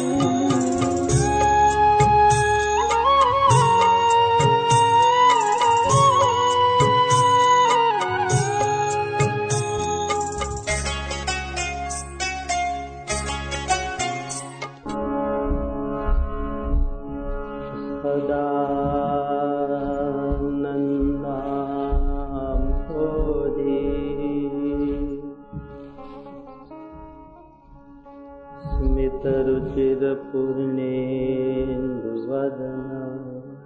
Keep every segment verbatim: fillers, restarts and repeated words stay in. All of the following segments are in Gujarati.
स्मितरुचिरपूर्णेन्दुवदना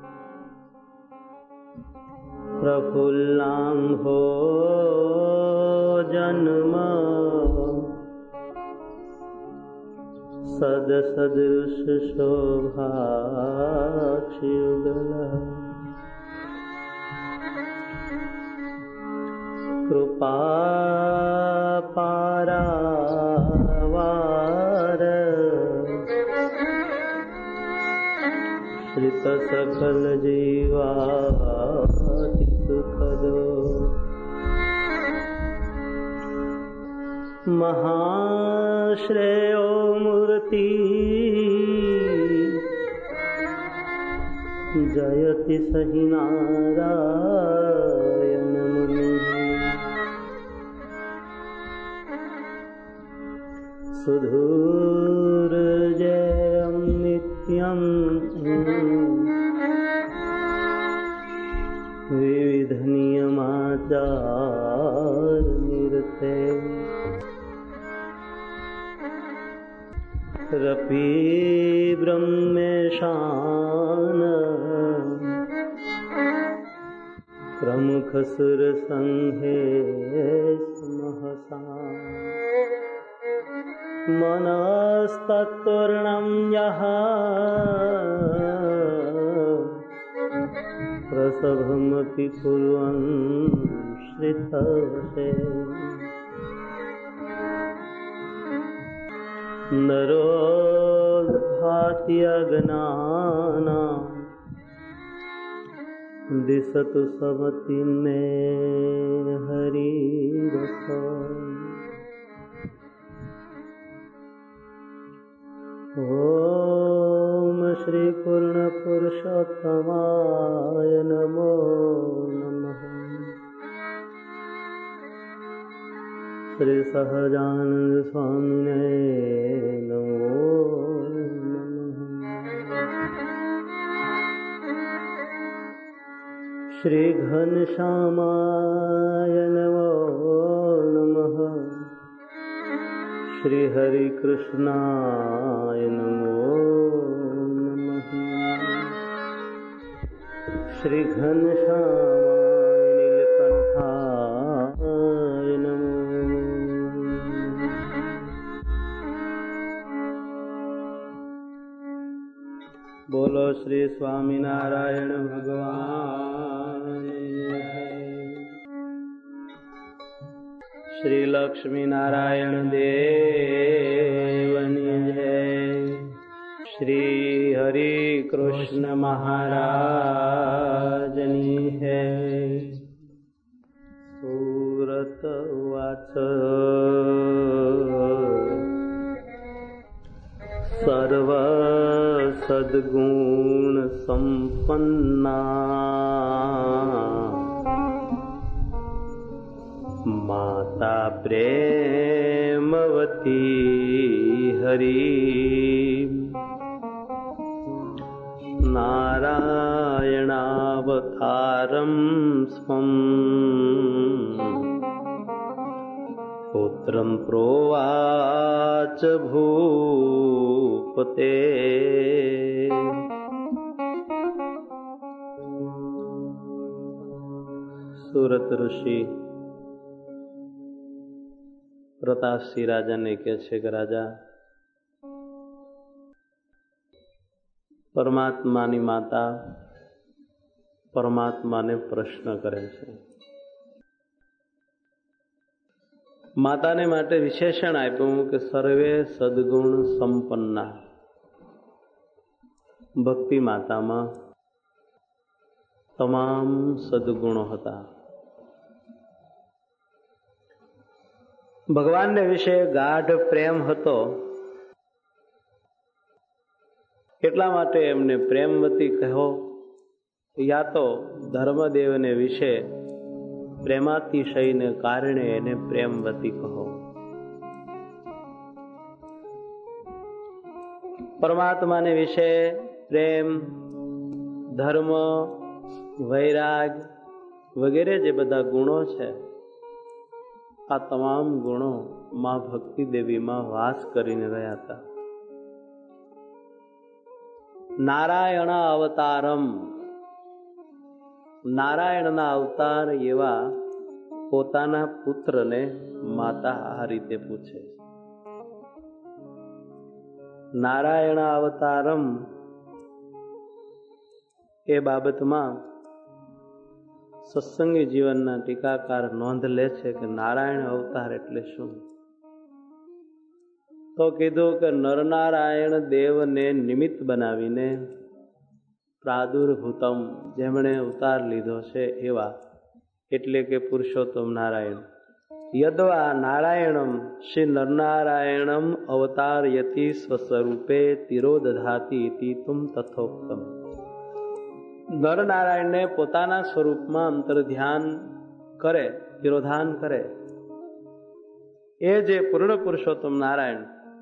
प्रफुल्लांघो जन्म सदसदृशशोभाक्षियुगलः कृपापारावार श्रितसकलजीवातिसुखदो महाश्रेयो मूर्ति जयति सहि नारायण मुनि सुधूर्जयं नित्यं विविधनियमाचारनिरते रपि ब्रह्मेशान प्रमुख सुर संघे महसा मनस्तत्वर्णं यः प्रसभमपि कुर्वन् श्रितवशे नरो भाति अज्ञानां दिशतु समति मे हरिरस ओम श्री पूर्ण पुरुषोत्तमाय नमो नमः। श्री सहजानंद स्वामिने नमो नमः। श्री घनश्यामाय नमो नमः। श्री हरि कृष्णाय नमो नमः। श्री घनश्यामाय नीलकंठाय नमो। बोलो श्री स्वामीनारायण भगवान। श्री लक्ष्मी नारायण देवनी जय। श्री हरि कृष्ण महाराजनी है। सूरत उवाच सर्व सद्गुण संपन्ना माता प्रेमवती हरि नारायणावतारं स्वं पुत्रं प्रोवाच भूपते। सूरत ऋषि પ્રતાપસિંહ રાજાને કહે છે કે રાજા, પરમાત્માની માતા પરમાત્માને પ્રશ્ન કરે છે. માતાને માટે વિશેષણ આપ્યું કે સર્વે સદગુણ સંપન્ના. ભક્તિ માતામાં તમામ સદગુણો હતા. ભગવાનને વિશે ગાઢ પ્રેમ હતો એટલા માટે એમને પ્રેમવતી કહો, યા તો ધર્મદેવને વિશે પ્રેમાતિશયને કારણે એને પ્રેમવતી કહો. પરમાત્માને વિશે પ્રેમ, ધર્મ, વૈરાગ વગેરે જે બધા ગુણો છે, આ તમામ ગુણો માં ભક્તિ દેવીમાં વાસ કરીને રહ્યા હતા. નારાયણ અવતારમ, નારાયણના અવતાર એવા પોતાના પુત્રને માતા આ રીતે પૂછે. નારાયણ અવતારમ એ બાબતમાં સત્સંગી જીવનના ટીકાકાર નોંધ લે છે કે નારાયણ અવતાર એટલે શું? તો કીધું કે નરનારાયણ દેવને નિમિત્ત બનાવીને પ્રાદુર્ભૂતમ, જેમણે અવતાર લીધો છે એવા, એટલે કે પુરુષોત્તમ નારાયણ. યદ્વા નારાયણમ શ્રી નરનારાયણમ અવતારયતિ સ્વસ્વરૂપે તિરોદધાતિ ઇતિ તુમ તથોક્તમ. નરનારાયણને પોતાના સ્વરૂપમાં અંતર ધ્યાન કરે, તિરોધાન કરે, એ જે પૂર્ણ પુરુષોત્તમ નારાયણ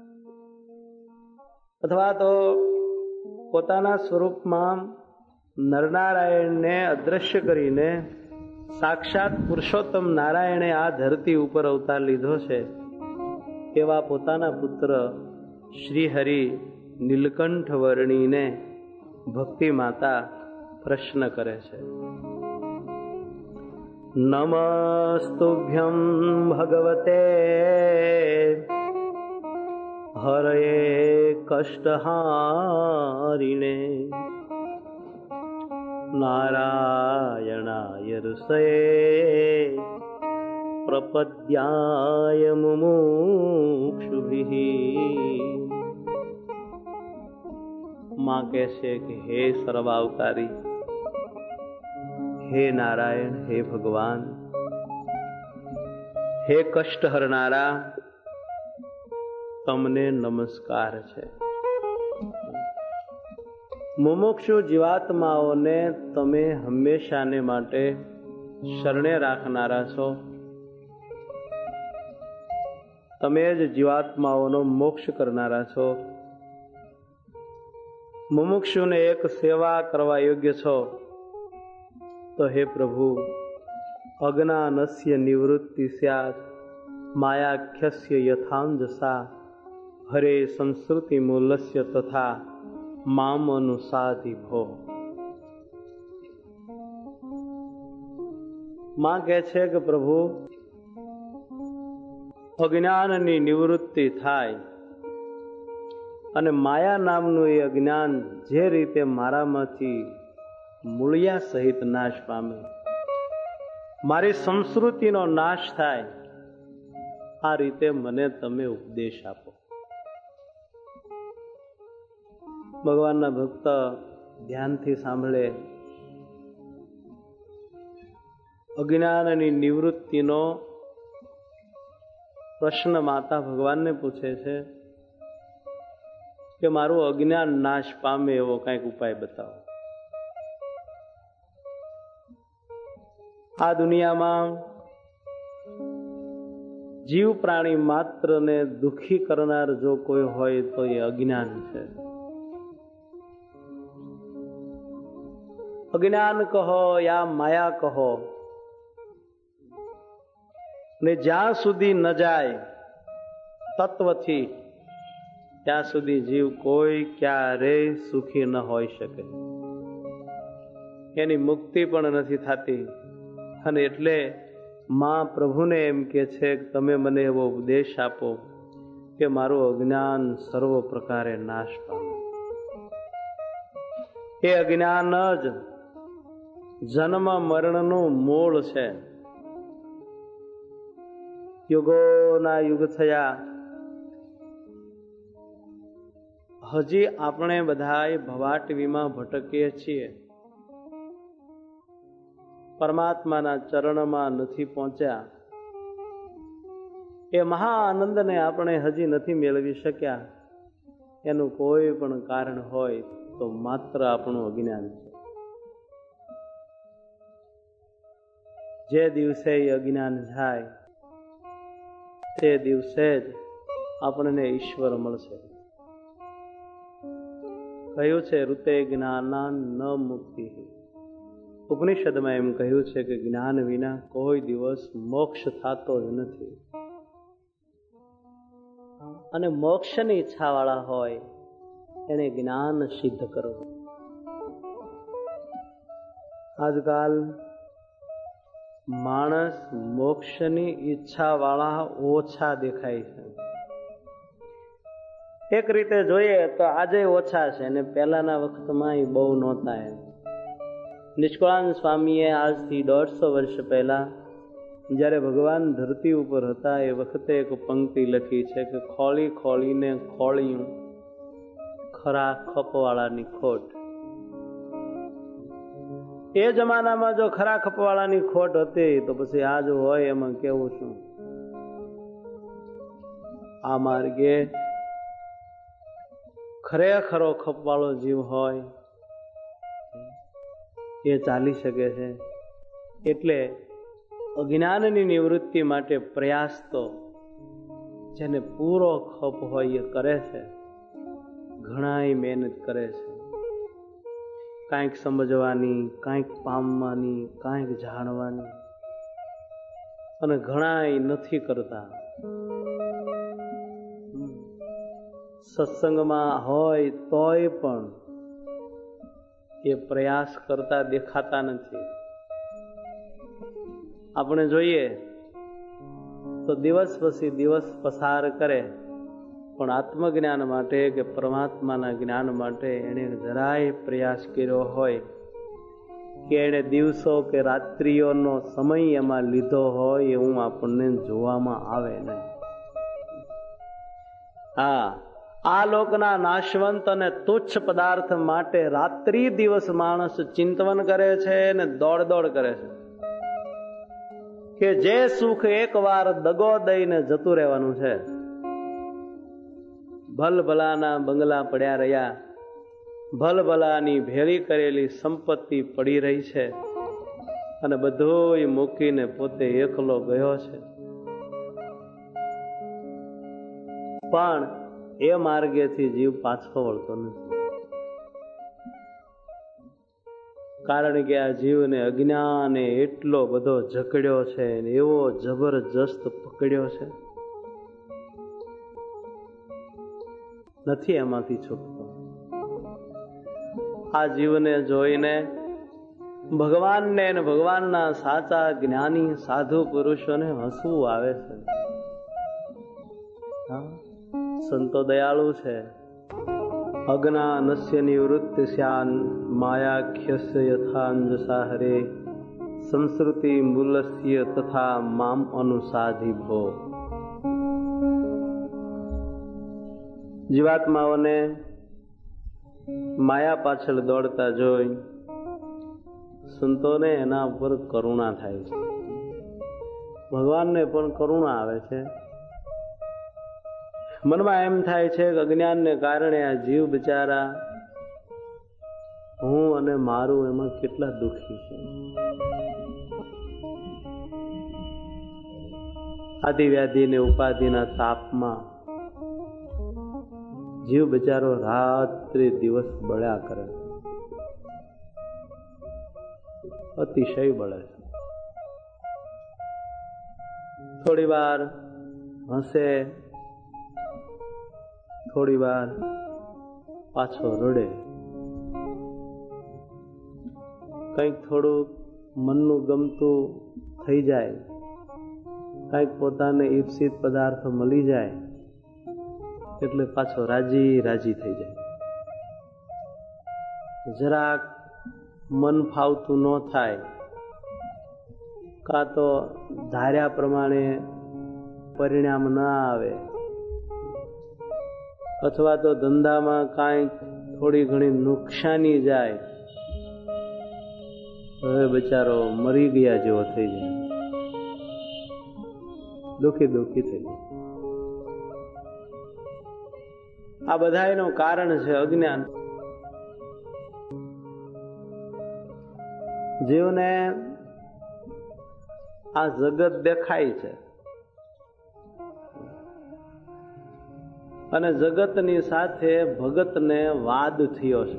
અથવા તો પોતાના સ્વરૂપમાં નરનારાયણને અદ્રશ્ય કરીને સાક્ષાત પુરુષોત્તમ નારાયણે આ ધરતી ઉપર અવતાર લીધો છે, એવા પોતાના પુત્ર શ્રી હરિ નીલકંઠ વર્ણીને ભક્તિ માતા પ્રશ્ન કરે છે. નમસ્તુભ્યં ભગવતે હરયે કષ્ટહારિણે નારાયણાય ઋષયે પ્રપદ્યાય મુમુક્ષુભિઃ. માં કહે છે કે હે સર્વાવતારી, હે નારાયણ, હે ભગવાન, હે કષ્ટ હરનારા, તમને નમસ્કાર છે. મુમુક્ષુ જીવાત્માઓને તમે હંમેશાને માટે શરણે રાખનારા છો. તમે જ જીવાત્માઓનો મોક્ષ કરનારા છો. મુમુક્ષુને એક સેવા કરવા યોગ્ય છો. તો હે પ્રભુ, અજ્ઞાનસ્ય નિવૃત્તિ સ્યાત માયાખ્યસ્ય યથાંજસા હરે સંસ્કૃતિ મૂલસ્ય તથા મામ અનુસાધિ ભો. માં કહે છે કે પ્રભુ, અજ્ઞાનની નિવૃત્તિ થાય અને માયા નામનું એ અજ્ઞાન જે રીતે મારામાંથી મૂળિયા સહિત નાશ પામે, મારી સંસ્કૃતિનો નાશ થાય, આ રીતે મને તમે ઉપદેશ આપો. ભગવાનના ભક્ત ધ્યાનથી સાંભળે. અજ્ઞાનની નિવૃત્તિનો પ્રશ્ન માતા ભગવાનને પૂછે છે કે મારું અજ્ઞાન નાશ પામે એવો કંઈક ઉપાય બતાવો. આ દુનિયામાં જીવ પ્રાણી માત્રને દુઃખી કરનાર જો કોઈ હોય તો એ અજ્ઞાન છે. અજ્ઞાન કહો યા માયા કહો, ને જ્યાં સુધી ન જાય તત્વથી ત્યાં સુધી જીવ કોઈ ક્યારેય સુખી ન હોઈ શકે. એની મુક્તિ પણ નથી થતી. અને એટલે માં પ્રભુને એમ કે છે કે તમે મને એવો ઉપદેશ આપો કે મારું અજ્ઞાન સર્વ પ્રકારે નાશ પામે. એ અજ્ઞાન જ જન્મ મરણનું મૂળ છે. યુગોના યુગ થયા, હજી આપણે બધાય ભવાટવીમાં ભટકીએ છીએ. પરમાત્માના ચરણમાં નથી પહોંચ્યા. એ મહા આનંદને આપણે હજી નથી મેળવી શક્યા. એનું કોઈ પણ કારણ હોય તો માત્ર આપણું અજ્ઞાન છે. જે દિવસે એ અજ્ઞાન જાય તે દિવસે જ આપણને ઈશ્વર મળશે. કહ્યું છે ઋતે જ્ઞાના ન મુક્તિ. ઉપનિષદમાં એમ કહ્યું છે કે જ્ઞાન વિના કોઈ દિવસ મોક્ષ થતો જ નથી. અને મોક્ષની ઈચ્છા વાળા હોય એને જ્ઞાન સિદ્ધ કરવું. આજકાલ માણસ મોક્ષની ઈચ્છા વાળા ઓછા દેખાય છે. એક રીતે જોઈએ તો આજે ઓછા છે ને પહેલાના વખતમાં એ બહુ નહોતા. એમ નિષ્કળાનંદ સ્વામીએ આજથી દોઢસો વર્ષ પહેલા જ્યારે ભગવાન ધરતી ઉપર હતા એ વખતે એક પંક્તિ લખી છે કે ખોળી ખોળીને ખોળ્યું ખરા ખપવાળાની ખોટ. એ જમાનામાં જો ખરા ખપવાળાની ખોટ હતી તો પછી આ જો હોય એમાં કેવું શું. આ માર્ગે ખરેખરો ખપવાળો જીવ હોય એ ચાલી શકે છે. એટલે અજ્ઞાનની નિવૃત્તિ માટે પ્રયાસ તો જેને પૂરો ખપ હોય એ કરે છે. ઘણાય મહેનત કરે છે. કાંઈક સમજવાની, કાંઈક પામવાની, કાંઈક જાણવાની, અને ઘણાય નથી કરતા. સત્સંગમાં હોય તોય પણ એ પ્રયાસ કરતા દેખાતા નથી. આપણે જોઈએ તો દિવસ પછી દિવસ પસાર કરે પણ આત્મજ્ઞાન માટે કે પરમાત્માના જ્ઞાન માટે એને જરાય પ્રયાસ કર્યો હોય કે એને દિવસો કે રાત્રિઓનો સમય એમાં લીધો હોય એવું આપણને જોવામાં આવે નહીં. હા, આ લોકના નાશવંત અને તુચ્છ પદાર્થ માટે રાત્રિ દિવસ માણસ ચિંતન કરે છે ને દોડ દોડ કરે છે કે જે સુખ એક વાર દગો દઈને જતું રહેવાનું છે. ભલભલાના બંગલા પડ્યા રહ્યા, ભલભલાની ભેળી કરેલી સંપત્તિ પડી રહી છે અને બધું મૂકીને પોતે એકલો ગયો છે. પણ એ માર્ગેથી જીવ પાછો વળતો નથી. કારણ કે આ જીવને અજ્ઞાને એટલો બધો જકડ્યો છે, એવો જબરજસ્ત પકડ્યો છે, નથી એમાંથી છૂટતો. આ જીવને જોઈને ભગવાનને અને ભગવાનના સાચા જ્ઞાની સાધુ પુરુષોને હસવું આવે છે. સંતો દયાળુ છે. અજ્ઞાનસ્ય નિવૃત્તિ સ્યાન માયાખ્યસ્ય યથાંજસા હરે સંસ્કૃતિ મૂલસ્ય તથા મામ અનુસાધી ભો. જીવાત્માઓને માયા પાછળ દોડતા જોઈ સંતોને એના ઉપર કરુણા થાય છે. ભગવાનને પણ કરુણા આવે છે. મનમાં એમ થાય છે કે અજ્ઞાનને કારણે આ જીવ બિચારા હું અને મારું એમાં કેટલા દુઃખી છે. આદિવ્યાધિ ને ઉપાધિના તાપમાં જીવ બિચારો રાત્રે દિવસ બળ્યા કરે, અતિશય બળે છે. થોડી વાર હસે, થોડી વાર પાછો રડે. કંઈક થોડું મનનું ગમતું થઈ જાય, કંઈક પોતાને ઈપ્સિત પદાર્થ મળી જાય એટલે પાછો રાજી રાજી થઈ જાય. જરાક મન ફાવતું ન થાય, કાં તો ધાર્યા પ્રમાણે પરિણામ ના આવે, અથવા તો ધંધામાં કાંઈક થોડી ઘણી નુકસાની જાય, હવે બચારો મરી ગયા જેવો થઈ જાય, દુઃખી દુઃખી થઈ જાય. આ બધાયનું કારણ છે અજ્ઞાન. જીવને આ જગત દેખાય છે અને જગતની સાથે ભગતને વાદ થયો છે.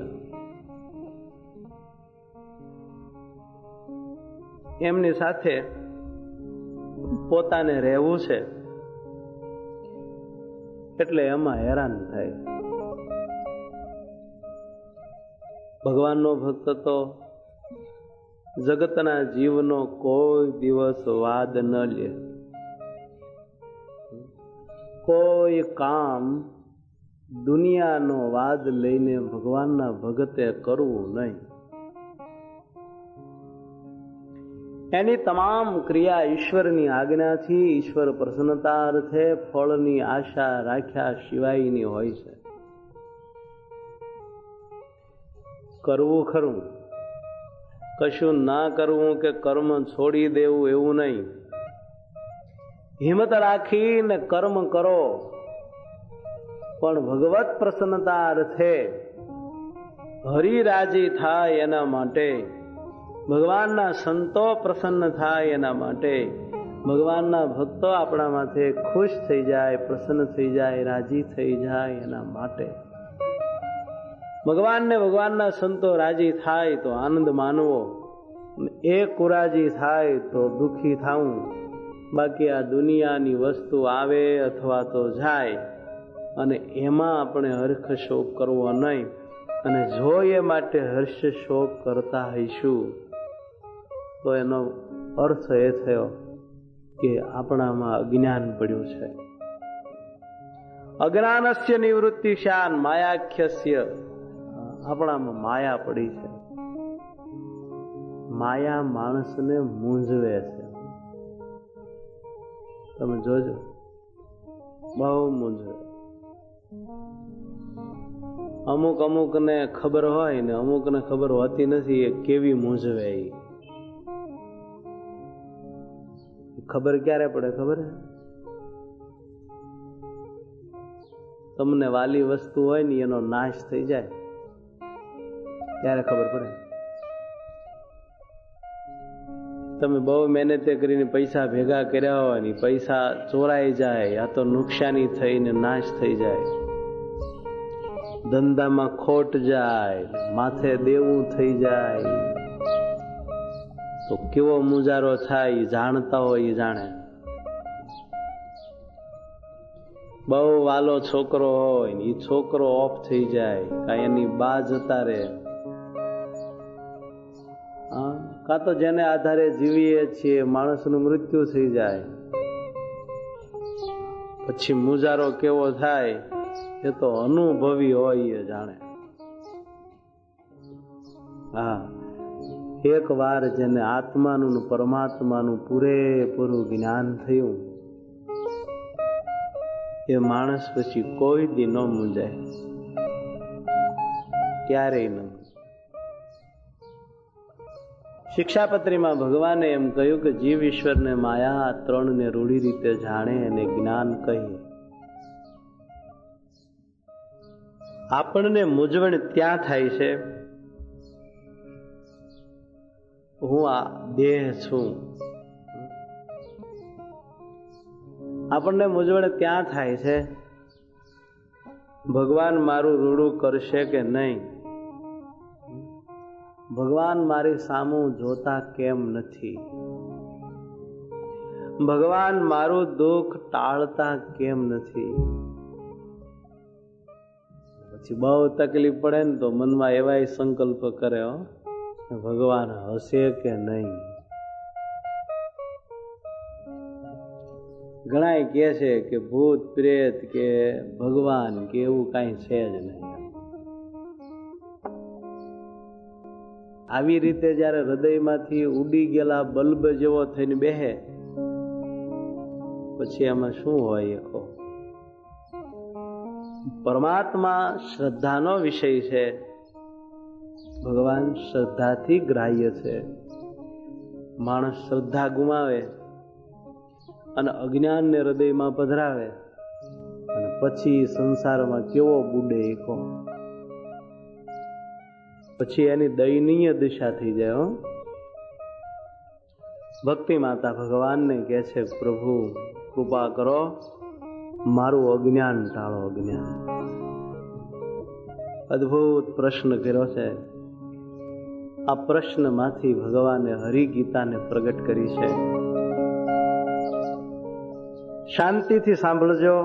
એમની સાથે પોતાને રહેવું છે એટલે એમાં હેરાન થાય. ભગવાનનો ભક્ત તો જગતના જીવનો કોઈ દિવસ વાદ ન લે. કોઈ કામ દુનિયાનો વાદ લઈને ભગવાનના ભગતે કરવું નહીં. એની તમામ ક્રિયા ઈશ્વરની આજ્ઞાથી, ઈશ્વર પ્રસન્નતા અર્થે, ફળની આશા રાખ્યા સિવાયની હોય છે. કરવું ખરું, કશું ના કરવું કે કર્મ છોડી દેવું એવું નહીં. હિંમત રાખીને કર્મ કરો, પણ ભગવત પ્રસન્નતા અર્થે, હરિ રાજી થાય એના માટે, ભગવાનના સંતો પ્રસન્ન થાય એના માટે, ભગવાનના ભક્તો આપણા માથે ખુશ થઈ જાય, પ્રસન્ન થઈ જાય, રાજી થઈ જાય એના માટે. ભગવાનને ભગવાનના સંતો રાજી થાય તો આનંદ માનવો, એ કુરાજી થાય તો દુઃખી થવું. બાકી આ દુનિયાની વસ્તુ આવે અથવા તો જાય અને એમાં આપણે હર્ષ શોક કરવો નહીં. અને જો એ માટે હર્ષ શોક કરતા હઈશું તો એનો અર્થ એ થયો કે આપણામાં અજ્ઞાન પડ્યું છે. અજ્ઞાનસ્ય નિવૃત્તિ શાન માયાખ્યસ્ય, આપણામાં માયા પડી છે. માયા માણસને મૂંઝવે છે. તમે જોજો, બહુ મૂંઝવે. અમુક અમુક ને ખબર હોય ને અમુક ને ખબર હોતી નથી. એ કેવી મૂંઝવે. ખબર ક્યારે પડે ખબર? તમને વાલી વસ્તુ હોય ને એનો નાશ થઈ જાય ત્યારે ખબર પડે. તમે બહુ મહેનતે કરીને પૈસા ભેગા કર્યા હોય ને પૈસા ચોરાઈ જાય, આ તો નુકસાની થઈને નાશ થઈ જાય, ધંધામાં ખોટ જાય, માથે દેવું થઈ જાય, તો કેવો મુજારો થાય જાણતા હોય એ જાણે. બહુ વાલો છોકરો હોય ને એ છોકરો ઓફ થઈ જાય, કાંઈ એની બા જતા રહે, કાં તો જેને આધારે જીવીએ છીએ માણસનું મૃત્યુ થઈ જાય, પછી મુજારો કેવો થાય એ તો અનુભવી હોય એ જાણે. હા, એક વાર જેને આત્માનું ને પરમાત્માનું પૂરેપૂરું જ્ઞાન થયું એ માણસ પછી કોઈ દી ન મૂંઝાય, ક્યારેય ન. શિક્ષાપત્રીમાં ભગવાને એમ કહ્યું કે જીવ ઈશ્વરને માયા ત્રણને રૂઢી રીતે જાણે અને જ્ઞાન કહીએ. આપણને મૂંઝવણ ત્યાં થાય છે, હું આ દેહ છું. આપણને મૂંઝવણ ત્યાં થાય છે, ભગવાન મારું રૂડું કરશે કે નહીં, ભગવાન મારી સામું જોતા કેમ નથી, ભગવાન મારું દુઃખ ટાળતા કેમ નથી. પછી બહુ તકલીફ પડે ને તો મનમાં એવાય સંકલ્પ કરે, હો ભગવાન હશે કે નહીં. ઘણા કહે છે કે ભૂત પ્રેત કે ભગવાન કે એવું કાંઈ છે જ નહીં. આવી રીતે જયારે હૃદયમાંથી ઉડી ગયેલા બલ્બ જેવો થઈને બેહે પછી એમાં શું હોય? કહો, પરમાત્મા શ્રદ્ધાનો વિષય છે, ભગવાન શ્રદ્ધાથી ગ્રાહ્ય છે. માણસ શ્રદ્ધા ગુમાવે અને અજ્ઞાનને હૃદયમાં પધરાવે અને પછી સંસારમાં કેવો બુડે એકો, પછી એની દયનીય દિશા થઈ જાય. હો, ભક્તિ માતા ભગવાનને કહે છે, પ્રભુ કૃપા કરો, મારું અજ્ઞાન ટાળો, અજ્ઞાન. અદ્ભુત પ્રશ્ન કર્યો છે. આ પ્રશ્નમાંથી ભગવાને હરિગીતાને પ્રગટ કરી છે. શાંતિથી સાંભળજો.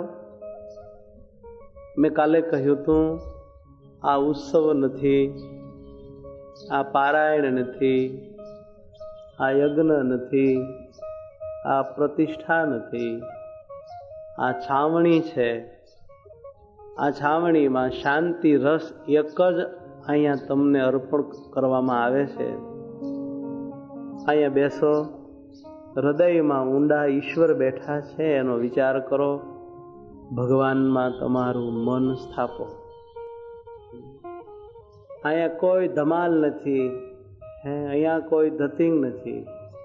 મેં કાલે કહ્યું હતું, આ ઉત્સવ નથી, આ પારાયણ નથી, આ યજ્ઞ નથી, આ પ્રતિષ્ઠા નથી, આ છાવણી છે. આ છાવણીમાં શાંતિ રસ એક જ અહીંયા તમને અર્પણ કરવામાં આવે છે. અહીંયા બેસો, હૃદયમાં ઊંડા ઈશ્વર બેઠા છે એનો વિચાર કરો, ભગવાનમાં તમારું મન સ્થાપો. અહીંયા કોઈ ધમાલ નથી, હે અહીંયા કોઈ ધતિંગ નથી,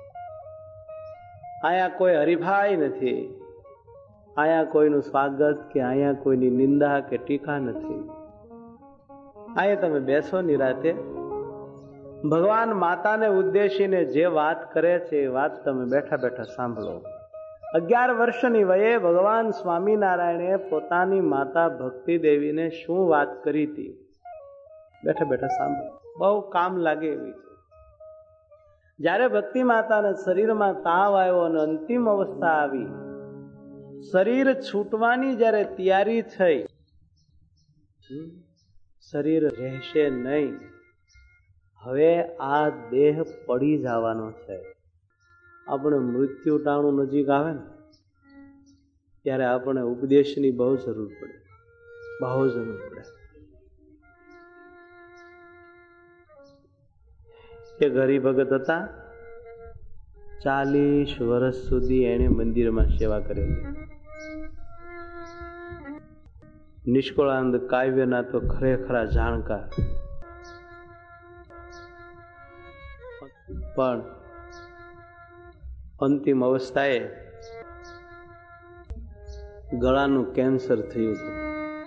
અહીંયા કોઈ હરિભાઈ નથી, અહીંયા કોઈનું સ્વાગત કે અહીંયા કોઈની નિંદા કે ટીકા નથી. અહીંયા તમે બેસો નિરાતે, ભગવાન માતાને ઉદ્દેશીને જે વાત કરે છે એ વાત તમે બેઠા બેઠા સાંભળો. અગિયાર વર્ષની વયે ભગવાન સ્વામિનારાયણે પોતાની માતા ભક્તિ દેવીને શું વાત કરી હતી, બેઠા બેઠા સાંભળો. બહુ કામ લાગે એવી છે. જ્યારે ભક્તિ માતાના શરીરમાં તાવ આવ્યો અને અંતિમ અવસ્થા આવી, શરીર છૂટવાની જ્યારે તૈયારી થઈ, શરીર રહેશે નહીં, હવે આ દેહ પડી જવાનો છે. આપણે મૃત્યુ ટાણું નજીક આવે ને ત્યારે આપણે ઉપદેશની બહુ જરૂર પડે, બહુ જરૂર પડે. એ ગરીભગત હતા, ચાલીસ વર્ષ સુધી એને મંદિરમાં સેવા કરેલી. નિષ્કળાનંદ કાવ્યના તો ખરેખરા જાણકાર, પણ અંતિમ અવસ્થાએ ગળાનું કેન્સર થયું હતું.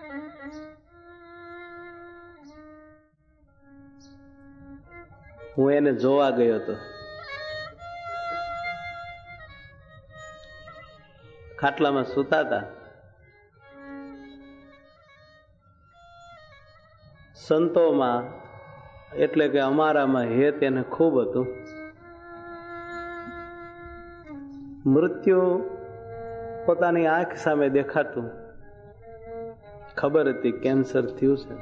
હું એને જોવા ગયો હતો. ખાટલામાં સૂતા હતા. સંતોમાં એટલે કે અમારામાં હેત એને ખૂબ હતું. મૃત્યુ પોતાની આંખ સામે દેખાતું, ખબર હતી કેન્સર થયું છે.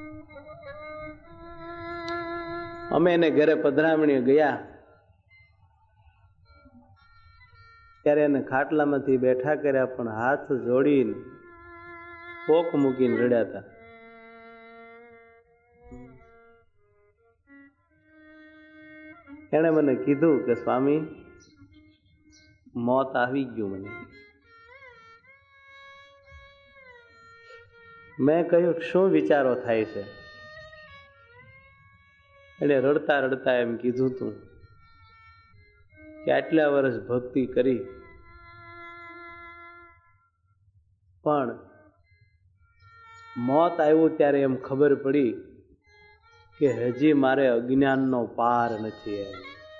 અમે એને ઘરે પધરામણીએ ગયા ત્યારે એને ખાટલામાંથી બેઠા કર્યા, પણ હાથ જોડીને પોક મૂકીને રડ્યા હતા. એણે મને કીધું કે સ્વામી, મોત આવી ગયું. મને મેં કહ્યું શું વિચારો થાય છે? એને રડતા રડતા એમ કીધું તું કે આટલા વર્ષ ભક્તિ કરી, પણ મોત આવ્યું ત્યારે એમ ખબર પડી કે હજી મારે અજ્ઞાનનો પાર નથી. એમ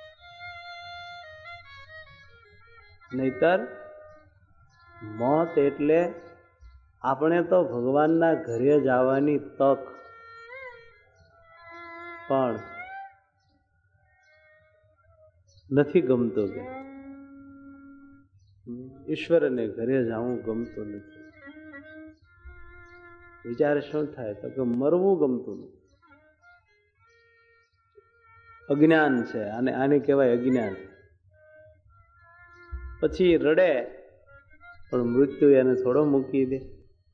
નહીતર મોત એટલે આપણે તો ભગવાનના ઘરે જવાની તક, પણ નથી ગમતું કે ઈશ્વરને ઘરે જવું ગમતું નથી. વિચાર શું થાય તો કે મરવું ગમતું નથી. અજ્ઞાન છે, અને આને કહેવાય અજ્ઞાન. પછી રડે પણ મૃત્યુ એને થોડો મૂકી દે.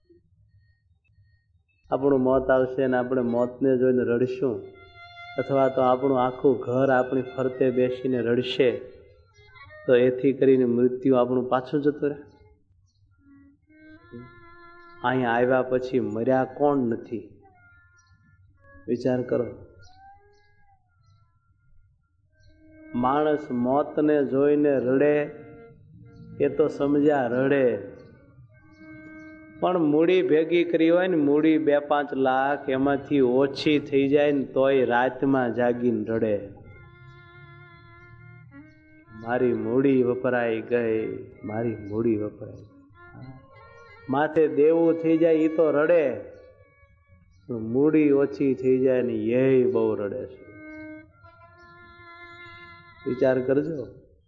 આપણું મોત આવશે ને આપણે મોતને જોઈને રડશું, અથવા તો આપણું આખું ઘર આપણી ફરતે બેસીને રડશે, તો એથી કરીને મૃત્યુ આપણું પાછું જતું રહે. અહીંયા આવ્યા પછી મર્યા કોણ નથી? વિચાર કરો. માણસ મોતને જોઈને રડે એ તો સમજ્યા રડે, પણ મૂડી ભેગી કરી હોય ને, મૂડી બે પાંચ લાખ એમાંથી ઓછી થઈ જાય ને તોય રાતમાં જાગીને રડે, મારી મૂડી વપરાઈ ગઈ, મારી મૂડી વપરાઈ. માથે દેવું થઈ જાય એ તો રડે, મૂડી ઓછી થઈ જાય ને એ બહુ રડે છે. વિચાર કરજો.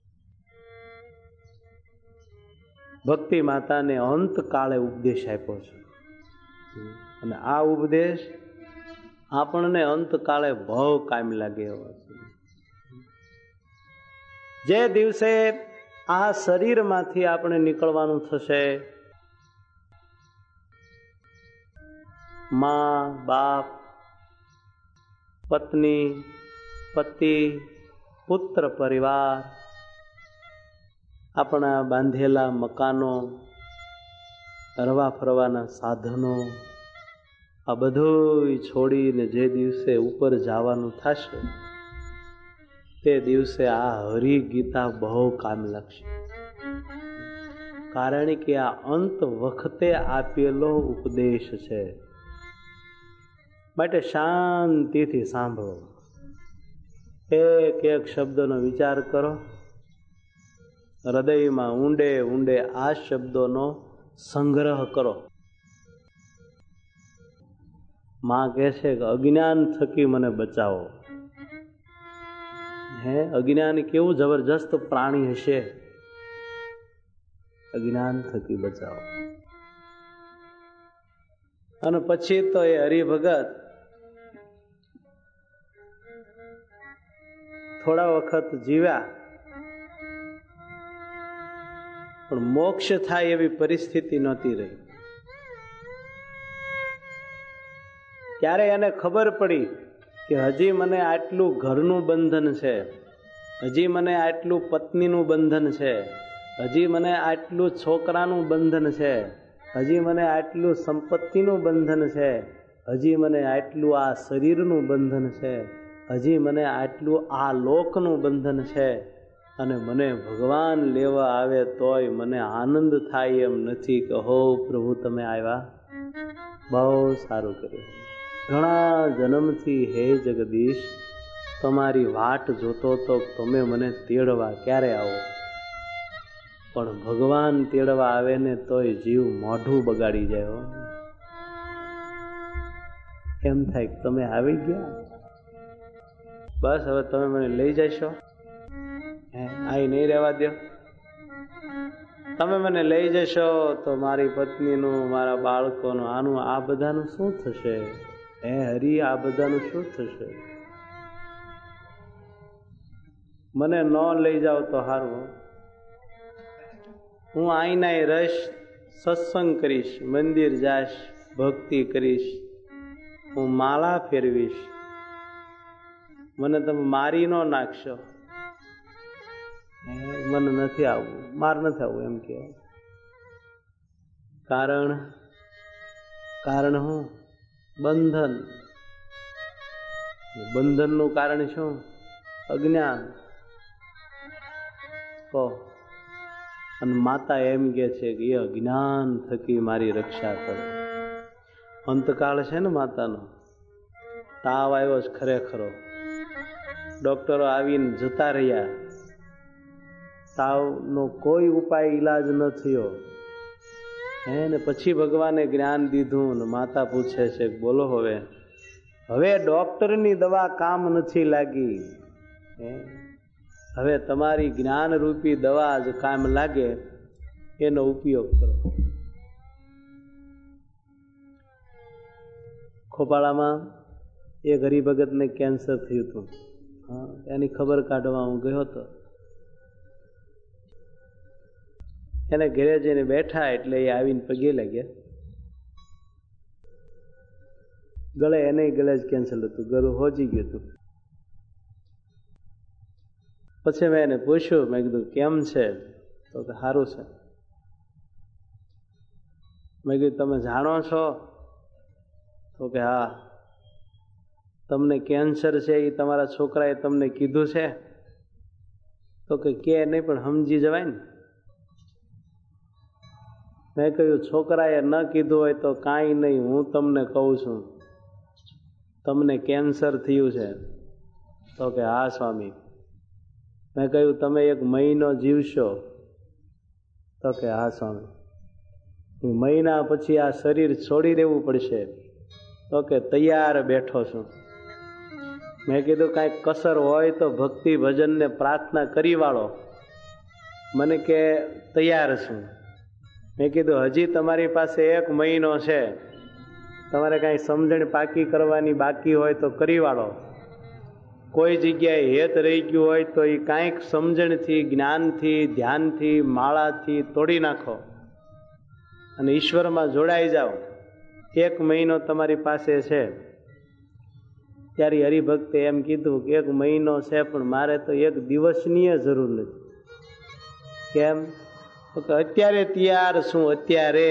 ભક્તિ માતાને અંતકાળે ઉપદેશ આપ્યો છે, અને આ ઉપદેશ આપણને અંતકાળે બહુ કામ લાગે એવો છે. જે દિવસે આ શરીરમાંથી આપણે નીકળવાનું થશે, માં, બાપ, પત્ની, પતિ, પુત્ર પરિવાર, આપણા બાંધેલા મકાનો, હરવા ફરવાના સાધનો, આ બધું છોડીને જે દિવસે ઉપર જવાનું થશે તે દિવસે આ હરિ ગીતા બહુ કામ લાગશે. કારણ કે આ અંત વખતે આપેલો ઉપદેશ છે. માટે શાંતિથી સાંભળો, એક એક શબ્દનો વિચાર કરો, હૃદયમાં ઊંડે ઊંડે આ શબ્દોનો સંગ્રહ કરો. માં કહે છે કે અજ્ઞાન થકી મને બચાવો. હે, અજ્ઞાન કેવું જબરજસ્ત પ્રાણી હશે, અજ્ઞાન થકી બચાવો. અને પછી તો એ હરિભગત થોડા વખત જીવ્યા, પણ મોક્ષ થાય એવી પરિસ્થિતિ નહોતી રહી. ત્યારે એને ખબર પડી કે હજી મને આટલું ઘરનું બંધન છે, હજી મને આટલું પત્નીનું બંધન છે, હજી મને આટલું છોકરાનું બંધન છે, હજી મને આટલું સંપત્તિનું બંધન છે, હજી મને આટલું આ શરીરનું બંધન છે, હજી મને આટલું આ લોકનું બંધન છે, અને મને ભગવાન લેવા આવે તોય મને આનંદ થાય એમ નથી કે હો પ્રભુ તમે આવ્યા, બહુ સારું કર્યું. ઘણા જન્મથી હે જગદીશ તમારી વાટ જોતો તો તમે મને તેડવા ક્યારે આવો, પણ ભગવાન તેડવા આવે ને તોય જીવ મોઢું બગાડી જાય. એમ થાય કે તમે આવી ગયા, બસ હવે તમે મને લઈ જશો, આઈ નહીં રહેવા દો. તમે મને લઈ જશો તો મારી પત્નીનું, મારા બાળકોનું, આનું આ બધાનું શું થશે? હે હરી, આ બધાનું શું થશે? મને ન લઈ જાવ તો સારું, હું આઈના રહીશ, સત્સંગ કરીશ, મંદિર જાશ, ભક્તિ કરીશ, હું માળા ફેરવીશ, મને તમે મારી ન નાખશો. મને નથી આવવું, માર નથી આવવું એમ કે. કારણ કારણ હું? બંધન. બંધનનું કારણ શું? અજ્ઞાન. તો અને માતા એમ કે છે કે એ અજ્ઞાન થકી મારી રક્ષા કરો. અંતકાળ છે ને માતાનો, તાવ આવ્યો છે ખરેખરો, ડોક્ટરો આવીને જતા રહ્યા, તાવનો કોઈ ઉપાય ઈલાજ ન થયો, હે ને પછી ભગવાને જ્ઞાન દીધું ને માતા પૂછે છે બોલો હવે હવે ડોક્ટરની દવા કામ નથી લાગી, હવે તમારી જ્ઞાન રૂપી દવા જ કામ લાગે, એનો ઉપયોગ કરો. ખોપાળામાં એક હરિભગતને કેન્સર થયું હતું. હા, એની ખબર કાઢવા હું ગયો હતો. એને ઘરે જઈને બેઠા એટલે એ આવીને પગે લાગ્યા. ગળે એને ગળે જ કેન્સર હતું, ગળું હોજી ગયું હતું. પછી મેં એને પૂછ્યું, મેં કીધું કેમ છે? તો કે સારું છે. મેં કીધું તમે જાણો છો? તો કે હા. તમને કેન્સર છે એ તમારા છોકરાએ તમને કીધું છે? તો કે કે નહીં પણ સમજી જવાય ને. મેં કહ્યું છોકરાએ ન કીધું હોય તો કાંઈ નહીં, હું તમને કહું છું, તમને કેન્સર થયું છે. તો કે હા સ્વામી. મેં કહ્યું તમે એક મહિનો જીવશો? તો કે હા સ્વામી. મહિના પછી આ શરીર છોડી દેવું પડશે? તો કે તૈયાર બેઠો છું. મેં કીધું કાંઈક કસર હોય તો ભક્તિ ભજન ને પ્રાર્થના કરી વાળો. મને કે તૈયાર છું. મેં કીધું હજી તમારી પાસે એક મહિનો છે, તમારે કાંઈ સમજણ પાકી કરવાની બાકી હોય તો કરી વાળો. કોઈ જગ્યાએ હેત રહી ગયું હોય તો એ કાંઈક સમજણથી, જ્ઞાનથી, ધ્યાનથી, માળાથી તોડી નાખો અને ઈશ્વરમાં જોડાઈ જાઓ. એક મહિનો તમારી પાસે છે. ત્યારે હરિભક્તે એમ કીધું કે એક મહિનો છે પણ મારે તો એક દિવસની જરૂર નથી. કેમ? તો કે અત્યારે તૈયાર છું. અત્યારે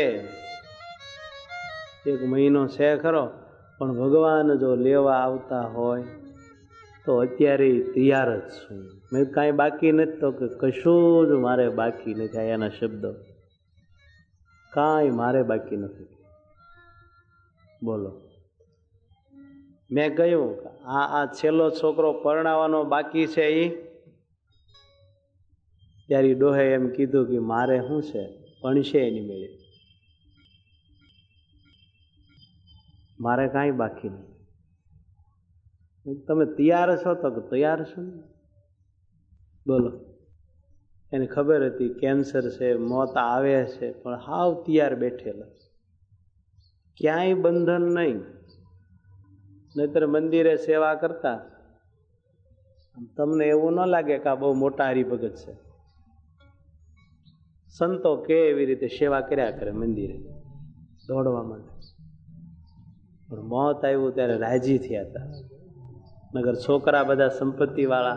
એક મહિનો છે ખરો, પણ ભગવાન જો લેવા આવતા હોય તો અત્યારે તૈયાર જ છું. મેં કાંઈ બાકી નથી? તો કે કશું જ મારે બાકી નથી. એના શબ્દો, કાંઈ મારે બાકી નથી. બોલો. મેં કહ્યું આ આ છેલ્લો છોકરો પરણાવવાનો બાકી છે એ? ત્યારે ડોહે એમ કીધું કે મારે શું છે, ભણશે એની મેળે, મારે કાંઈ બાકી નહીં. તમે તૈયાર છો? તો કે તૈયાર છો ને. બોલો. એને ખબર હતી કેન્સર છે, મોત આવે છે, પણ હાવ તૈયાર બેઠેલા, ક્યાંય બંધન નહીં. નહીતર મંદિરે સેવા કરતા તમને એવું ન લાગે કે આ બહુ મોટા હરિભગત છે. સંતો કે એવી રીતે સેવા કર્યા કરે મંદિરે દોડવા માટે. પણ મોત આવ્યું ત્યારે રાજી થયા હતા. નગર છોકરા બધા સંપત્તિ વાળા,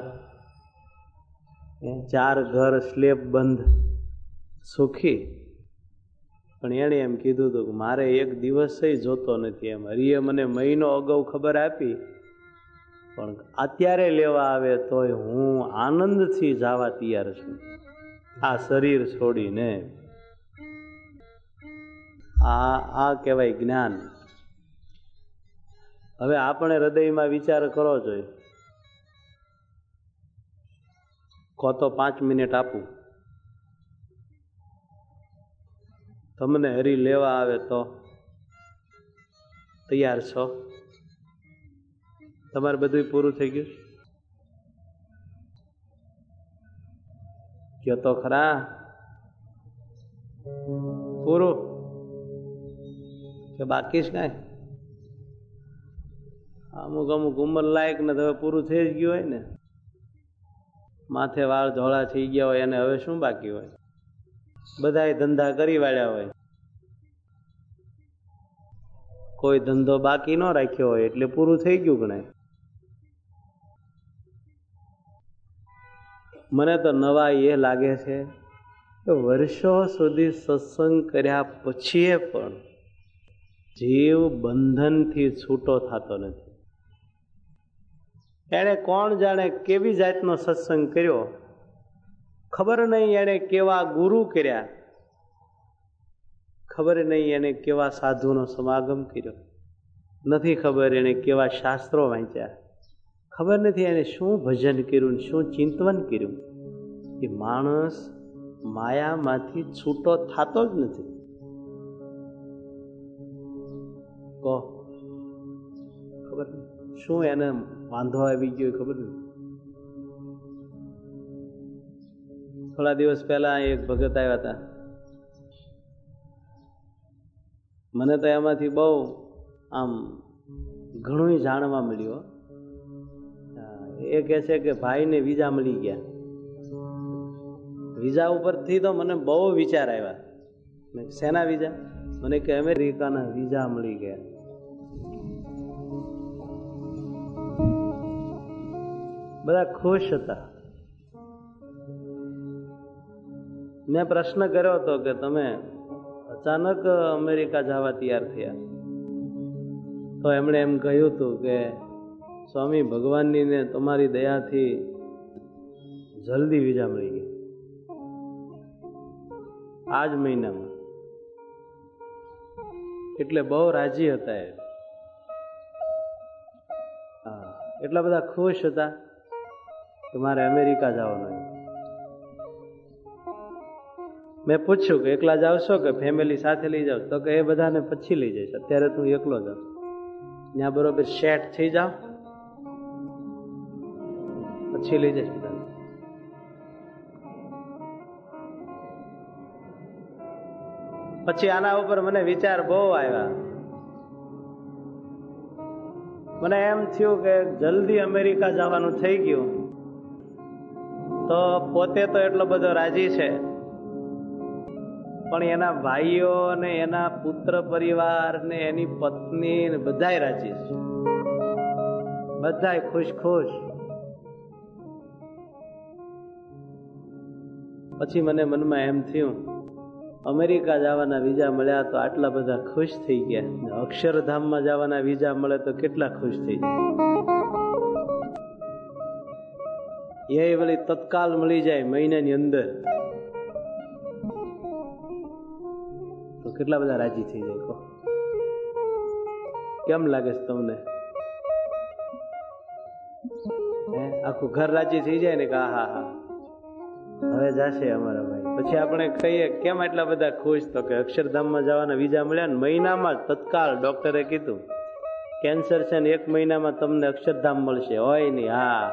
ચાર ઘર સ્લેબ બંધ, સુખી. પણ એણે એમ કીધું હતું કે મારે એક દિવસ જોતો નથી. એમ હરિએ મને મહિનો અગાઉ ખબર આપી, પણ અત્યારે લેવા આવે તોય હું આનંદથી જવા તૈયાર છું, આ શરીર છોડીને. આ આ કહેવાય જ્ઞાન. હવે આપણે હૃદયમાં વિચાર કરવો જોઈએ, કો તો પાંચ મિનિટ આપું, તમને હરી લેવા આવે તો તૈયાર છો? તમારે બધું પૂરું થઈ ગયું? કયો તો ખરા. પૂરું કે બાકી જ કાંઈ? અમુક અમુક ઉંમર લાયક ને હવે પૂરું થઈ જ ગયું હોય ને. માથે વાળ ધોળા થઈ ગયા હોય એને હવે શું બાકી હોય? બધાય ધંધા કરી વાળ્યા હોય, કોઈ ધંધો બાકી ન રાખ્યો હોય એટલે પૂરું થઈ ગયું ગણાય. મને તો નવા એ લાગે છે કે વર્ષો સુધી સત્સંગ કર્યા પછી પણ જીવ બંધનથી છૂટો થતો નથી. એણે કોણ જાણે કેવી જાતનો સત્સંગ કર્યો, ખબર નહીં. એણે કેવા ગુરુ કર્યા, ખબર નહીં. એણે કેવા સાધુનો સમાગમ કર્યો, નથી ખબર. એણે કેવા શાસ્ત્રો વાંચ્યા, ખબર નથી. એણે શું ભજન કર્યું, શું ચિંતવન કર્યું. એ માણસ માયામાંથી છૂટો થતો જ નથી. કહો, ખબર નહીં શું એને વાંધો આવી ગયો, ખબર નહીં. થોડા દિવસ પહેલા એક ભગત આવ્યા હતા. મને તો એમાંથી બહુ આમ ઘણું જાણવા મળ્યું. એ કહે છે કે ભાઈને વિઝા મળી ગયા. વિઝા ઉપરથી તો મને બહુ વિચાર આવ્યા. શેના વિઝા? મને કે અમેરિકાના વિઝા મળી ગયા. બધા ખુશ હતા. મેં પ્રશ્ન કર્યો હતો કે તમે અચાનક અમેરિકા જવા તૈયાર થયા? તો એમણે એમ કહ્યું હતું કે સ્વામી ભગવાનની ને તમારી દયાથી જલ્દી વિઝા મળી ગઈ, આ જ મહિનામાં. એટલે બહુ રાજી હતા એ. હા, એટલા બધા ખુશ હતા કે મારે અમેરિકા જવાનું. મેં પૂછ્યું કે એકલા જાવશો કે ફેમિલી સાથે લઈ જાવ? તો કે એ બધાને પછી લઈ જઈશ, અત્યારે તું એકલો જાવ, ત્યાં બરોબર સેટ થઈ જાવ, પછી લઈ જઈશ બધાને. પછી આના ઉપર મને વિચાર બહુ આવ્યા. મને એમ થયું કે જલ્દી અમેરિકા જવાનું થઈ ગયું તો પોતે તો એટલો બધો રાજી છે, પણ એના ભાઈઓ ને એના પુત્ર પરિવાર ને એની પત્ની ને બધાય રાજી છે, બધાય ખુશ ખુશ. પછી મને મનમાં એમ થયું, અમેરિકા જવાના વિઝા મળ્યા તો આટલા બધા ખુશ થઈ ગયા, અક્ષરધામમાં જવાના વિઝા મળે તો કેટલા ખુશ થઈ જાય. એ વળી તત્કાલ મળી જાય મહિનાની અંદર તો કેટલા બધા રાજી થઈ જાય. કહો કેમ લાગે છે તમને? હે, આખું ઘર રાજી થઈ જાય ને કે હા હા હવે જશે અમારા ભાઈ. પછી આપણે કહીએ કેમ આટલા બધા ખુશ? તો કે અક્ષરધામમાં જવાના વિઝા મળ્યા ને મહિનામાં તત્કાલ ડોક્ટરે કીધું કેન્સર છે ને એક મહિનામાં તમને અક્ષરધામ મળશે. હોય નહીં, હા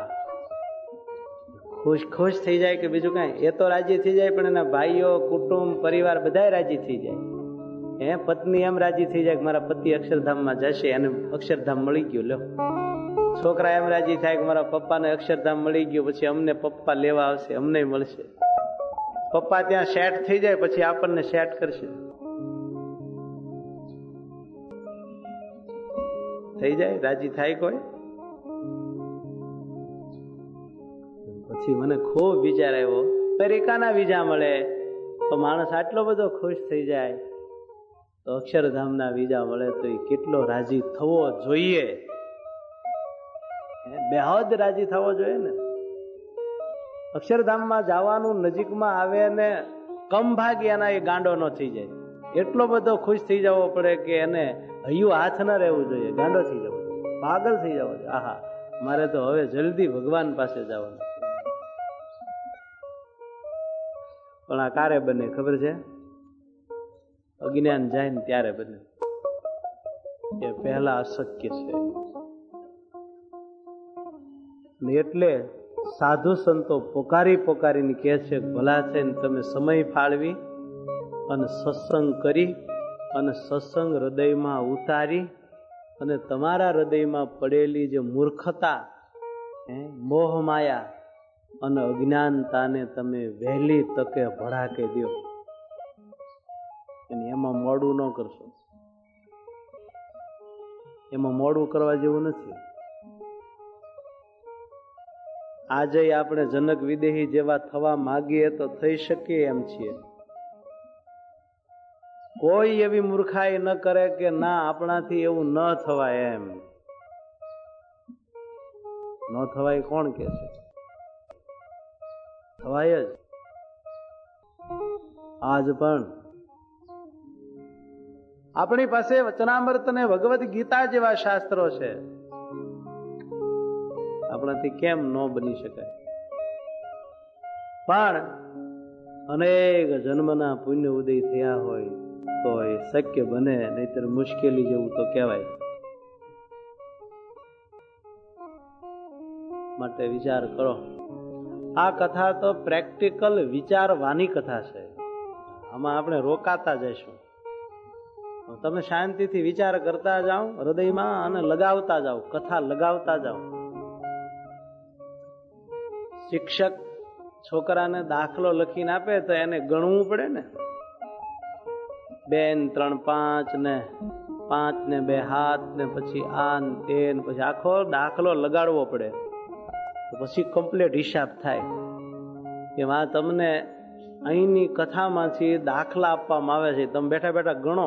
ખુશ ખુશ થઈ જાય કે બીજું કાંઈ? એ તો રાજી થઈ જાય, પણ એના ભાઈઓ કુટુંબ પરિવાર બધા રાજી થઈ જાય. હે, પત્ની એમ રાજી થઈ જાય કે મારા પતિ અક્ષરધામમાં જશે, એને અક્ષરધામ મળી ગયું. લો, છોકરા એમ રાજી થાય કે મારા પપ્પાને અક્ષરધામ મળી ગયું, પછી અમને પપ્પા લેવા આવશે, અમને મળશે. પપ્પા ત્યાં સેટ થઈ જાય પછી આપણને સેટ કરશે. થઈ જાય, રાજી થાય કોઈ? પછી મને ખૂબ વિચાર આવ્યો, અમેરિકાના વિઝા મળે તો માણસ આટલો બધો ખુશ થઈ જાય, તો અક્ષરધામના વિઝા મળે તો એ કેટલો રાજી થવો જોઈએ. બેહદ રાજી થવો જોઈએ ને. અક્ષરધામમાં જવાનું નજીકમાં આવે ને કમ ભાગ્ય એના એ ગાંડો ન થઈ જાય, એટલો બધો ખુશ થઈ જવો પડે કે એને હૈયું હાથ ન રહેવું જોઈએ, ગાંડો થઈ જવો જોઈએ, પાગલ થઈ જવો જોઈએ. આહા, મારે તો હવે જલ્દી ભગવાન પાસે જવાનું છે. પણ આ ક્યારે બને ખબર છે? અજ્ઞાન જાય ને ત્યારે બને, એ પહેલા અશક્ય છે. એટલે સાધુ સંતો પોકારી પોકારીને કહે છે ભલા છે ને તમે સમય ફાળવી અને સત્સંગ કરી અને સત્સંગ હૃદયમાં ઉતારી અને તમારા હૃદયમાં પડેલી જે મૂર્ખતા, મોહ માયા અને અજ્ઞાનતાને તમે વહેલી તકે ભડાકે દો. અને એમાં મોડું ન કરશો. એમાં મોડું કરવા જેવું નથી. આજે આપણે જનક વિદેહી જેવા થવા માગીએ તો થઈ શકીએ એમ છીએ. કોઈ એવી મૂર્ખાઈ ન કરે કે ના આપણાથી એવું ન થવાય. એમ ન થવાય કોણ કે છે? થવાય જ. આજ પણ આપણી પાસે વચનામૃત અને ભગવદ્ ગીતા જેવા શાસ્ત્રો છે, આપણાથી કેમ ન બની શકાય? પણ અનેક જન્મના પુણ્ય ઉદય થયા હોય તો એ શક્ય બને, નહીતર મુશ્કેલી જેવું તો કહેવાય. માટે વિચાર કરો. આ કથા તો પ્રેક્ટિકલ વિચારવાની કથા છે. આમાં આપણે રોકાતા જઈશું. તમે શાંતિથી વિચાર કરતા જાઓ હૃદયમાં અને લગાવતા જાઓ, કથા લગાવતા જાઓ. શિક્ષક છોકરાને દાખલો લખીને આપે તો એને ગણવું પડે ને. બે ને ત્રણ પાંચ ને પાંચ ને બે હાથ ને પછી આ ને તે ને પછી આખો દાખલો લગાડવો પડે તો પછી કમ્પ્લીટ હિસાબ થાય. એમાં તમને અહીંની કથામાંથી દાખલા આપવામાં આવે છે, તમે બેઠા બેઠા ગણો.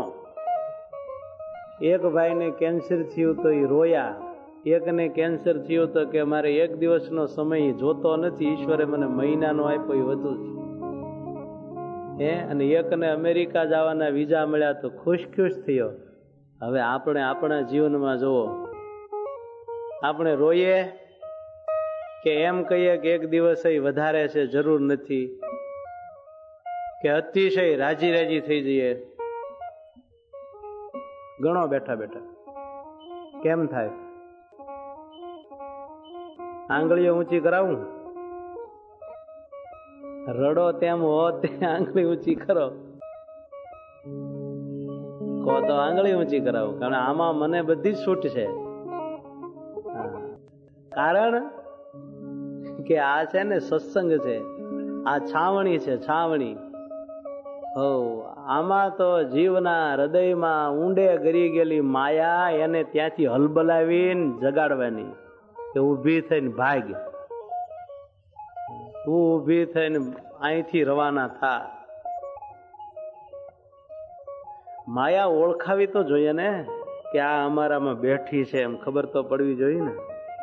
એક ભાઈને કેન્સર થયું તો એ રોયા, એકને કેન્સર થયું તો કે મારે એક દિવસનો સમય જોતો નથી, ઈશ્વરે મને મહિનાનો આપ્યો એ વધુ છે. હે, અને એકને અમેરિકા જવાના વિઝા મળ્યા તો ખુશ ખુશ થયો, હવે આપણે આપણા જીવનમાં જુઓ, આપણે રોઈએ કે એમ કહીએ કે એક દિવસ વધારે છે, જરૂર નથી, કે અતિશય રાજી રાજી થઈ જઈએ? ગણો બેઠા બેઠા કેમ થાય? આંગળીઓ ઊંચી કરાવું? રડો તેમ હો તે આંગળી ઊંચી કરો, કહો તો આંગળી ઊંચી કરાવું, કારણ આમાં મને બધી જ છૂટ છે. કારણ કે આ છે ને સત્સંગ છે, આ છાવણી છે, છાવણી. હો, આમાં તો જીવના હૃદયમાં ઊંડે ગરી ગયેલી માયા એને ત્યાંથી હલબલાવીને જગાડવાની કે ઊભી થઈને ભાગ, તું ઊભી થઈને અહીંથી રવાના થા. માયા ઓળખાવી તો જોઈએ ને કે આ અમારામાં બેઠી છે, એમ ખબર તો પડવી જોઈએ ને.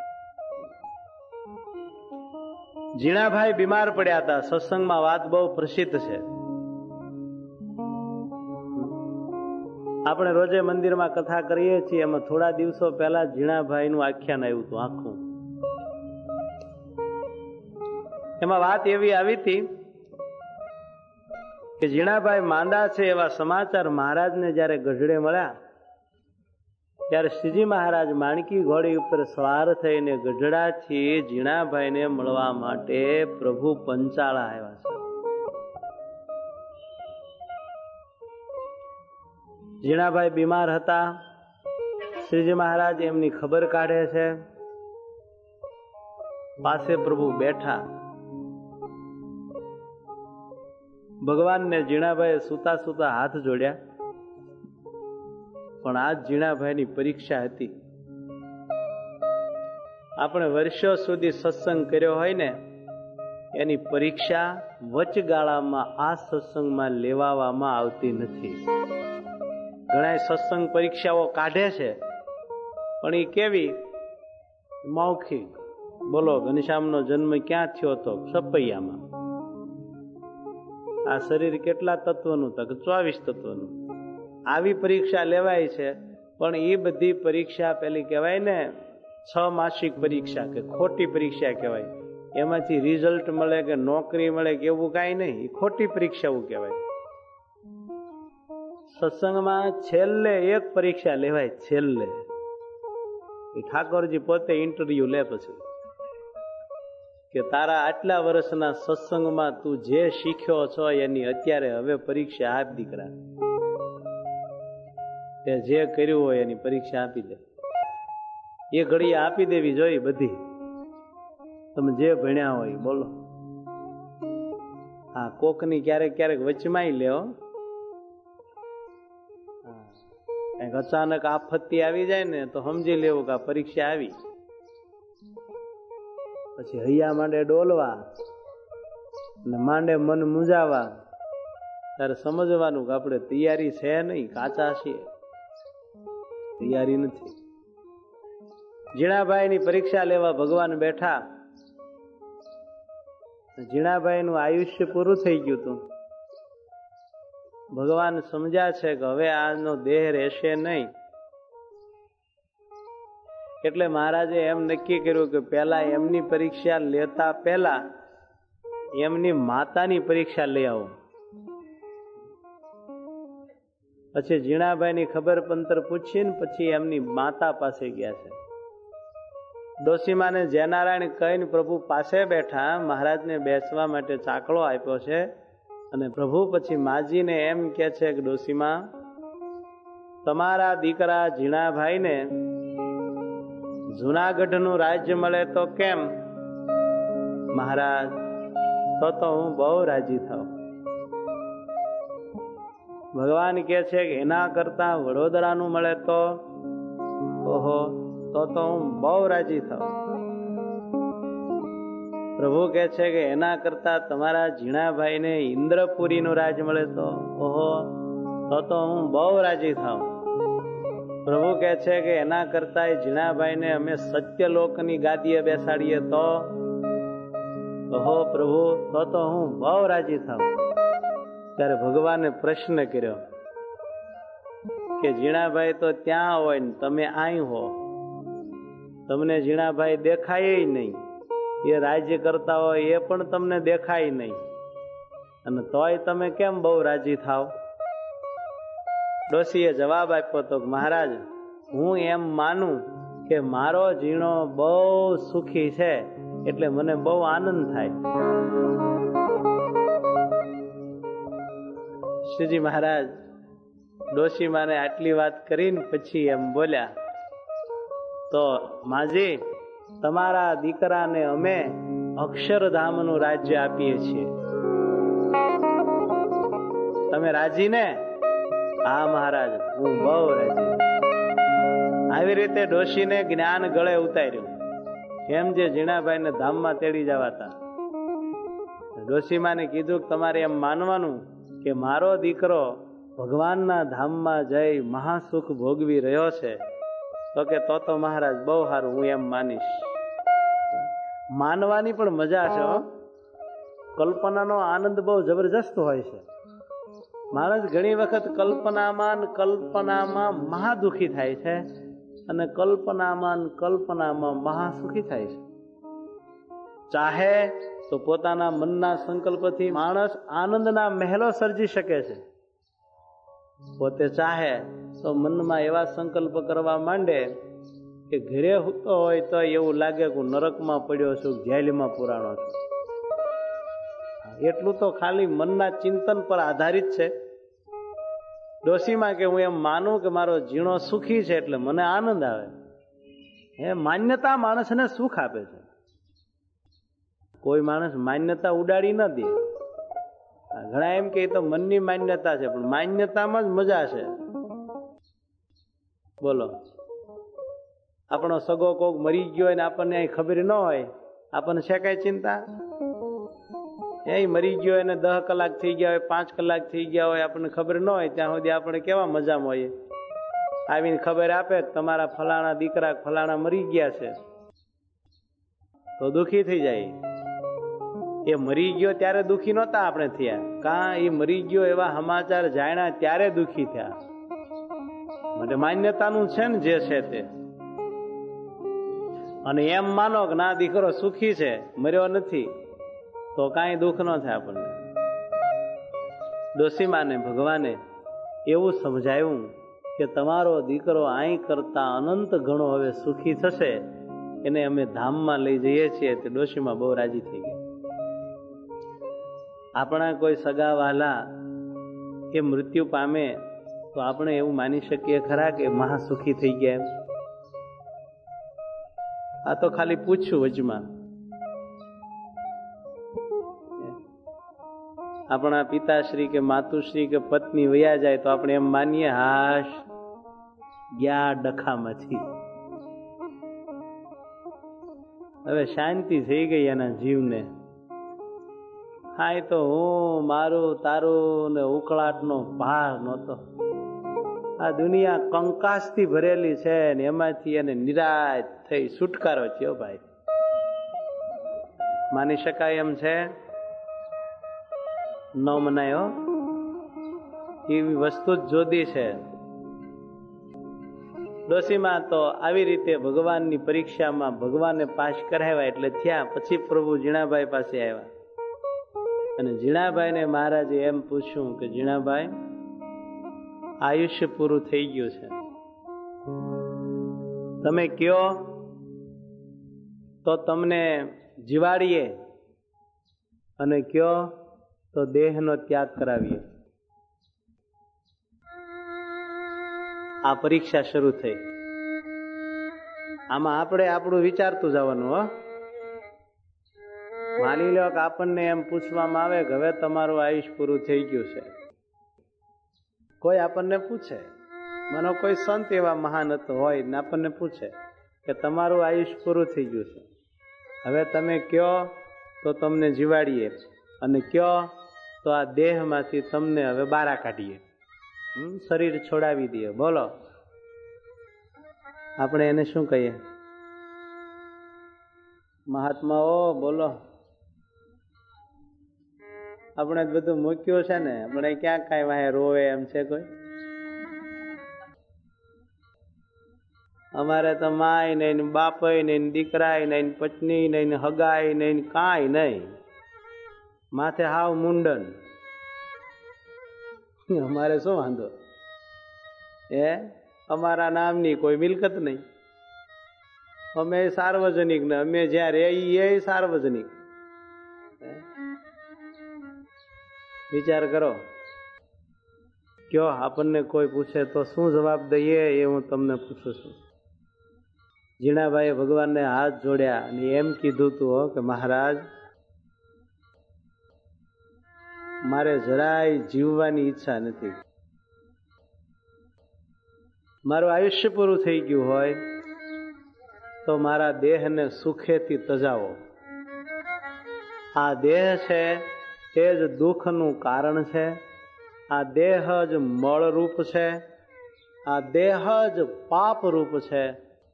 જીણાભાઈ બીમાર પડ્યા હતા. સત્સંગમાં વાત બહુ પ્રસિદ્ધ છે. આપણે રોજે મંદિરમાં કથા કરીએ છીએ, એમાં થોડા દિવસો પહેલા જીણાભાઈ નું આખ્યાન આવ્યું હતું આખું. એમાં વાત એવી આવી હતી કે જીણાભાઈ માંદા છે એવા સમાચાર મહારાજને જયારે ગઢડે મળ્યા, ત્યારે શ્રીજી મહારાજ માણકી ઘોડી ઉપર સવાર થઈને ગઢડાથી જીણાભાઈને મળવા માટે પ્રભુ પંચાળા આવ્યા છે. જીણાભાઈ બીમાર હતા. શ્રીજી મહારાજ એમની ખબર કાઢે છે. પાસે પ્રભુ બેઠા. ભગવાનને જીણાભાઈએ સુતા સુતા હાથ જોડ્યા. પણ આ જીણાભાઈની પરીક્ષા હતી. આપણે વર્ષો સુધી સત્સંગ કર્યો હોય ને, એની પરીક્ષા વચગાળામાં આ સત્સંગમાં લેવામાં આવતી નથી. ઘણા સત્સંગ પરીક્ષાઓ કાઢે છે, પણ એ કેવી? મૌખિક. બોલો, ઘનશ્યામનો જન્મ ક્યાં થયો હતો? સપૈયામાં. આ શરીર કેટલા તત્વનું? તક ચોવીસ તત્વનું. આવી પરીક્ષા લેવાય છે, પણ એ બધી પરીક્ષા પેલી કહેવાય ને છ માસિક પરીક્ષા, કે ખોટી પરીક્ષા કહેવાય. એમાંથી રિઝલ્ટ મળે કે નોકરી મળે કે એવું કાંઈ નહીં. એ ખોટી પરીક્ષાઓ કહેવાય. સત્સંગમાં છેલ્લે એક પરીક્ષા લેવાય, છેલ્લે. એ ઠાકોરજી પોતે ઇન્ટરવ્યુ લે પછી કે તારા આટલા વર્ષના સત્સંગમાં તું જે શીખ્યો છો એની અત્યારે હવે પરીક્ષા આપ દીકરા. તે જે કર્યું હોય એની પરીક્ષા આપી દે. એ ઘડી આપી દેવી જોઈએ બધી. તમે જે ભણ્યા હોય બોલો. હા, કોકની ક્યારેક ક્યારેક વચમાં લેવો. કંઈક અચાનક આપત્તિ આવી જાય ને તો સમજી લેવું કે આ પરીક્ષા આવી. પછી હૈયા માંડે ડોલવા ને માંડે મન મૂંઝાવા, ત્યારે સમજવાનું કે આપણે તૈયારી છે નહીં, કાચા છીએ, તૈયારી નથી. જીણાભાઈ ની પરીક્ષા લેવા ભગવાન બેઠા. જીણાભાઈ નું આયુષ્ય પૂરું થઈ ગયું હતું. ભગવાન સમજ્યા છે કે હવે આનો દેહ રહેશે નહીં, એટલે મહારાજે એમ નક્કી કર્યું કે પેલા એમની પરીક્ષા લેતા પહેલા એમની માતાની પરીક્ષા લઈ આવો. પછી જીણાભાઈ ની ખબર પંતર પૂછી ને પછી એમની માતા પાસે ગયા છે. ડોસીમાને જયનારાયણ કહીને પ્રભુ પાસે બેઠા. મહારાજને બેસવા માટે ચાકડો આપ્યો છે. અને પ્રભુ પછી માજીને એમ કે છે કે ડોસીમા, તમારા દીકરા જીણાભાઈને જુનાગઢનું રાજ્ય મળે તો કેમ? મહારાજ, તો તો હું બહુ રાજી થાઉં. ભગવાન કે છે કે એના કરતા વડોદરાનું મળે તો? ઓહો, તો તો હું બહુ રાજી થાઉં. પ્રભુ કે છે કે એના કરતા તમારા જીણાભાઈને ઇન્દ્રપુરીનું રાજ મળે તો? ઓહો, તો તો હું બહુ રાજી થાઉં. પ્રભુ કહે છે કે એના કરતા જીણાભાઈને અમે સત્યલોકની ગાદીએ બેસાડીએ તો? ઓહો પ્રભુ, તો તો હું બહુ રાજી થાઉં. ત્યારે ભગવાને પ્રશ્ન કર્યો કે ઝીણાભાઈ તો ત્યાં હોય ને તમે અહીં હો, તમને ઝીણાભાઈ દેખાય નહીં, એ રાજ્ય કરતા હોય એ પણ તમને દેખાય નહીં, અને તોય તમે કેમ બહુ રાજી થાવ? ડોશીએ જવાબ આપ્યો તો, મહારાજ હું એમ માનું કે મારો ઝીણો બહુ સુખી છે એટલે મને બહુ આનંદ થાય. શ્રીજી મહારાજ ડોશી માને આટલી વાત કરીને પછી એમ બોલ્યા, તો માજી તમારા દીકરાને અમે અક્ષરધામનું રાજ્ય આપીએ છીએ, તમે રાજી ને? હા મહારાજ હું બહુ રાજી. આવી રીતે ડોશીને જ્ઞાન ગળે ઉતાર્યું, કેમ જે ઝીણાભાઈને ધામમાં તેડી જવાતા. ડોશીમાને કીધું કે તમારે એમ માનવાનું કે મારો દીકરો ભગવાનના ધામમાં જઈ મહાસુખ ભોગવી રહ્યો છે, તો કે તો તો મહારાજ બહુ સારું, હું એમ માનીશ. માનવાની પણ મજા છે હો. કલ્પનાનો આનંદ બહુ જબરજસ્ત હોય છે. માણસ ઘણી વખત કલ્પનામાં કલ્પનામાં મહાદુખી થાય છે અને કલ્પનામાં કલ્પનામાં મહાસુખી થાય છે. ચાહે તો પોતાના મનના સંકલ્પથી માણસ આનંદના મહેલો સર્જી શકે છે. પોતે ચાહે તો મનમાં એવા સંકલ્પ કરવા માંડે કે ઘરે હૂતો હોય તો એવું લાગે કે હું નરકમાં પડ્યો છું, જેલમાં પુરાણો છું. એટલું તો ખાલી મનના ચિંતન પર આધારિત છે. ડોશીમાં કે હું એમ માનું કે મારો ઝીણો સુખી છે એટલે મને આનંદ આવે. એ માન્યતા માણસને સુખ આપે છે. કોઈ માણસ માન્યતા ઉડાડી ન દે. ઘણા એમ કે તો મનની માન્યતા છે, પણ માન્યતામાં જ મજા છે. બોલો, આપણો સગો કોક મરી ગયો હોય ને આપણને અહીં ખબર ન હોય, આપણને છે કઈ ચિંતા? એ મરી ગયો એને દસ કલાક થઈ ગયા હોય, પાંચ કલાક થઈ ગયા હોય, આપણને ખબર ન હોય, ત્યાં સુધી આપણે કેવા મજામાં હોઈએ. આવીને ખબર આપે તમારા ફલાણા દીકરા ફલાણા મરી ગયા છે, તો દુઃખી થઈ જાય. એ મરી ગયો ત્યારે દુઃખી નહોતા આપણે થયા, કા એ મરી ગયો એવા સમાચાર જાણ્યા ત્યારે દુઃખી થયા. માટે માન્યતાનું છે ને જે છે તે. અને એમ માનો કે ના દીકરો સુખી છે, મર્યો નથી, તો કાંઈ દુઃખ ન થાય આપણને. ડોશીમાને ભગવાને એવું સમજાયું કે તમારો દીકરો અહીં કરતા અનંત ગણો હવે સુખી થશે, એને અમે ધામમાં લઈ જઈએ છીએ. તે ડોશીમાં બહુ રાજી થઈ ગઈ. આપણા કોઈ સગા વહાલા એ મૃત્યુ પામે તો આપણે એવું માની શકીએ ખરા કે મહાસુખી થઈ ગયા એમ? આ તો ખાલી પૂછ્યું વચમાં. આપણા પિતાશ્રી કે માતુશ્રી કે પત્ની વયા જાય તો આપણે એમ માનીએ, હાશ ગયા ડખામાંથી, હવે શાંતિ થઈ ગઈ એના જીવને. હા, તો હું મારું તારું ને ઉકળાટનો ભાર નહોતો. આ દુનિયા કંકાસથી ભરેલી છે ને એમાંથી એને નિરાશ થઈ છુટકારો થયો. ભાઈ માની શકાય એમ છે? ન મનાયો. એવી વસ્તુ જ જોદી છે. ડોશીમાં તો આવી રીતે ભગવાનની પરીક્ષામાં ભગવાને પાસ કરાવ્યા એટલે થયા. પછી પ્રભુ ઝીણાભાઈ પાસે આવ્યા અને ઝીણાભાઈને મહારાજે એમ પૂછ્યું કે ઝીણાભાઈ, આયુષ્ય પૂરું થઈ ગયું છે, તમે કયો તો તમને જીવાડીએ, અને કયો તો દેહનો ત્યાગ કરાવીએ. આ પરીક્ષા શરૂ થઈ. આમાં આપણે આપણું વિચારતું જવાનું. હો, માની લો કે આપણને એમ પૂછવામાં આવે કે હવે તમારું આયુષ્ય પૂરું થઈ ગયું છે. કોઈ આપણને પૂછે, માનો કોઈ સંત એવા મહાન હોય ને આપણને પૂછે કે તમારું આયુષ્ય પૂરું થઈ ગયું છે, હવે તમે કયો તો તમને જીવાડીએ, અને કયો તો આ દેહમાંથી તમને હવે બારા કાઢીએ, શરીર છોડાવી દઈએ. બોલો, આપણે એને શું કહીએ? મહાત્માઓ બોલો, આપણે બધું મૂક્યું છે ને, આપણે ક્યાં કાંઈ વાહે રોવે એમ છે કોઈ? અમારે તો માય નહીં, બાપય નહીં, દીકરાય નહીં, પત્ની નહીં, હગાય નહીં, કાંઈ નહીં, માથે હાવ મુંડન. અમારે શું વાંધો? એ અમારા નામની કોઈ મિલકત નહીં, અમે સાર્વજનિક ને અમે જ્યાં રહીએ એ સાર્વજનિક. વિચાર કરો. કયો આપણને કોઈ પૂછે તો શું જવાબ દઈએ એ હું તમને પૂછું છું. જીણાભાઈએ ભગવાનને હાથ જોડ્યા અને એમ કીધું તું કે મહારાજ, મારે જરાય જીવવાની ઈચ્છા નથી. મારું આયુષ્ય પૂરું થઈ ગયું હોય તો મારા દેહને સુખેથી તજાવો. આ દેહ છે એ જ દુઃખનું કારણ છે. આ દેહ જ મળરૂપ છે. આ દેહ જ પાપરૂપ છે.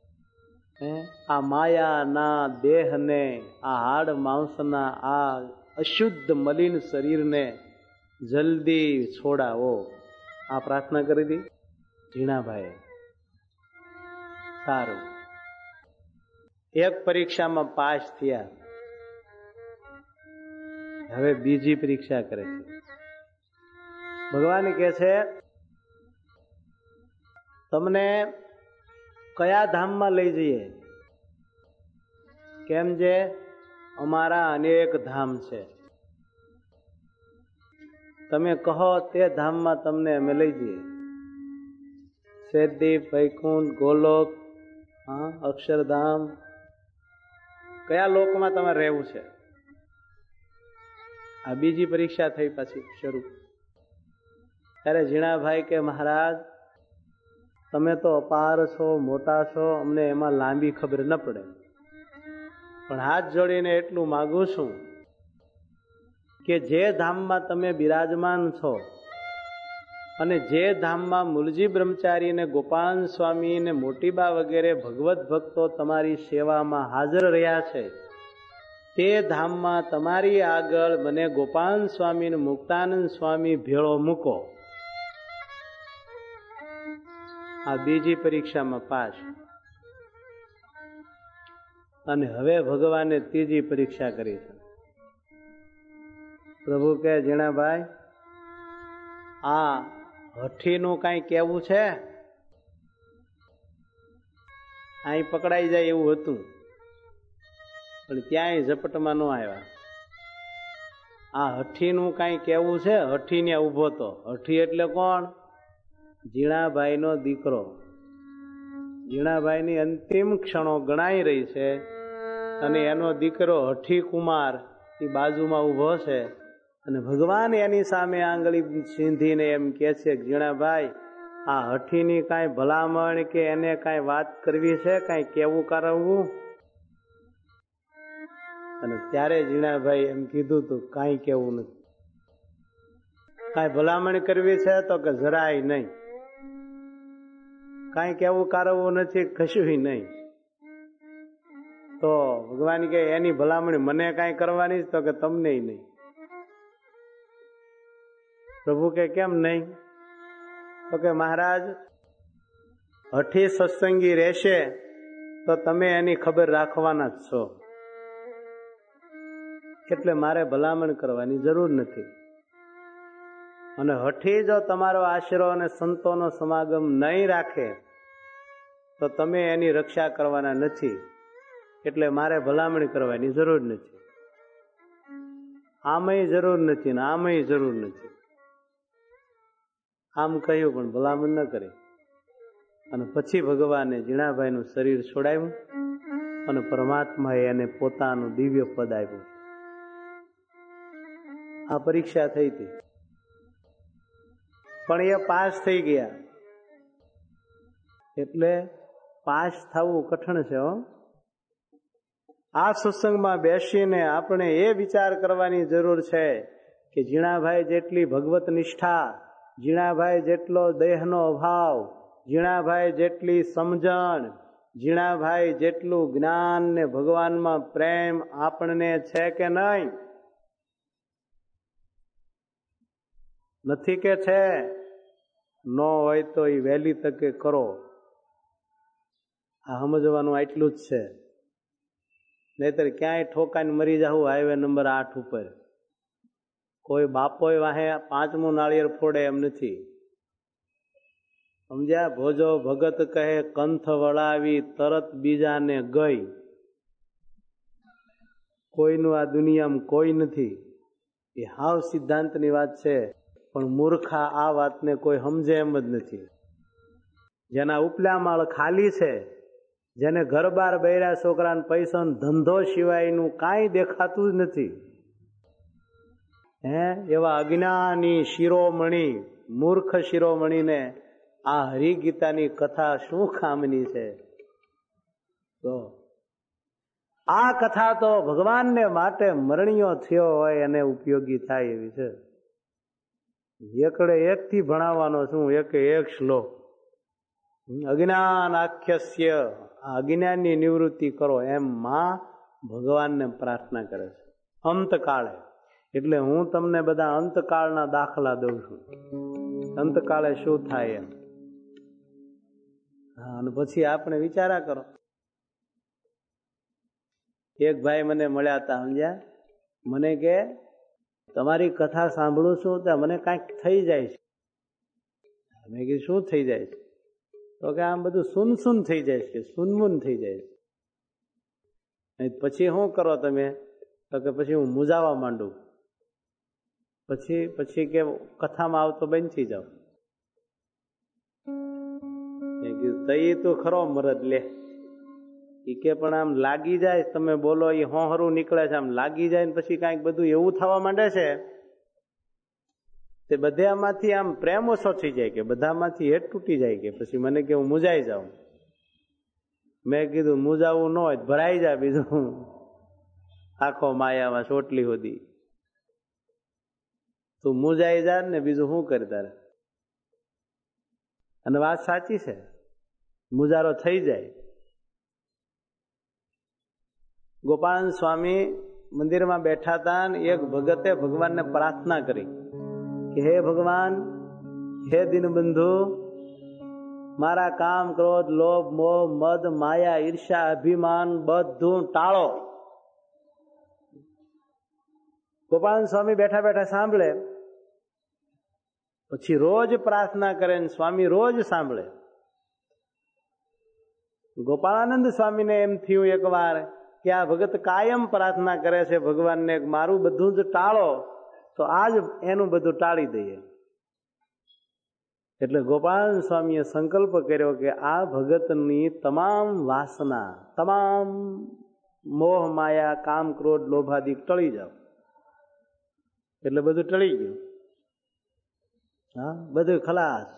આ માયાના દેહને, આ હાડ માંસના આ અશુદ્ધ મલિન શરીરને જલ્દી છોડાવો. આ પ્રાર્થના કરી દી જીણાભાઈએ. સારું, એક પરીક્ષામાં પાસ થયા. હવે બીજી પરીક્ષા કરે છે. ભગવાન કહે છે, તમને કયા ધામમાં લઈ જઈએ? કેમ છે? અમારા અનેક ધામ છે, તમે કહો તે ધામમાં તમને અમે લઈ જઈએ. સિદ્ધિ, વૈકુંઠ, ગોલોક, હા, અક્ષરધામ, કયા લોકમાં તમારે રહેવું છે? આ બીજી પરીક્ષા થઈ પાછી શરૂ. ત્યારે જીણાભાઈ કે મહારાજ, તમે તો અપાર છો, મોટા છો, અમને એમાં લાંબી ખબર ન પડે, પણ હાથ જોડીને એટલું માગું છું કે જે ધામમાં તમે બિરાજમાન છો અને જે ધામમાં મૂલજી બ્રહ્મચારી ને ગોપાલ સ્વામી ને મોટીબા વગેરે ભગવત ભક્તો તમારી સેવામાં હાજર રહ્યા છે, તે ધામમાં તમારી આગળ મને ગોપાલ સ્વામી ને મુક્તાનંદ સ્વામી ભેળો મૂકો. આ બીજી પરીક્ષામાં પાસ. અને હવે ભગવાને ત્રીજી પરીક્ષા કરી છે. પ્રભુ કે જીણાભાઈ, આ હઠીનું કઈ કેવું છે? અહીં પકડાઈ જાય એવું હતું, પણ ક્યાંય ઝપટમાં ન આવ્યા. આ હઠીનું કઈ કેવું છે? હઠી ને ઉભો તો. હઠી એટલે કોણ? જીણાભાઈ નો દીકરો. જીણાભાઈ ની અંતિમ ક્ષણો ગણાઈ રહી છે અને એનો દીકરો હઠી કુમાર એ બાજુમાં ઉભો છે અને ભગવાન એની સામે આંગળી સીંધીને એમ કે છે, જીણાભાઈ, આ હઠીની કાંઈ ભલામણ કે એને કાંઈ વાત કરવી છે, કાંઈ કેવું કરાવવું? અને ત્યારે જીણાભાઈ એમ કીધું તું, કાંઈ કેવું નથી. કાંઈ ભલામણ કરવી છે તો કે જરાય નહીં. કાંઈ કેવું કારવવું નથી, કશું નહીં. તો ભગવાન કે એની ભલામણ મને કાંઈ કરવાની તો કે તમને નહીં. પ્રભુ કે કેમ નહીં? તો કે મહારાજ, હઠી સત્સંગી રહેશે તો તમે એની ખબર રાખવાના જ છો, એટલે મારે ભલામણ કરવાની જરૂર નથી. અને હઠી જો તમારો આશરો અને સંતોનો સમાગમ નહીં રાખે તો તમે એની રક્ષા કરવાના નથી, એટલે મારે ભલામણ કરવાની જરૂર નથી. આમય જરૂર નથી ને આમય જરૂર નથી. આમ કહ્યું પણ ભલામણ ન કરે. અને પછી ભગવાને જીણાભાઈનું શરીર છોડાવ્યું અને પરમાત્માએ એને પોતાનું દિવ્ય પદ આપ્યું. આ પરીક્ષા થઈ હતી, પણ એ પાસ થઈ ગયા. એટલે પાસ થવું કઠણ છે. હો, આ સત્સંગમાં બેસીને આપણે એ વિચાર કરવાની જરૂર છે કે જીણાભાઈ જેટલી ભગવત નિષ્ઠા, જીણાભાઈ જેટલો દેહનો અભાવ, જીણાભાઈ જેટલી સમજણ, જીણાભાઈ જેટલું જ્ઞાન ને ભગવાનમાં પ્રેમ આપણને છે કે નહીં? નથી કે છે? ન હોય તો એ વહેલી તકે કરો. આ સમજવાનું આટલું જ છે. નહીતર ક્યાંય ઠોકાઈને મરી જાવું હાઈવે નંબર આઠ ઉપર. કોઈ બાપોય વાહે પાંચમું નાળિયેર ફોડે એમ નથી. સમજ્યા? ભોજો ભગત કહે કંથ વળાવી તરત બીજાને ગઈ. કોઈનું આ દુનિયામાં કોઈ નથી. એ હાવ સિદ્ધાંતની વાત છે, પણ મૂર્ખા આ વાતને કોઈ સમજે એમ જ નથી. જેના ઉપલા માળ ખાલી છે, જેને ઘર બાર બૈરા છોકરાને પૈસા ધંધો સિવાયનું કાંઈ દેખાતું જ નથી, હે એવા અજ્ઞાની શિરોમણી, મૂર્ખ શિરોમણીને આ હરિગીતાની કથા શું કામની છે? તો આ કથા તો ભગવાનને માટે મરણીયો થયો હોય એને ઉપયોગી થાય એવી છે. એકડે એક થી ભણાવવાનો શું, એક એક શ્લોક. અજ્ઞાન આખ્યસ્ય, અજ્ઞાનની નિવૃત્તિ કરો એમ માં ભગવાનને પ્રાર્થના કરે છે અંતકાળે. એટલે હું તમને બધા અંતકાળના દાખલા દઉં છું, અંતકાળે શું થાય એમ. હા, અને પછી આપણે વિચારા કરો. એક ભાઈ મને મળ્યા હતા, સમજ્યા? મને કે તમારી કથા સાંભળું છું ત્યાં મને કાંઈક થઈ જાય છે. મેં કીધું શું થઈ જાય છે? તો કે આમ બધું સુન સુન થઈ જાય છે, સુનમુન થઈ જાય છે. પછી શું કરો તમે? તો કે પછી હું મૂંઝાવા માંડું. પછી પછી કે કથામાં આવતો બંધ થઈ જાવ. મેં કીધું તઈ તો ખરો મરદ લે. એ કે પણ આમ લાગી જાય, તમે બોલો એ હોહરું નીકળે છે, આમ લાગી જાય ને પછી કાંઈક બધું એવું થવા માંડે છે તે બધામાંથી આમ પ્રેમ ઓછો થઈ જાય કે બધામાંથી હેત તૂટી જાય કે પછી મને કે હું મૂંઝાઈ જાઉં. મેં કીધું મૂંઝાવું ન હોય ભરાઈ જાય, બીજું આખો માયામાં ચોટલી હોદી તું મૂંઝાઈ જા ને બીજું શું કરી તારે. અને વાત સાચી છે, મૂંઝારો થઈ જાય. ગોપાળાનંદ સ્વામી મંદિરમાં બેઠા હતા ને એક ભગતે ભગવાનને પ્રાર્થના કરી કે હે ભગવાન, હે દીનબંધુ, મારા કામ, ક્રોધ, લોભ, મોહ, મદ, માયા, ઈર્ષા, અભિમાન બધું ટાળો. ગોપાળાનંદ સ્વામી બેઠા બેઠા સાંભળે, પછી રોજ પ્રાર્થના કરે ને સ્વામી રોજ સાંભળે. ગોપાળાનંદ સ્વામીને એમ થયું એક વાર કે આ ભગત કાયમ પ્રાર્થના કરે છે ભગવાનને મારું બધું જ ટાળો, તો આજ એનું બધું ટાળી દઈએ. એટલે ગોપાળાનંદ સ્વામીએ સંકલ્પ કર્યો કે આ ભગતની તમામ વાસના, તમામ મોહ, માયા, કામ, ક્રોધ, લોભાદિક ટળી જાવ. એટલે બધું ટળી ગયું. હા, બધું ખલાસ.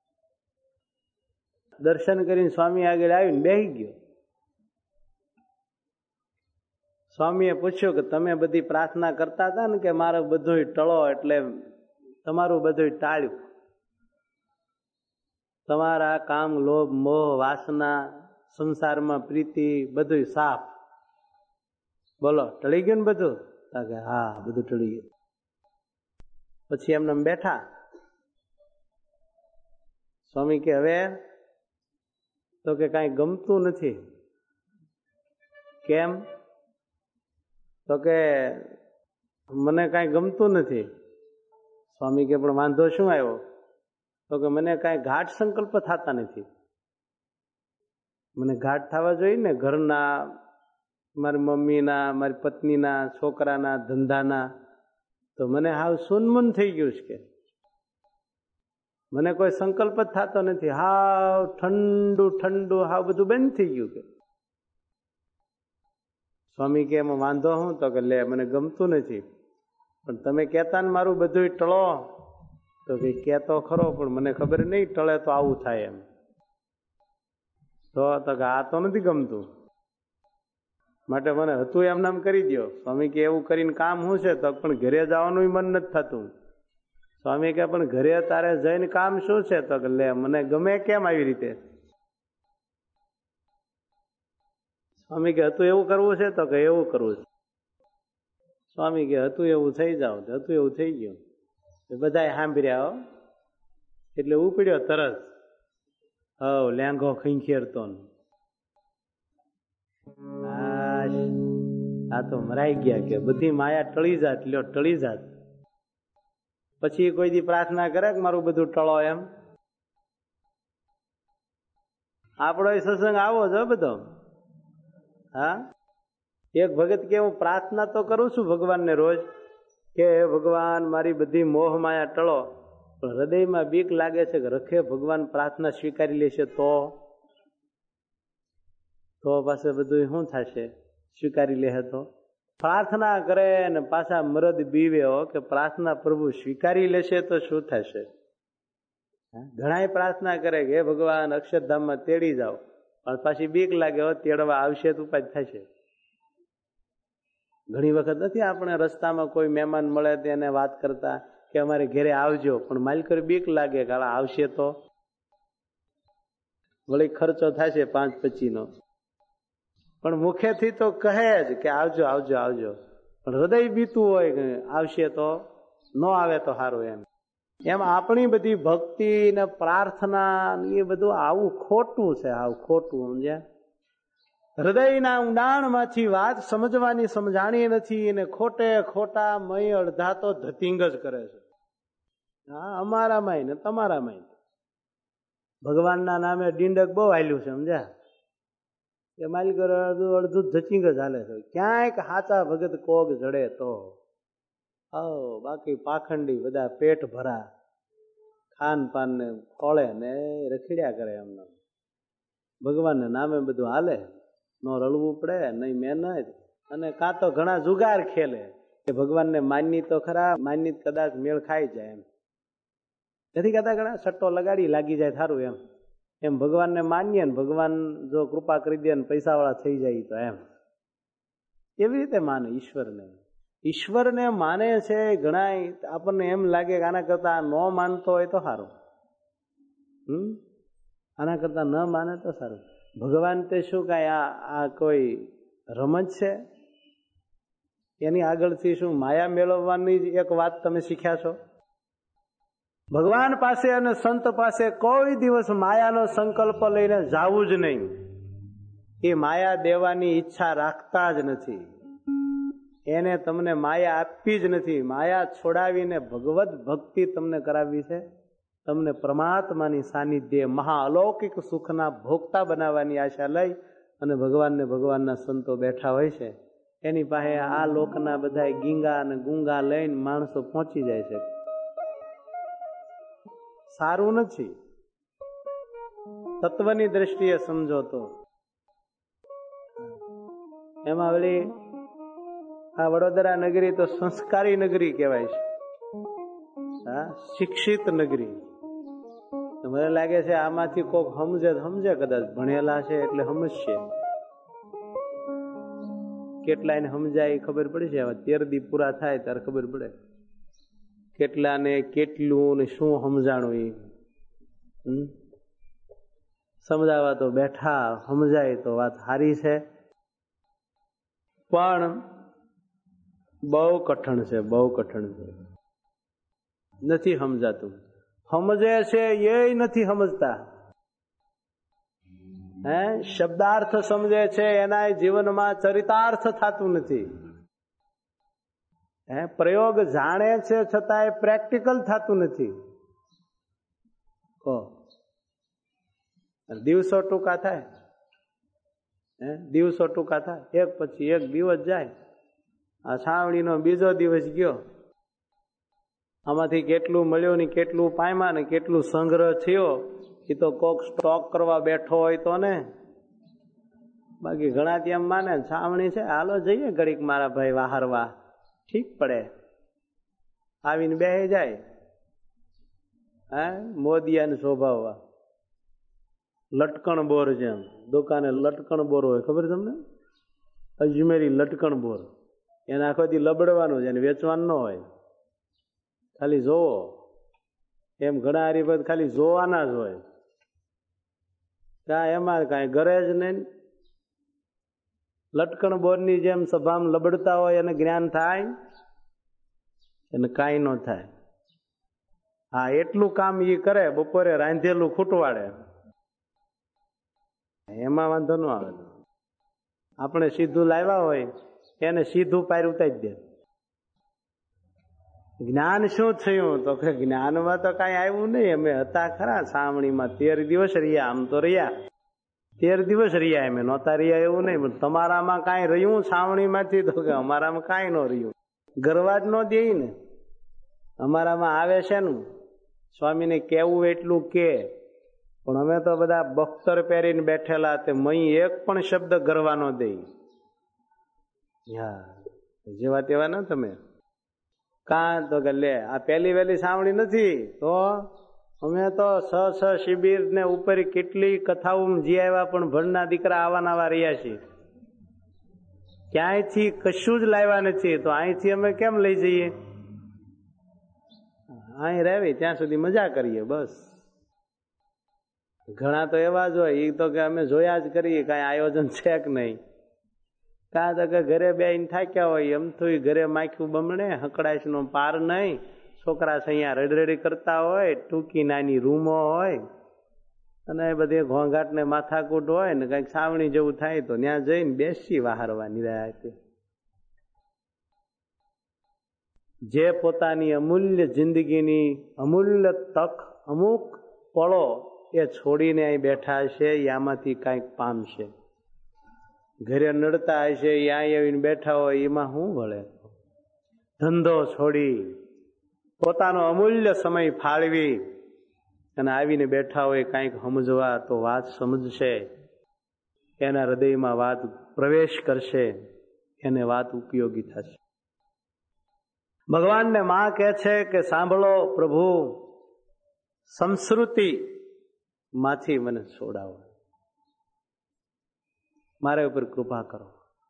દર્શન કરીને સ્વામી આગળ આવીને બેસી ગયો. સ્વામીએ પૂછ્યું કે તમે બધી પ્રાર્થના કરતા હતા ને કે મારે બધું ટળો, એટલે તમારું બધું ટાળ્યું. તમારા કામ, લોભ, મોહ, વાસના, સંસારમાં પ્રીતિ બધું સાફ. બોલો ટળી ગયું ને બધું? કે હા, બધું ટળી ગયું. પછી એમને બેઠા. સ્વામી કે હવે તો કે કાંઈ ગમતું નથી. કેમ? તો કે મને કાંઈ ગમતું નથી. સ્વામી કે પણ વાંધો શું આવ્યો? તો કે મને કાંઈ ઘાટ સંકલ્પ થતા નથી. મને ઘાટ થવા જોઈએ ને, ઘરના, મારી મમ્મીના, મારી પત્નીના, છોકરાના, ધંધાના. તો મને હાવ સુનમુન થઈ ગયું છે કે મને કોઈ સંકલ્પ જ થતો નથી. હાવ ઠંડુ ઠંડુ હાવ બધું બંધ થઈ ગયું કે. સ્વામી કે એમાં વાંધો હું? તો કે લે મને ગમતું નથી, પણ તમે કહેતા ને મારું બધું ટળો. તો કે કહેતો ખરો, પણ મને ખબર નહીં ટળે તો આવું થાય એમ. તો કે આ તો નથી ગમતું, માટે મને હતું એમ નામ કરી દો. સ્વામી કે એવું કરીને કામ શું છે? તો પણ ઘરે જવાનું મન નથી થતું. સ્વામી કે પણ ઘરે તારે જઈને કામ શું છે? તો કે લે મને ગમે કેમ આવી રીતે. સ્વામી કે હતું એવું કરવું છે? તો કે એવું કરવું છે. સ્વામી કે હતું એવું થઈ જાવ. હતું એવું થઈ ગયું. બધાએ સાંભળ્યા હો. એટલે ઉપડ્યો તરત, હવ લેંઘો ખંખેરતો. આ તો મરાઈ ગયા કે બધી માયા ટળી જાત, લ્યો ટળી જાત. પછી કોઈ દી પ્રાર્થના કરે કે મારું બધું ટળો એમ? આપણો સત્સંગ આવો છો બધો. હા, એક ભગત કે હું પ્રાર્થના તો કરું છું ભગવાનને રોજ કે ભગવાન મારી બધી મોહ માયા ટળો, પણ હૃદયમાં બીક લાગે છે કે રખે ભગવાન પ્રાર્થના સ્વીકારી લેશે તો તો પાસે બધું શું થશે? સ્વીકારી લે તો પ્રાર્થના કરે ને પાછા મરદ બીવે હો કે પ્રાર્થના પ્રભુ સ્વીકારી લેશે તો શું થશે? ઘણા પ્રાર્થના કરે કે હે ભગવાન અક્ષરધામમાં તેડી જાઓ, પણ પાછી બીક લાગે હો તેડવા આવશે તો ઉપાય થશે. ઘણી વખત નથી આપણે રસ્તામાં કોઈ મહેમાન મળે તેને વાત કરતા કે અમારે ઘરે આવજો, પણ માલિક બીક લાગે કે આવશે તો વળી ખર્ચો થશે પાંચ પચી નો, પણ મુખેથી તો કહે જ કે આવજો આવજો આવજો, પણ હૃદય બીતું હોય કે આવશે તો ન આવે તો સારું. એમ એમ આપણી બધી ભક્તિ ને પ્રાર્થના એ બધું આવું ખોટું છે, આવું ખોટું. સમજ્યા? હૃદયના ઊંડાણમાંથી વાત સમજવાની સમજાણી નથી અને ખોટે ખોટા મય અડધા તો ધતિંગ જ કરે છે. હા, અમારામાંય ને તમારામાંય ભગવાનના નામે ડીંડક બહુ હાલ્યું છે. સમજ્યા? એ માલિક અડધું અડધું ધતિંગ જ હાલે છે. ક્યાંક સાચા ભગત કોગ જડે તો, બાકી પાખંડી બધા પેટ ભરા ખાન પાન ને ખોળે ને રખડ્યા કરે. એમને ભગવાનને નામે બધું હાલે, નો રળવું પડે નહીં મહેનત, અને કાં તો ઘણા જુગાર ખેલે કે ભગવાનને માનની તો ખરા, માનની કદાચ મેળ ખાઈ જાય એમ નથી કહેતા, ઘણા સટ્ટો લગાડી લાગી જાય સારું એમ એમ ભગવાનને માનીએ ને ભગવાન જો કૃપા કરી દે ને પૈસા વાળા થઈ જાય તો એમ એવી રીતે માને ઈશ્વરને. ઈશ્વરને માને છે ઘણા, આપણને એમ લાગે કે આના કરતા ન માનતો હોય તો સારું. હમ આના કરતા ન માને તો સારું. ભગવાન તે શું કાંઈ આ આ કોઈ રમત છે? એની આગળથી શું માયા મેળવવાની જ એક વાત તમે શીખ્યા છો? ભગવાન પાસે અને સંત પાસે કોઈ દિવસ માયાનો સંકલ્પ લઈને જાવું જ નહીં. એ માયા દેવાની ઈચ્છા રાખતા જ નથી. એને તમને માયા આપવી જ નથી. માયા છોડાવીને ભગવત ભક્તિ તમને કરાવવી છે. તમને પરમાત્માની સાનિધ્ય મહા અલૌકિક સુખના ભોગતા બનાવવાની આશા લઈ અને ભગવાનને ભગવાનના સંતો બેઠા હોય છે. એની પાસે આ લોકના બધા ગીંગા અને ગુંગા લઈને માણસો પહોંચી જાય છે. સારું નથી. તત્વની દ્રષ્ટિએ સમજો તો એમાં વળી આ વડોદરા નગરી તો સંસ્કારી નગરી કહેવાય છે. હા, શિક્ષિત નગરી. મને લાગે છે આમાંથી કોક સમજે સમજે કદાચ ભણેલા છે એટલે સમજશે. કેટલા ને સમજાય ખબર પડી છે. તેર દી પૂરા થાય ત્યારે ખબર પડે કેટલાને કેટલું ને શું સમજાણું. એ સમજાવવા તો બેઠા, સમજાય તો વાત સારી છે, પણ બહુ કઠણ છે, બહુ કઠણ છે. નથી સમજાતું. સમજે છે એ નથી સમજતા. હે શબ્દાર્થ સમજે છે એના જીવનમાં ચરિતાર્થ થતું નથી. હે પ્રયોગ જાણે છે છતાં પ્રેક્ટિકલ થતું નથી. દિવસો ટૂંકા થાય, હે દિવસો ટૂંકા થાય, એક પછી એક દિવસ જાય. આ છાવણીનો બીજો દિવસ ગયો. આમાંથી કેટલું મળ્યું ને કેટલું પામ્યા ને કેટલું સંગ્રહ થયો એ તો કોક સ્ટોક કરવા બેઠો હોય તો ને. બાકી ઘણા ત્યાં માને છાવણી છે, હાલો જઈએ ઘડીક મારા ભાઈ વાહરવા, ઠીક પડે, આવીને બેહી જાય. હે મોદિયાને શોભાવવા લટકણ બોર, જેમ દુકાને લટકણ બોર હોય ખબર તમને? અજમેરી લટકણ બોર. એને આખો દી લબડવાનું છે, એને વેચવાનું ન હોય, ખાલી જોવો. એમ ઘણા હરિભક્ત ખાલી જોવાના જ હોય. કાંઈ એમાં કાંઈ ઘરે જ નહીં. લટકણ બોરની જેમ સભામાં લબડતા હોય એને જ્ઞાન થાય, એને કાંઈ ન થાય. હા, એટલું કામ એ કરે, બપોરે રાંધેલું ખૂટવાડે, એમાં વાંધો ન આવે. આપણે સીધું લાવ્યા હોય એને સીધું પાર ઉતારી દે. જ્ઞાન શું થયું? તો કે જ્ઞાનમાં તો કઈ આવ્યું નહીં. અમે હતા ખરા સાવણીમાં, તેર દિવસ રહ્યા. આમ તો રહ્યા તેર દિવસ રહ્યા, અમે નહોતા રહ્યા એવું નહીં. પણ તમારામાં કાંઈ રહ્યું સાવણીમાંથી? તો કે અમારામાં કાંઈ ન રહ્યું. ગરવા જ ન દે ને. અમારામાં આવે છે ને સ્વામીને કેવું એટલું કે, પણ અમે તો બધા બખ્તર પહેરીને બેઠેલા, તે મય એક પણ શબ્દ ગરવા ન દે. હા, જેવા તેવા ના તમે. કાં તો કે લે આ પહેલી વહેલી સાવણી નથી. તો અમે તો સ સ શિબિર ને ઉપર કેટલી કથાઓ જી આવ્યા, પણ ભણના દીકરા આવા નવા રહ્યા છીએ. ક્યાંયથી કશું જ લાવ્યા નથી. તો અહીંથી અમે કેમ લઈ જઈએ? અહીં રહેવી ત્યાં સુધી મજા કરીએ બસ. ઘણા તો એવા જ હોય, એ તો કે અમે જોયા જ કરીએ, કાંઈ આયોજન છે કે નહીં. કાં તો કે ઘરે બેહીને થાક્યા હોય, એમ તો ઘરે માખ્યું બમણે, હકડાઈશ નો પાર નહીં. છોકરા છે અહીંયા રડરડી કરતા હોય, ટૂંકી નાની રૂમો હોય, અને બધી ઘોંઘાટ ને માથાકૂટ હોય ને કંઈક સાવણી જેવું થાય તો ત્યાં જઈને બેસી વાહારવા નિરાતે. જે પોતાની અમૂલ્ય જિંદગીની અમૂલ્ય તક અમુક પળો એ છોડીને અહીં બેઠા છે, આમાંથી કાંઈક પામશે. ઘરે નડતા હશે, ત્યાં આવીને બેઠા હોય, એમાં શું વળે? ધંધો છોડી પોતાનો અમૂલ્ય સમય ફાળવી અને આવીને બેઠા હોય કાંઈક સમજવા, તો વાત સમજશે, એના હૃદયમાં વાત પ્રવેશ કરશે, એને વાત ઉપયોગી થશે. ભગવાનને માં કહે છે કે સાંભળો પ્રભુ, સંસ્કૃતિ માંથી મને છોડાવો, મારા ઉપર કૃપા કરો.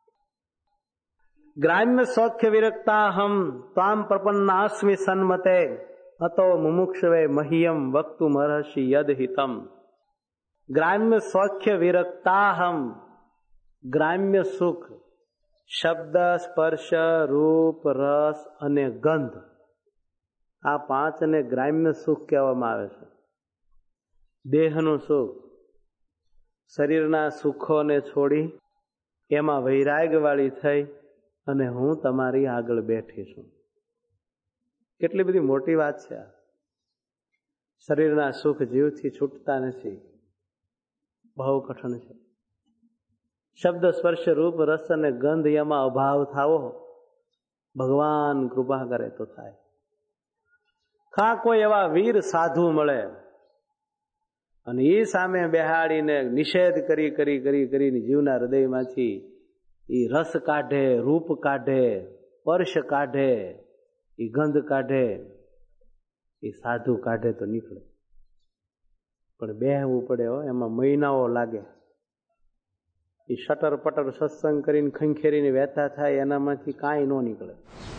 ગ્રામ્ય સૌખ્ય વિરક્તા હમ ત્વામ પ્રપન્નાસ્મિ સન્મતે અતો મુમુક્ષવે મહ્યમ વક્તુમ અર્હસि યદ હિતમ. ગ્રામ્ય સૌખ્ય વિરક્તા હમ, ગ્રામ્ય સુખ, શબ્દ, સ્પર્શ, રૂપ, રસ અને ગંધ, આ પાંચને ગ્રામ્ય સુખ કહેવામાં આવે છે. દેહનું સુખ, શરીરના સુખોને છોડી એમાં વૈરાગ્ય વાળી થઈ અને હું તમારી આગળ બેઠી છું. કેટલી બધી મોટી વાત છે આ. શરીરના સુખ જીવથી છૂટતા નથી, બહુ કઠણ છે. શબ્દ, સ્પર્શ, રૂપ, રસ અને ગંધ એમાં અભાવ થાવો, ભગવાન કૃપા કરે તો થાય. ખા કોઈ એવા વીર સાધુ મળે અને એ સામે બેહાડીને નિષેધ કરી કરી કરી કરીને જીવના હૃદયમાંથી એ રસ કાઢે, રૂપ કાઢે, સ્પર્શ કાઢે, એ ગંધ કાઢે, એ સાધુ કાઢે તો નીકળે. પણ બેહવું પડે હો, એમાં મહિનાઓ લાગે. એ શટર પટર સત્સંગ કરીને ખંખેરીને વહેતા થાય, એનામાંથી કાંઈ ન નીકળે.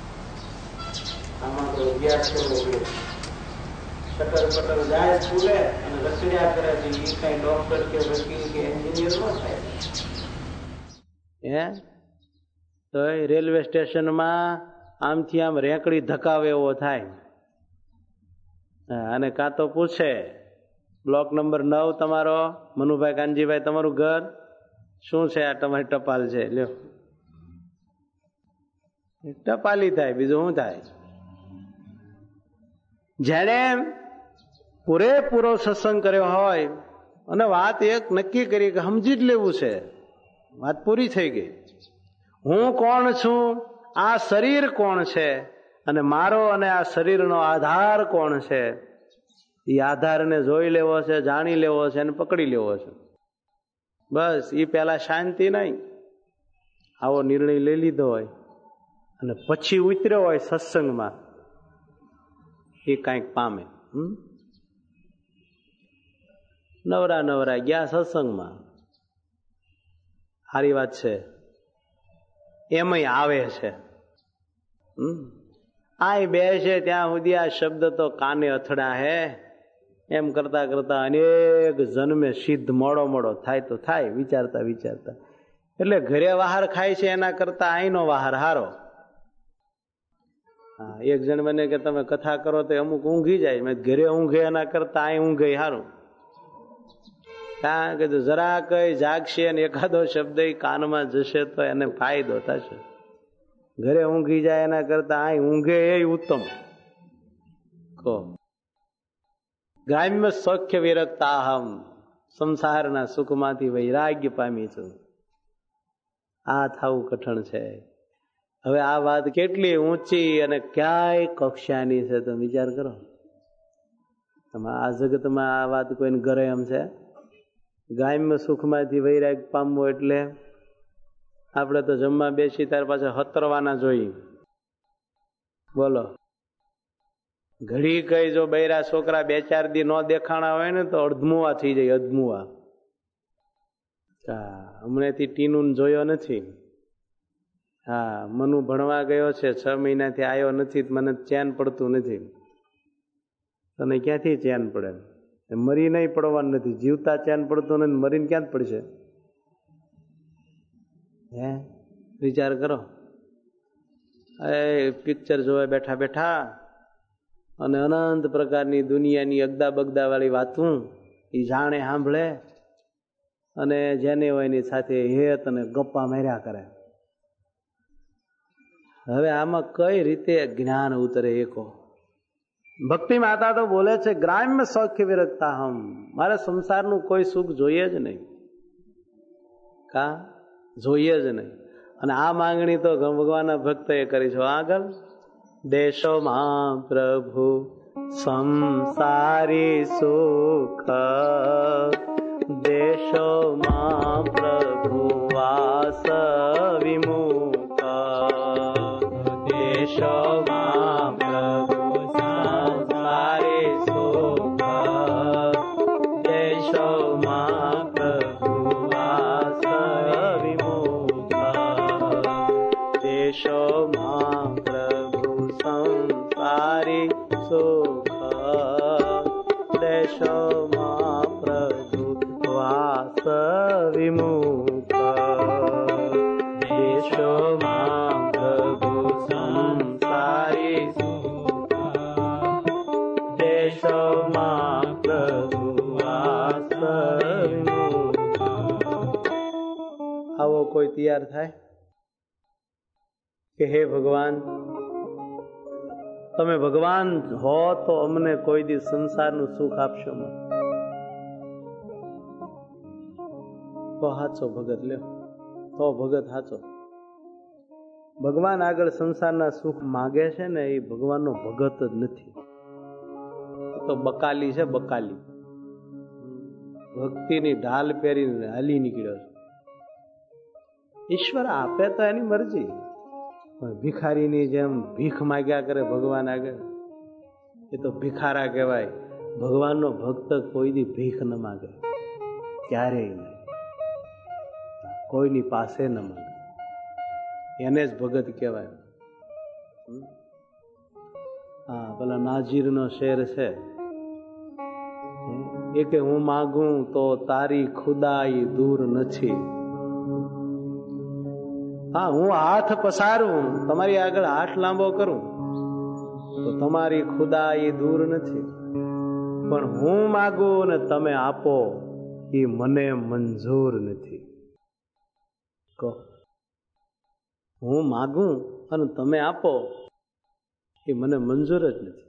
આમાં તો અભ્યાસ કરવો પડે. શટર પટર જાય સ્કૂલે અને રસોડિયા કરે છે, એ કઈ ડોક્ટર કે વકીલ કે એન્જિનિયર ન થાય. હે તો રેલવે સ્ટેશનમાં આમથી આમ રેંકડી ધકાવે એવો થાય. અને કાં તો પૂછે બ્લોક નંબર નવ તમારો, મનુભાઈ કાનજીભાઈ તમારું ઘર શું છે? આ તમારી ટપાલ છે, લ્યો. ટપાલી થાય, બીજું શું થાય? જેને પૂરેપૂરો સત્સંગ કર્યો હોય અને વાત એક નક્કી કરી કે સમજી જ લેવું છે, વાત પૂરી થઈ ગઈ. હું કોણ છું, આ શરીર કોણ છે, અને મારો અને આ શરીરનો આધાર કોણ છે, એ આધારને જોઈ લેવો છે, જાણી લેવો છે અને પકડી લેવો છે. બસ એ પેલા શાંતિ નહીં. આવો નિર્ણય લઈ લીધો હોય અને પછી ઉતર્યો હોય સત્સંગમાં, એ કાંઈક પામે. હમ નવરા નવરા ગયા સત્સંગમાં, સારી વાત છે, એમાંય આવે છે. હમ આ બે છે ત્યાં સુધી આ શબ્દ તો કાને અથડા હે, એમ કરતા કરતા અનેક જન્મે સિદ્ધ મોડો મોડો થાય તો થાય, વિચારતા વિચારતા. એટલે ઘરે વહાર ખાય છે એના કરતા અહીંનો વહાર હારો. હા, એક જણ મને કે તમે કથા કરો તો અમુક ઊંઘી જાય, મેં ઘરે ઊંઘે એના કરતા અહીં ઊંઘે હારું. કારણ કે જરા કઈ જાગશે અને એકાદો શબ્દ કાનમાં જશે તો એને ફાયદો થશે. ઘરે ઊંઘી જાય એના કરતા આ ઊંઘે એ ઉત્તમ. કહો ગ્રામ્ય સૌખ્ય વિરક્તાહમ, સંસારના સુખમાંથી વૈરાગ્ય પામી છું. આ થવું કઠણ છે. હવે આ વાત કેટલી ઊંચી અને ક્યાંય કક્ષાની છે તો વિચાર કરો. આ જગતમાં આ વાત કોઈને ઘરે એમ છે? ગ્રામ્ય સુખમાંથી વૈરાગ્ય પામવું એટલે આપણે તો જમવા બેસી ત્યાર પાછા હતરવાના જોઈએ. બોલો, ઘડી કઈ જો બૈરા છોકરા બે ચાર દી ન દેખાણા હોય ને તો અડધમુવા થઈ જાય. અડધમુવા. હમણાંથી ટીનું જોયો નથી. હા, મનુ ભણવા ગયો છે, છ મહિનાથી આવ્યો નથી, મને ચેન પડતું નથી. તને ક્યાંથી ચેન પડે? મરી નહીં પડવાનું નથી. જીવતા ચેન પડતું નથી, મરીને ક્યાં જ પડશે? હે, વિચાર કરો. એ પિક્ચર જોવા બેઠા બેઠા અને અનંત પ્રકારની દુનિયાની અગદા બગદા વાળી વાતું એ જાણે સાંભળે અને જેને હોય એની સાથે હેત અને ગપ્પા માર્યા કરે. હવે આમાં કઈ રીતે જ્ઞાન ઉતરે? એકો ભક્તિ માતા તો બોલે છે ગ્રામ્ય સૌખ્ય વિરક્તા હમ, મારે સંસારનું કોઈ સુખ જોઈએ જ નહીં. કા જોઈએ જ નહીં. અને આ માંગણી તો ભગવાનના ભક્તોએ કરી છે. આગળ દેશોમાં પ્રભુ સંસારી સુખ, દેશોમાં પ્રભુ વાસ વિમુખ, દેશોમાં પ્રભુ સંસારી સુખ, દેશોમાં પ્રભુ વાસ વિમુખ, દેશોમાં પ્રભુ સંસારી સુખ, દેશોમાં પ્રભુ વાસ વિમુખ, દેશોમાં પ્રભુ સંસારી સુખ, દેશોમાં પ્રભુ વાસ વિમુખ. આવો કોઈ તૈયાર થાય કે હે ભગવાન, તમે ભગવાન હો તો અમને કોઈ દી સંસારનું સુખ આપશો મત. તો હાચો ભગત લ્યો, તો ભગત હાચો. ભગવાન આગળ સંસારના સુખ માગે છે ને એ ભગવાનનો ભગત જ નથી, તો બકાલી છે. બકાલી ભક્તિની ઢાલ પહેરીને હાલી નીકળ્યો છે. ઈશ્વર આપે તો એની મરજી, ભિખારીની જેમ ભીખ માગ્યા કરે ભગવાન આગળ, એ તો ભિખારા કહેવાય. ભગવાનનો ભક્ત કોઈ દી ભીખ ન માગે, ક્યારેય નહીં, કોઈની પાસે ન માગે, એને જ ભગત કહેવાય. હા, પેલા નાજીરનો શેર છે એ કે હું માગું તો તારી ખુદાઈ દૂર નથી. હા, હું હાથ પસારું, તમારી આગળ હાથ લાંબો કરું તો તમારી ખુદાઈ દૂર નથી, પણ હું માગું ને તમે આપો એ મને મંજૂર નથી. કહો, હું માગું અને તમે આપો એ મને મંજૂર જ નથી.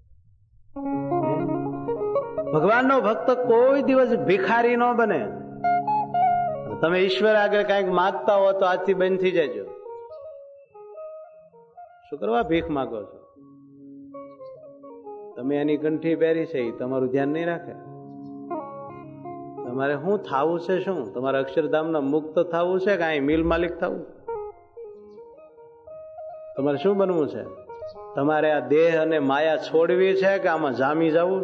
ભગવાનનો ભક્ત કોઈ દિવસ ભિખારી ન બને. તમે ઈશ્વર આગળ કઈક માગતા હો તો આજથી બંધ થઈ જજો. શું કરવા ભીખ માગો છો? તમે એની કંઠી પહેરી છે એ તમારું ધ્યાન નહીં રાખે. તમારે શું થાવું છે? શું તમારે અક્ષરધામના મુક્ત થવું છે કે અહીં મિલ માલિક થવું? તમારે શું બનવું છે? તમારે આ દેહ અને માયા છોડવી છે કે આમાં જામી જવું?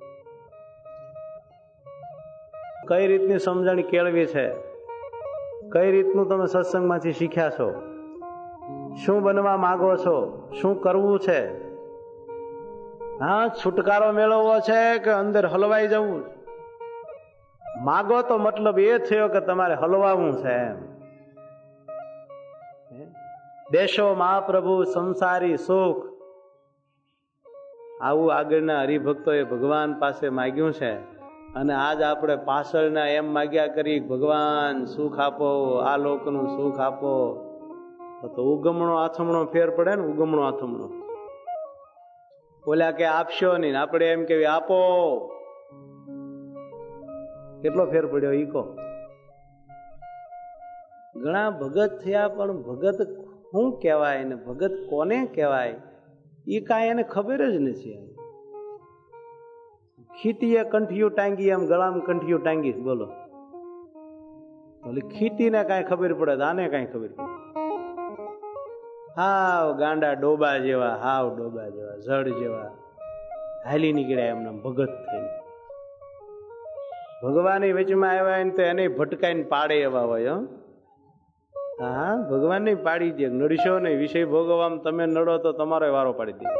કઈ રીતની સમજણ કેળવી છે? કઈ રીતનું તમે સત્સંગમાંથી શીખ્યા છો? શું બનવા માંગો છો? શું કરવું છે? હા, છુટકારો મેળવવો છે કે અંદર હલવાઈ જવું? માગો તો મતલબ એ થયો કે તમારે હલવાવું છે એમ. દેશો મહાપ્રભુ સંસારી સુખ, આવું આગળના હરિભક્તોએ ભગવાન પાસે માગ્યું છે. અને આજ આપણે પાછળના એમ માગ્યા કરી ભગવાન સુખ આપો, આ લોકનું સુખ આપો, તો ઉગમણો આથમણો ફેર પડે ને. ઉગમણો આથમણો ઓલા કે આપશો નહીં, આપણે એમ કે આપો. કેટલો ફેર પડ્યો ઈ કહો. ઘણા ભગત થયા પણ ભગત શું કહેવાય ને ભગત કોને કહેવાય એ કાંઈ એને ખબર જ નથી. ખીટીએ કંઠિયું ટાંગી, એમ ગળામાં કંઠિયું ટાંગી, બોલો ખીટીને કાંઈ ખબર પડે તો આને કાંઈ ખબર પડે. હાવ ગાંડા ડોબા જેવા, હાવ ડોબા જેવા, જડ જેવા હાલી નીકળ્યા એમના ભગત થઈને. ભગવાન વચમાં આવ્યા ને તો એને ભટકાઈને પાડે એવા હોય. હા, ભગવાન ને પાડી દે, નડશો નહીં. વિષય ભોગવવામાં તમે નડો તો તમારો વારો પાડી દે.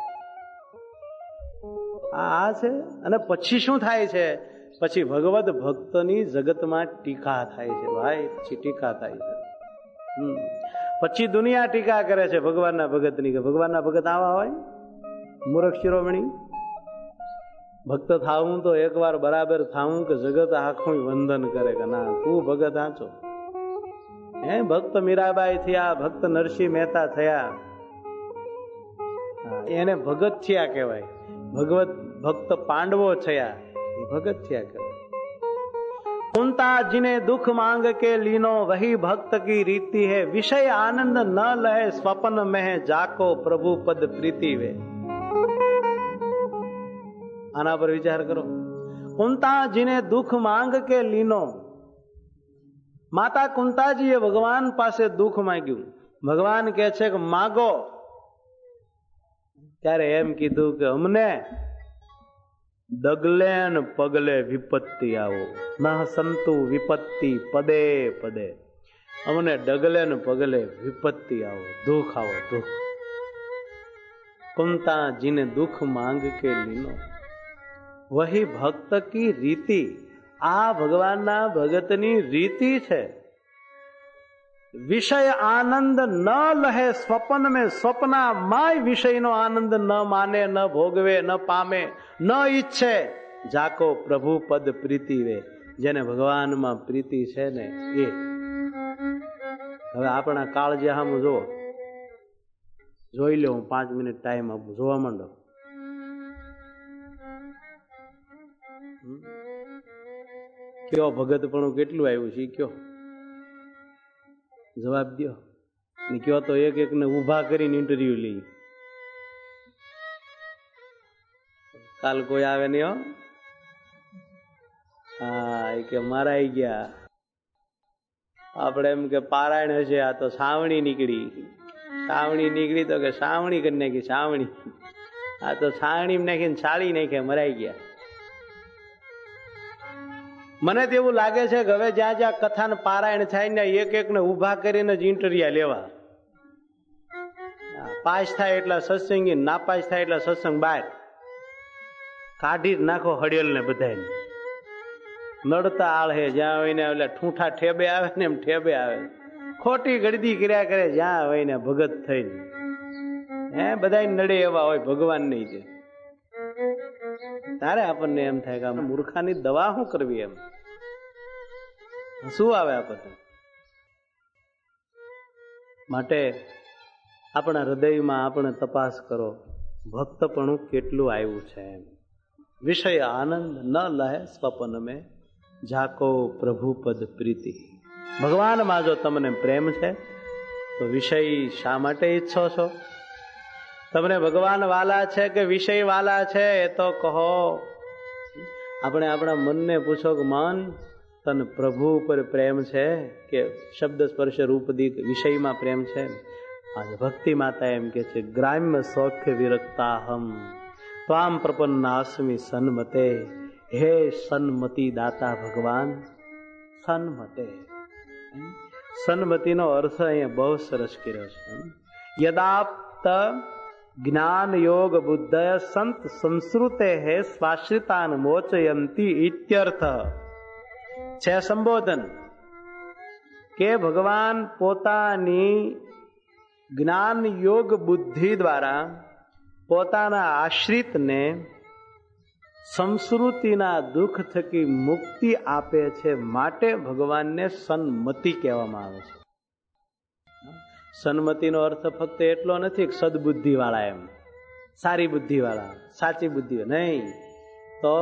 આ છે. અને પછી શું થાય છે? પછી ભગવત ભક્તની જગતમાં ટીકા થાય છે ભાઈ. પછી ટીકા થાય છે. હમ પછી દુનિયા ટીકા કરે છે ભગવાનના ભગતની, કે ભગવાનના ભગત આવા હોય. મૂર્ખ શિરોમણી, ભક્ત થાવું તો એકવાર બરાબર થાવું કે જગત આખું વંદન કરે કે ના તું ભગત આંચો. હે ભક્ત મીરાબાઈ થયા, ભક્ત નરસિંહ મહેતા થયા, એને ભગત થયા કહેવાય. ભગવત ભક્ત પાંડવો થયા, એ ભગત થયા કહેવાય. कुंता जिन्हें दुख मांग के लीनो वही भक्त की रीति है, विषय आनंद न लहे स्वप्न में जाको प्रभु पद प्रीति वे. आना पर विचार करो. कुंता जिन्हें दुख मांग के लीनो, माता कुंताजीए भगवान પાસે દુઃખ માંગ્યું. ભગવાન કહે છે કે માગો. ત્યારે એમ કીધું કે અમને ડગલે ને પગલે વિપત્તિ આવો, ના સંતુ વિપત્તિ પદે પદે. અમને ડગલે ને પગલે વિપત્તિ આવો, દુઃખ આવો, દુઃખ. कुंता जिने दुख मांग के लीनो वही भक्त की રીતિ. આ ભગવાનના ભગતની રીતિ છે. વિષય આનંદ ન લહે સ્વપ્ન મેં, સ્વપ્નમાં વિષયનો આનંદ ન માને, ન ભોગવે, ન પામે, ન ઈચ્છે. જાકો પ્રભુ પદ પ્રીતિ વે. જેને ભગવાનમાં પ્રીતિ છે ને એ. હવે આપણા કાળજે સામે જુઓ, જોઈ લો. હું પાંચ મિનિટ ટાઈમ આપું, જોવા માંડો. કયો ભગતપણું કેટલું આવ્યું છે કયો, જવાબ દો. ને કયો તો એક એક ને ઉભા કરીને ઇન્ટરવ્યુ લઈ. કાલ કોઈ આવે નહીં હો. હા, એ કે મારા આવી ગયા. આપણે એમ કે પારાયણ હશે, આ તો સાવણી નીકળી. સાવણી નીકળી તો કે સાવણી કરી નાખી, સાવણી. આ તો છાવણી નાખીને છાળી નાખ્યા, મરાઈ ગયા. મને તો એવું લાગે છે કે હવે જ્યાં જ્યાં કથાને પારાયણ થાય ને એક એક ને ઉભા કરીને જ ઇન્ટરવ્યુ લેવા. પાસ થાય એટલા સત્સંગી, ના પાસ થાય એટલા સત્સંગ બહાર કાઢી જ નાખો. હડિયલ ને બધાને નડતા આળ હે, જ્યાં હોય ને એટલે ઠૂંઠા ઠેબે આવે ને એમ ઠેબે આવે. ખોટી ગળદી કર્યા કરે જ્યાં હોય ને ભગત થઈને. હે બધા નડે એવા હોય, ભગવાન નહીં છે. તારે આપણને એમ થાય કે મૂર્ખાની દવા શું કરવી, એમ શું આવે આપણને. માટે આપણા હૃદયમાં આપણે તપાસ કરો, ભક્તપણું કેટલું આવ્યું છે. એમ વિષય આનંદ ન લહે સ્વપ્ન મેં, જાકો પ્રભુ પદ પ્રીતિ. ભગવાનમાં જો તમને પ્રેમ છે તો વિષય શા માટે ઈચ્છો છો? તમને ભગવાન વાલા છે કે વિષય વાલા છે એ તો કહો. આપણે આપણા મનને પૂછો કે મન, તને પ્રભુ ઉપર પ્રેમ છે કે શબ્દ સ્પર્શ રૂપ દીક વિષયમાં પ્રેમ છે? આજે ભક્તિ માતા એમ કે છે, ગ્રામ્ય સૌખ્ય વિરક્તાહમ ત્વામ પ્રપન્નાસ્મિ સન્મતે. હે સન્મતિ દાતા ભગવાન, સન્મતે. સન્મતિનો અર્થ અહીંયા બહુ સરસ કર્યો છે. યદાપ્ત જ્ઞાન યોગ બુદ્ધય સંત સંસ્કૃતે હે સ્વાશ્રિતાન મોચયંતી ઇત્યર્થ છે સંબોધન. કે ભગવાન પોતાની જ્ઞાન યોગ બુદ્ધિ દ્વારા પોતાના આશ્રિતને સંસ્કૃતિના દુઃખ થકી મુક્તિ આપે છે, માટે ભગવાનને સન્મતિ કહેવામાં આવે છે. સન્મતિનો અર્થ ફક્ત એટલો નથી કે સદબુદ્ધિ વાળા, એમ સારી બુદ્ધિ વાળા, સાચી બુદ્ધિ નહીં, તો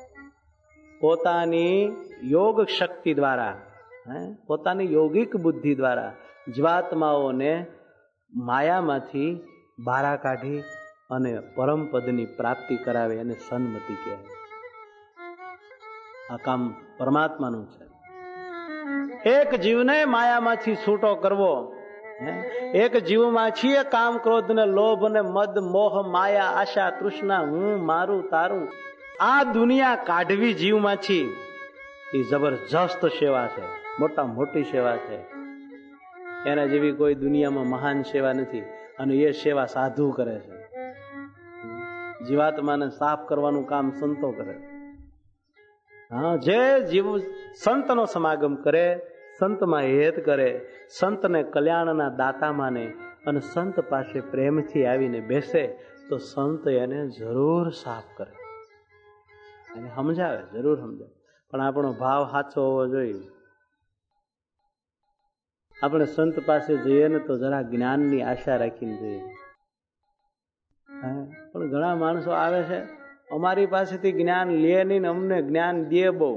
પોતાની યોગ શક્તિ દ્વારા, પોતાની યોગિક બુદ્ધિ દ્વારા જીવાત્માઓને માયામાંથી બહાર કાઢી અને પરમ પદની પ્રાપ્તિ કરાવે, અને સન્મતિ કહેવાય. આ કામ પરમાત્માનું છે. એક જીવને માયામાંથી છૂટો કરવો, એક જીવમાંથી કામ, ક્રોધ ને લોભ ને મદ, મોહ, માયા, આશા, તૃષ્ણા, હું, મારું, તારું, આ દુનિયા કાઢવી જીવમાંથી, એ જબરજસ્ત સેવા છે, મોટા મોટી સેવા છે. એના જેવી કોઈ દુનિયામાં મહાન સેવા નથી. અને એ સેવા સાધુ કરે છે. જીવાત્માને સાફ કરવાનું કામ સંતો કરે. હા, જે જીવ સંતનો સમાગમ કરે, સંતમાં હેત કરે, સંતને કલ્યાણના દાતા માને અને સંત પાસે પ્રેમથી આવીને બેસે, તો સંત એને જરૂર સાફ કરે, એને સમજાવે, જરૂર સમજાવે. પણ આપણો ભાવ સાચો હોવો જોઈએ. આપણે સંત પાસે જઈએ ને તો જરા જ્ઞાનની આશા રાખીને જઈએ. પણ ઘણા માણસો આવે છે, અમારી પાસેથી જ્ઞાન લે નહીં ને અમને જ્ઞાન દે બહુ.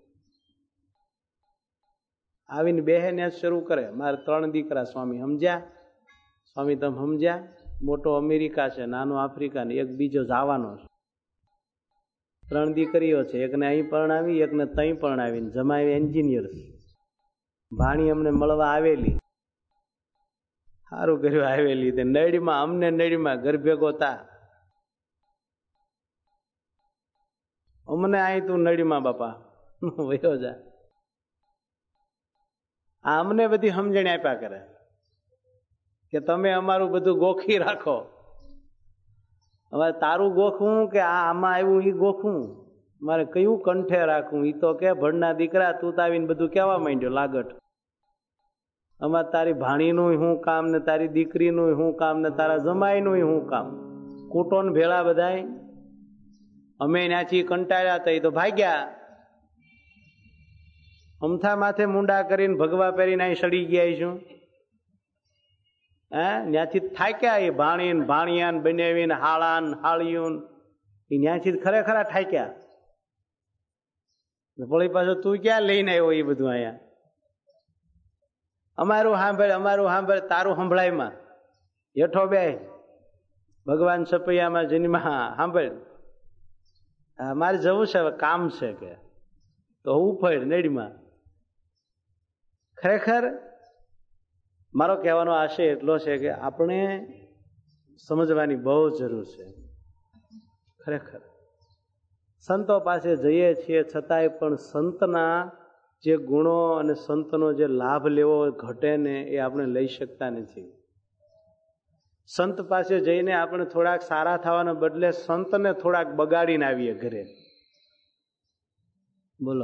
આવીને બેહે ને શરૂ કરે, મારે ત્રણ દીકરા, સ્વામી સમજ્યા? સ્વામી તમે સમજ્યા? મોટો અમેરિકા છે, નાનો આફ્રિકા ને એક બીજો જવાનો છે. ત્રણ દીકરીઓ છે, એકને અહીં પરણાવી, એકને તઈ પરણાવી, જમાવી એન્જિનિયર છે. ભાણી અમને મળવા આવેલી, સારું કર્યું આવેલી. તે નડીમાં, અમને નડીમાં ઘર ભેગો થા, અમને અહીં તું નડીમાં બાપા વયો જા. આ અમને બધી સમજણ આપ્યા કરે કે તમે અમારું બધું ગોખી રાખો. અમારે તારું ગોખવું કે આ આમાં આવ્યું એ ગોખવું, મારે કયું કંઠે રાખવું? એ તો કે ભણના દીકરા, તું તો આવીને બધું કહેવા માંડ્યો લાગટ. અમારે તારી ભાણીનું શું કામ ને તારી દીકરીનું શું કામ ને તારા જમાઈનું શું કામ? કૂટો ને ભેળા બધાય. અમે ત્યાંથી કંટાળ્યા હતા, એ તો ભાગ્યા. અમથા માથે મુંડા કરીને ભગવા પહેરીને અહીં સડી ગયા છું. હે, ત્યાંથી થાક્યા. એ ભાણી ભાણિયાન બનાવીને હાળાન હાળિયું એ ત્યાંથી ખરેખર થાક્યા. વળી પાછો તું ક્યાં લઈને આવ્યો એ બધું? અહીંયા અમારું સાંભળ, અમારું સાંભળ, તારું સંભળાયમાં હેઠો બે ભગવાન સપૈયામાં જન્મા સાંભળ. મારે જવું છે, હવે કામ છે કે તો ઉફળ નડીમાં. ખરેખર મારો કહેવાનો આશય એટલો છે કે આપણે સમજવાની બહુ જરૂર છે. ખરેખર સંતો પાસે જઈએ છીએ છતાંય પણ સંતના જે ગુણો અને સંતનો જે લાભ લેવો ઘટે ને એ આપણે લઈ શકતા નથી. સંત પાસે જઈને આપણે થોડાક સારા થવાને બદલે સંતને થોડાક બગાડીને આવીએ ઘરે. બોલો,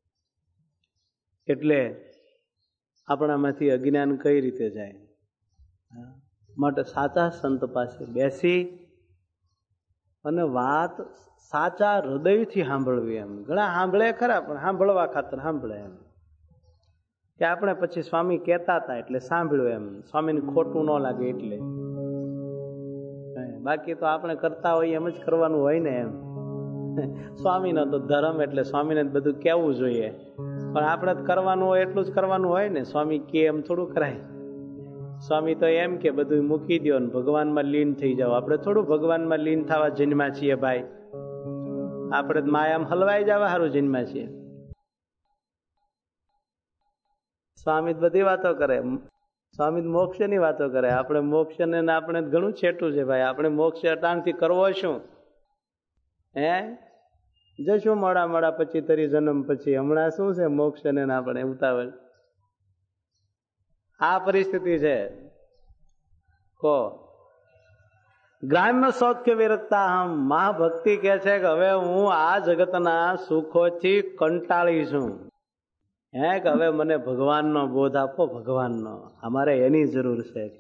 એટલે આપણામાંથી અજ્ઞાન કઈ રીતે જાય? માટે સાચા સંત પાસે બેસી અને વાત સાચા હૃદયથી સાંભળવી. એમ ઘણા સાંભળે ખરા, પણ સાંભળવા ખાતર સાંભળે એમ કે આપણે પછી સ્વામી કહેતા હતા એટલે સાંભળ્યું, એમ સ્વામીને ખોટું ન લાગે એટલે. બાકી તો આપણે કરતા હોઈએ એમ જ કરવાનું હોય ને. એમ સ્વામીનો તો ધર્મ એટલે સ્વામીને બધું કહેવું જોઈએ, પણ આપણે કરવાનું હોય એટલું જ કરવાનું હોય ને. સ્વામી કે એમ થોડું કરાય. સ્વામી તો એમ કે બધું મૂકી દો ને ભગવાનમાં લીન થઈ જાઓ. આપણે થોડું ભગવાનમાં લીન થવા જન્મ્યા છીએ ભાઈ. આપણે માયામાં હલવાઈ જવા સારું જન્મ્યા છીએ. સ્વામી બધી વાતો કરે, સ્વામી મોક્ષની વાતો કરે. આપણે મોક્ષ ને આપણે ઘણું છેટું છે ભાઈ. આપણે મોક્ષ અટાણથી કરવો શું? હે જશું મોડા મોડા પછી તરી જન્મ પછી. હમણાં શું છે મોક્ષ ને આપણે ઉતાવળ? આ પરિસ્થિતિ છે. કો ગ્રામ્ય સૌખ્ય વિરક્તા હમ. મહાભક્તિ કે છે કે હવે હું આ જગતના સુખોથી કંટાળી છું. હે કે હવે મને ભગવાનનો બોધ આપો, ભગવાનનો. અમારે એની જરૂર છે કે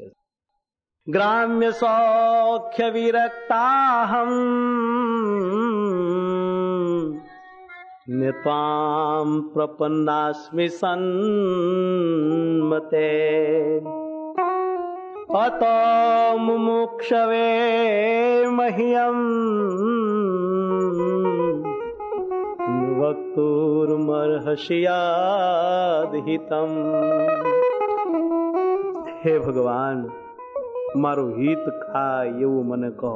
ગ્રામ્ય સૌખ્ય વિરક્તા હમ ને ત્વામ પ્રપન્નાસ્મિ સન્મતે અતો મુમુક્ષવે મહ્યમ વક્તુર્મર્હસ્યાદહિતમ. હે ભગવાન, મારું હિત ખાય એવું મને કહો.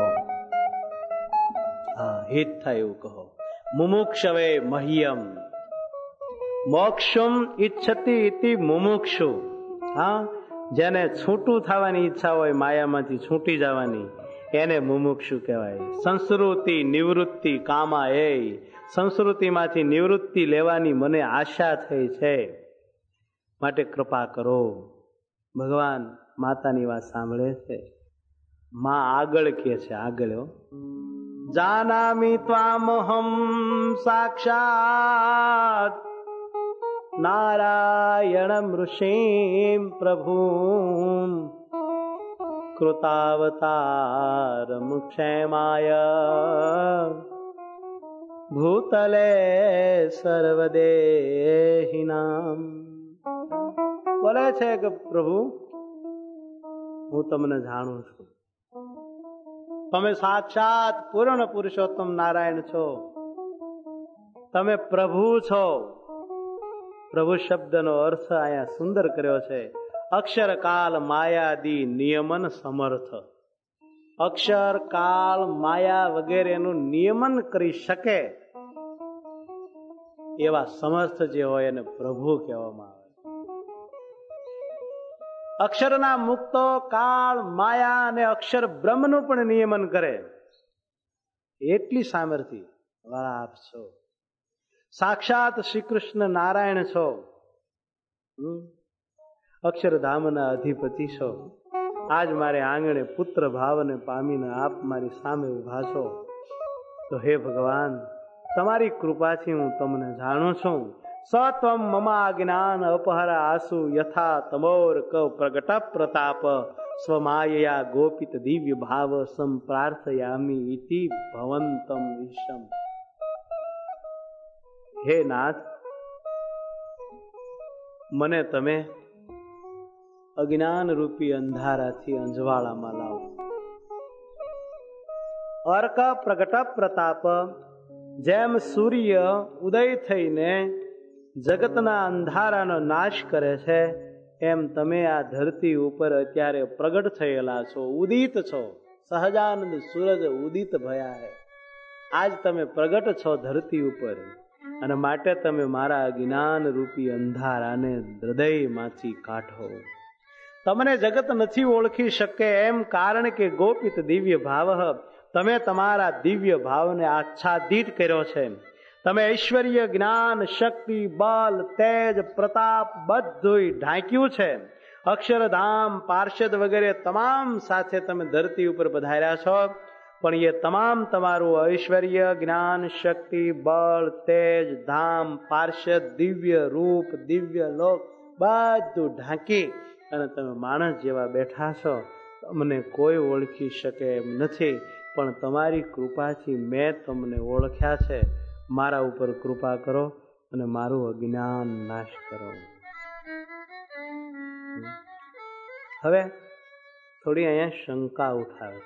હા, હિત થાય એવું કહો. મુમુક્ષવે મહ્યમ મોક્ષમ ઈચ્છતિ ઇતિ મુમુક્ષુ. હા, જેને છૂટું થવાની ઈચ્છા હોય, માયામાંથી છૂટી જવાની, એને મુમુક્ષુ કહેવાય. સંસ્કૃતિ નિવૃત્તિ કામા એ, સંસ્કૃતિમાંથી નિવૃત્તિ લેવાની મને આશા થઈ છે, માટે કૃપા કરો. ભગવાન માતાની વાત સાંભળે છે. માં આગળ કે છે, આગળ જાનામિ ત્વામહમ સાક્ષાત નારાયણમ ઋષિમ પ્રભુમ કૃતાવતારમ ક્ષેમાય ભૂતલે સર્વદેહિનામ. બોલે છે કે પ્રભુ, હું તમને જાણું છું. તમે સાક્ષાત પૂર્ણ પુરુષોત્તમ નારાયણ છો. તમે પ્રભુ છો. પ્રભુ શબ્દનો અર્થ અહીંયા સુંદર કર્યો છે. અક્ષર કાલ માયાદી નિયમન સમર્થ. અક્ષર કાલ માયા વગેરેનું નિયમન કરી શકે એવા સમર્થ જે હોય એને પ્રભુ કહેવામાં આવે. અક્ષરના મુક્તો કાળ માયા અને અક્ષર બ્રહ્મનું પણ નિયમન કરે એટલી સામર્થ્ય વાળા આપ છો. સાક્ષાત શ્રી કૃષ્ણ નારાયણ છો. અક્ષરધામના અધિપતિ છો. આજ મારે આંગણે પુત્ર ભાવને પામીને આપ મારી સામે ઉભા છો. તો હે ભગવાન, તમારી કૃપાથી હું તમને જાણું છું. સત્વમ મમા જ્ઞાન અપહર આસુ યથા તમોર ક પ્રગટ પ્રતાપ સ્વમાયયા ગોપિત દિવ્ય ભાવ સંપ્રાર્થયામી ઇતિ ભવંતમ ઈશમ. હે નાથ, મને તમે અજ્ઞાન રૂપી અંધારાથી અંજવાળામાં લાવો. અર્ક પ્રગટ પ્રતાપ, જેમ સૂર્ય ઉદય થઈને જગતના અંધારાનો નાશ કરે છે, એમ તમે આ ધરતી ઉપર અત્યારે પ્રગટ થયેલા છો, ઉદિત છો. સહજાનંદ સૂરજ ઉદિત ભયા હે. આજ તમે પ્રગટ છો ધરતી ઉપર, અને માટે તમે મારા જ્ઞાન રૂપી અંધારાને હૃદયમાંથી કાઢો. તમને જગત નથી ઓળખી શકે એમ, કારણ કે ગોપિત દિવ્ય ભાવ, તમે તમારા દિવ્ય ભાવને આચ્છાદિત કર્યો છે. તમે ઐશ્વર્ય જ્ઞાન શક્તિ બલ તેજ પ્રતાપ બધું ઢાંક્યું છે. અક્ષરધામ પાર્ષદ વગેરે તમામ સાથે તમે ધરતી ઉપર પધાર્યા છો, પણ એ તમામ તમારું ઐશ્વર્ય જ્ઞાન શક્તિ બળ તેજ ધામ પાર્ષદ દિવ્ય રૂપ દિવ્ય લોક બધું ઢાંકી અને તમે માણસ જેવા બેઠા છો. તમને કોઈ ઓળખી શકે એમ નથી, પણ તમારી કૃપાથી મેં તમને ઓળખ્યા છે. મારા ઉપર કૃપા કરો અને મારું અજ્ઞાન નાશ કરો. હવે થોડી અહીંયા શંકા ઉઠાવે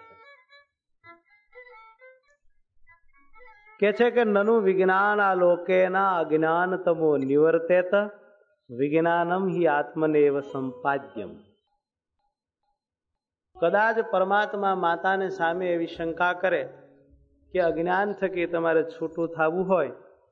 છે. કે છે કે નનુ વિજ્ઞાન લોકેના અજ્ઞાન તમો નિવર્તેત વિજ્ઞાનમ હિ આત્મનેવ સંપાદ્યમ. કદાચ પરમાત્મા માતાને સામે એવી શંકા કરે કે અજ્ઞાન થકી તમારે છૂટું થવું હોય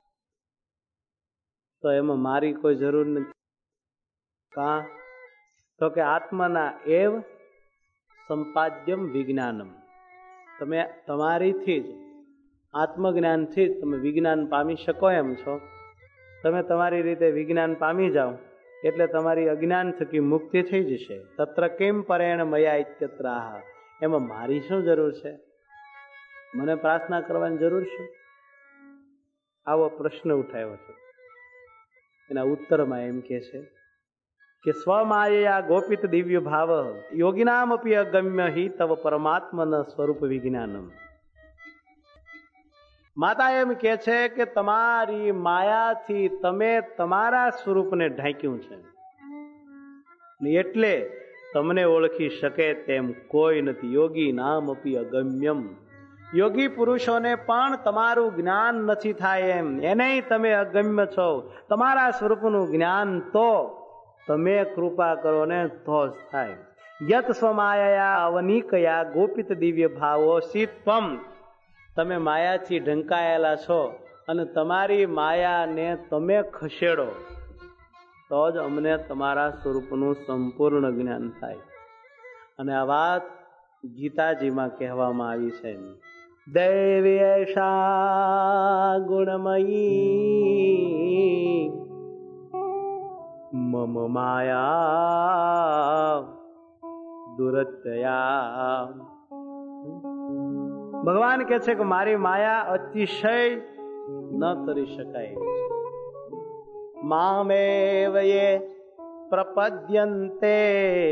તો એમાં મારી કોઈ જરૂર નથી. કા તો કે આત્માના એવ સંપાદ્યમ વિજ્ઞાનમ. તમે તમારીથી જ આત્મજ્ઞાનથી જ તમે વિજ્ઞાન પામી શકો એમ છો. તમે તમારી રીતે વિજ્ઞાન પામી જાઓ એટલે તમારી અજ્ઞાન થકી મુક્તિ થઈ જશે. તત્ર કેમ પરેણ મયા ઇત્યત્ર આહ. એમાં મારી શું જરૂર છે? મને પ્રાર્થના કરવાની જરૂર છે? આવો પ્રશ્ન ઉઠાવ્યો છે. એના ઉત્તરમાં એમ કે છે કે સ્વમાયયા ગોપિત દિવ્ય ભાવ યોગિનામ અપી અગમ્ય હિ તવ પરમાત્મન સ્વરૂપ વિજ્ઞાનમ. માતા એમ કે છે કે તમારી માયાથી તમે તમારા સ્વરૂપને ઢાંક્યું છે, એટલે તમને ઓળખી શકે તેમ કોઈ નથી. યોગી નામ અપી અગમ્યમ. યોગી પુરુષોને પણ તમારું જ્ઞાન નથી થાય એમ, એને તમે અગમ્ય છો. તમારા સ્વરૂપનું જ્ઞાન તો તમે કૃપા કરો ને તો જ થાય. યત સ્વમાયા અવનિકયા ગોપિત દિવ્ય ભાવો શીતપમ. તમે માયાથી ઢંકાયેલા છો અને તમારી માયાને તમે ખસેડો તો જ અમને તમારા સ્વરૂપનું સંપૂર્ણ જ્ઞાન થાય. અને આ વાત ગીતાજીમાં કહેવામાં આવી છે. દૈવી એષા ગુણમયી મમ માયા દુરત્યા. ભગવાન કહે છે કે મારી માયા અતિશય ન કરી શકાય. મામેવ યે પ્રપદ્યન્તે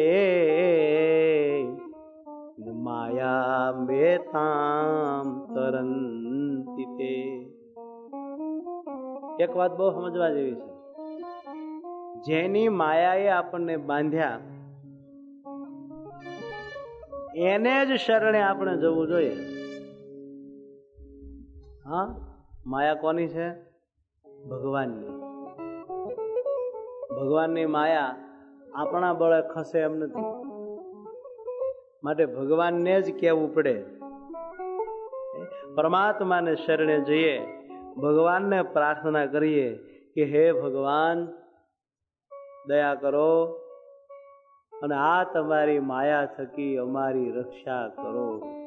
માયા મેતામ તરંતિ તે. એક વાત બહુ સમજવા જેવી છે. જેની માયાએ આપણને બાંધ્યા એને જ શરણે આપણે જવું જોઈએ. હા, માયા કોની છે? ભગવાનની. ભગવાનની માયા આપણા બળે ખસે એમ નથી. માટે ભગવાનને જ કહેવું પડે. પરમાત્માને શરણે જઈએ, ભગવાનને પ્રાર્થના કરીએ કે હે ભગવાન દયા કરો અને આ તમારી માયા થકી અમારી રક્ષા કરો,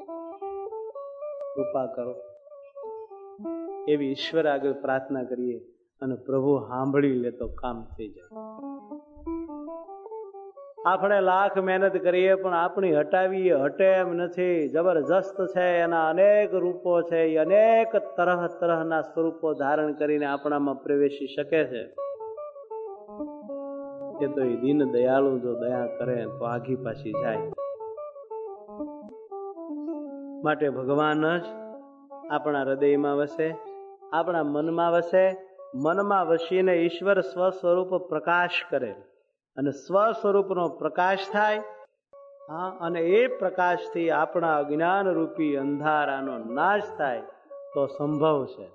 કૃપા કરો. એવી ઈશ્વર આગળ પ્રાર્થના કરીએ અને પ્રભુ સાંભળી લે તો કામ થઈ જાય. આપણે લાખ મહેનત કરીએ પણ આપણી હટાવી હટે એમ નથી. જબરજસ્ત છે, એના અનેક રૂપો છે, એ અનેક તરહ તરહના સ્વરૂપો ધારણ કરીને આપણામાં પ્રવેશી શકે છે. એ તો એ દીન દયાળુ જો દયા કરે તો આઘી પાછી જાય. માટે ભગવાન જ આપણા હૃદયમાં વસે, આપણા મનમાં વસે. મનમાં વસીને ઈશ્વર સ્વ સ્વરૂપ પ્રકાશ કરે અને સ્વ સ્વરૂપનો પ્રકાશ થાય. હા, અને એ પ્રકાશથી આપણા અજ્ઞાન રૂપી અંધારાનો નાશ થાય તો સંભવ છે.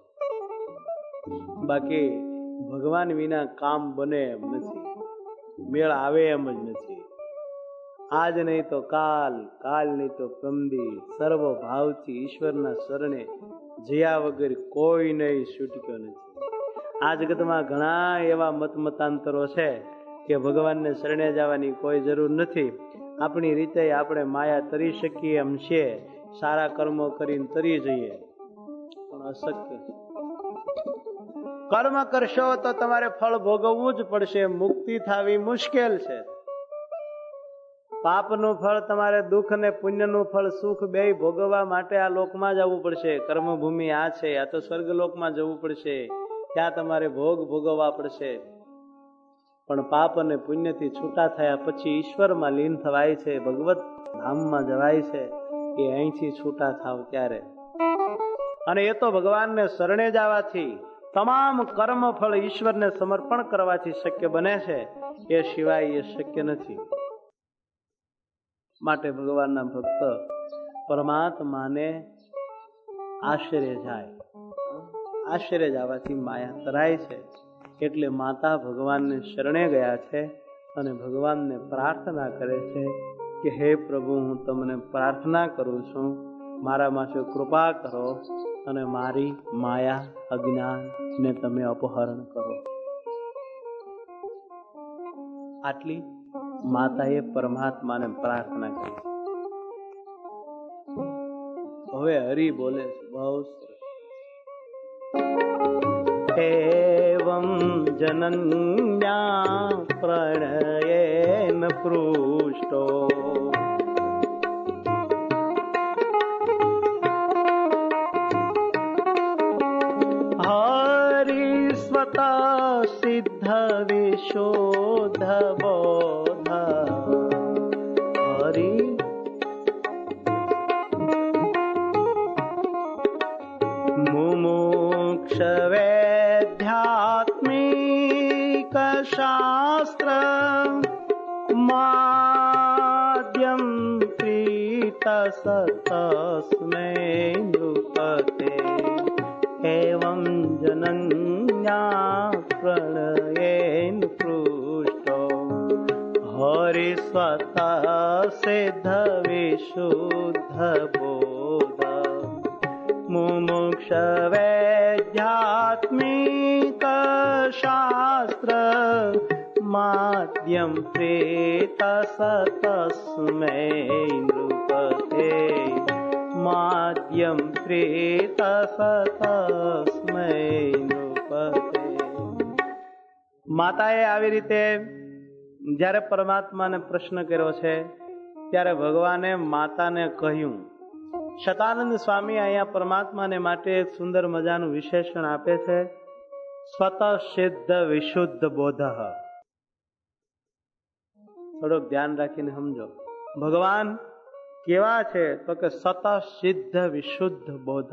બાકી ભગવાન વિના કામ બને એમ નથી, મેળ આવે એમ જ નથી. આજ નહીં તો કાલ, કાલ નહીં તો પ્રમદી, સર્વ ભાવથી ઈશ્વરના શરણે જયા વગર કોઈ નહીં છૂટક્યો નથી. આ જગતમાં ઘણા એવા મત મતાંતરો છે કે ભગવાનને શરણે જવાની કોઈ જરૂર નથી. આપણી રીતે આપણે માયા તરી શકીએ એમ છે, સારા કર્મો કરીને તરી જઈએ, પણ અશક્ય. કર્મ કરશો તો તમારે ફળ ભોગવવું જ પડશે. મુક્તિ થવી મુશ્કેલ છે. પાપનું ફળ તમારે દુઃખ ને પુણ્યનું ફળ સુખ બેય ભોગવવા માટે આ લોકમાં જવું પડશે. કર્મભૂમિ આ છે, આ તો સ્વર્ગલોકમાં જવું પડશે. ત્યાં તમારે ભોગ ભોગવવા પડશે. પણ પાપ અને પુણ્યથી છૂટા થયા પછી ઈશ્વરમાં લીન થવાય છે, ભગવત ધામમાં જવાય છે. એ અહીંથી છૂટા થાવ ત્યારે. અને એ તો ભગવાનને શરણે જવાથી, તમામ કર્મ ફળ ઈશ્વરને સમર્પણ કરવાથી શક્ય બને છે. એ સિવાય એ શક્ય નથી. માટે ભગવાનના ભક્ત પરમાત્માને આશ્રય જાય. આશ્રય જવાથી માયા તરાય છે. એટલે માતા ભગવાનને શરણે ગયા છે અને ભગવાનને પ્રાર્થના કરે છે કે હે પ્રભુ, હું તમને પ્રાર્થના કરું છું, મારા માટે કૃપા કરો અને મારી માયા અજ્ઞાન ને તમે અપહરણ કરો. આટલી માતાએ પરમાત્માને પ્રાર્થના કરી. હવે હરિ બોલે છે, બહુ સરસ. એવં જનન્યા પ્રણયેન પૃષ્ટો હરિસ્વત સિદ્ધ વિશોધ બોધ હરિ મુમુ तस्मै नृपते एवं जनन्या प्रणयेन पृष्टो हरिस्वतः सिद्ध विशुद्ध बोध मुमुक्षवेद्यात्मिक शास्त्र माध्यम प्रेत तस्मै नृपते माध्यम प्रेत तस्मै नृपते। માતાએ આવી રીતે જ્યારે પરમાત્માને પ્રશ્ન કર્યો છે ત્યારે ભગવાને માતાને કહ્યું. શતાનંદ સ્વામી અહીંયા પરમાત્માને માટે એક સુંદર મજાનું વિશેષણ આપે છે, સ્વતઃ સિદ્ધ વિશુદ્ધ બોધ. થોડુંક ધ્યાન રાખીને સમજો. ભગવાન કેવા છે તો કે સતઃ સિદ્ધ વિશુદ્ધ બોધ.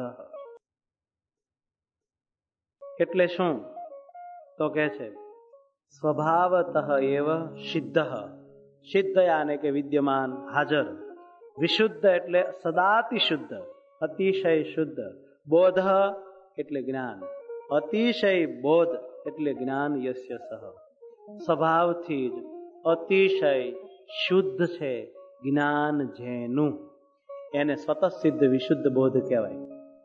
એટલે શું તો કે છે સ્વભાવતઃ એવ સિદ્ધ. સિદ્ધ યાને કે વિદ્યમાન, હાજર. વિશુદ્ધ એટલે સદાતિ શુદ્ધ, અતિશય શુદ્ધ. બોધ એટલે જ્ઞાન, અતિશય બોધ એટલે જ્ઞાન યસ્ય સહ. સ્વભાવથી જ અતિશય શુદ્ધ છે જ્ઞાન જેનું, એને સ્વતઃ સિદ્ધ વિશુદ્ધ બોધ કહેવાય.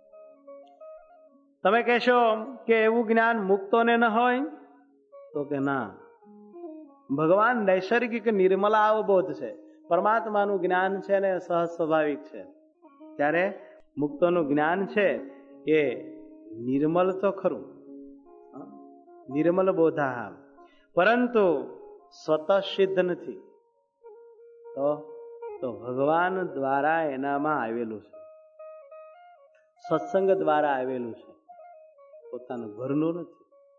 તમે કહેશો કે એવું જ્ઞાન મુક્તોને ન હોય તો કે ના, ભગવાન નૈસર્ગિક નિર્મલા અવબોધ છે. પરમાત્માનું જ્ઞાન છે ને સહ સ્વાભાવિક છે, ત્યારે મુક્તોનું જ્ઞાન છે એ નિર્મલ તો ખરું, નિર્મલ બોધા, પરંતુ સ્વતઃ સિદ્ધ નથી. તો તો ભગવાન દ્વારા એનામાં આવેલું છે, સત્સંગ દ્વારા આવેલું છે, પોતાનું ઘરનું નથી.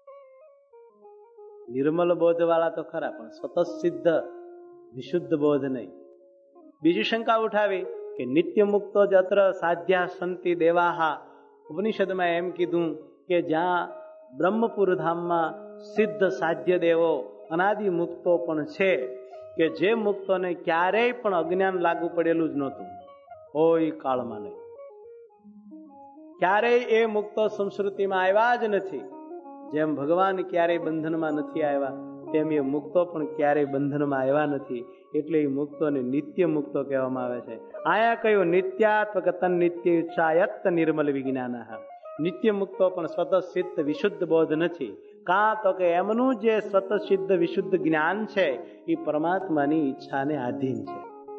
નિર્મલ બોધ વાળા તો ખરા, પણ સ્વતઃ સિદ્ધ વિશુદ્ધ બોધ નહીં. બીજી શંકા ઉઠાવી કે નિત્ય મુક્તો જ અત્ર સાધ્યા સંતિ દેવાહા. ઉપનિષદમાં એમ કીધું કે જ્યાં બ્રહ્મપુર ધામમાં સિદ્ધ સાધ્ય દેવો અનાદિ મુક્તો પણ છે, કે જે મુક્તોને ક્યારેય પણ અજ્ઞાન લાગુ પડેલું જ નહોતું, કોઈ કાળમાં નહીં. ક્યારેય એ મુક્તો સંસ્કૃતિમાં આવ્યા જ નથી. જેમ ભગવાન ક્યારેય બંધનમાં નથી આવ્યા, તેમ એ મુક્તો પણ ક્યારેય બંધનમાં આવ્યા નથી. એટલે એ મુક્તોને નિત્ય મુક્તો કહેવામાં આવે છે. આયા કયું નિત્યાત્મક તન નિત્ય ઈચ્છાયત નિર્મલ વિજ્ઞાન. નિત્ય મુક્તો પણ સ્વતઃ સિદ્ધ વિશુદ્ધ બોધ નથી. કાં તો કે એમનું જે સ્વતઃ સિદ્ધ વિશુદ્ધ જ્ઞાન છે એ પરમાત્માની ઈચ્છાને આધીન છે,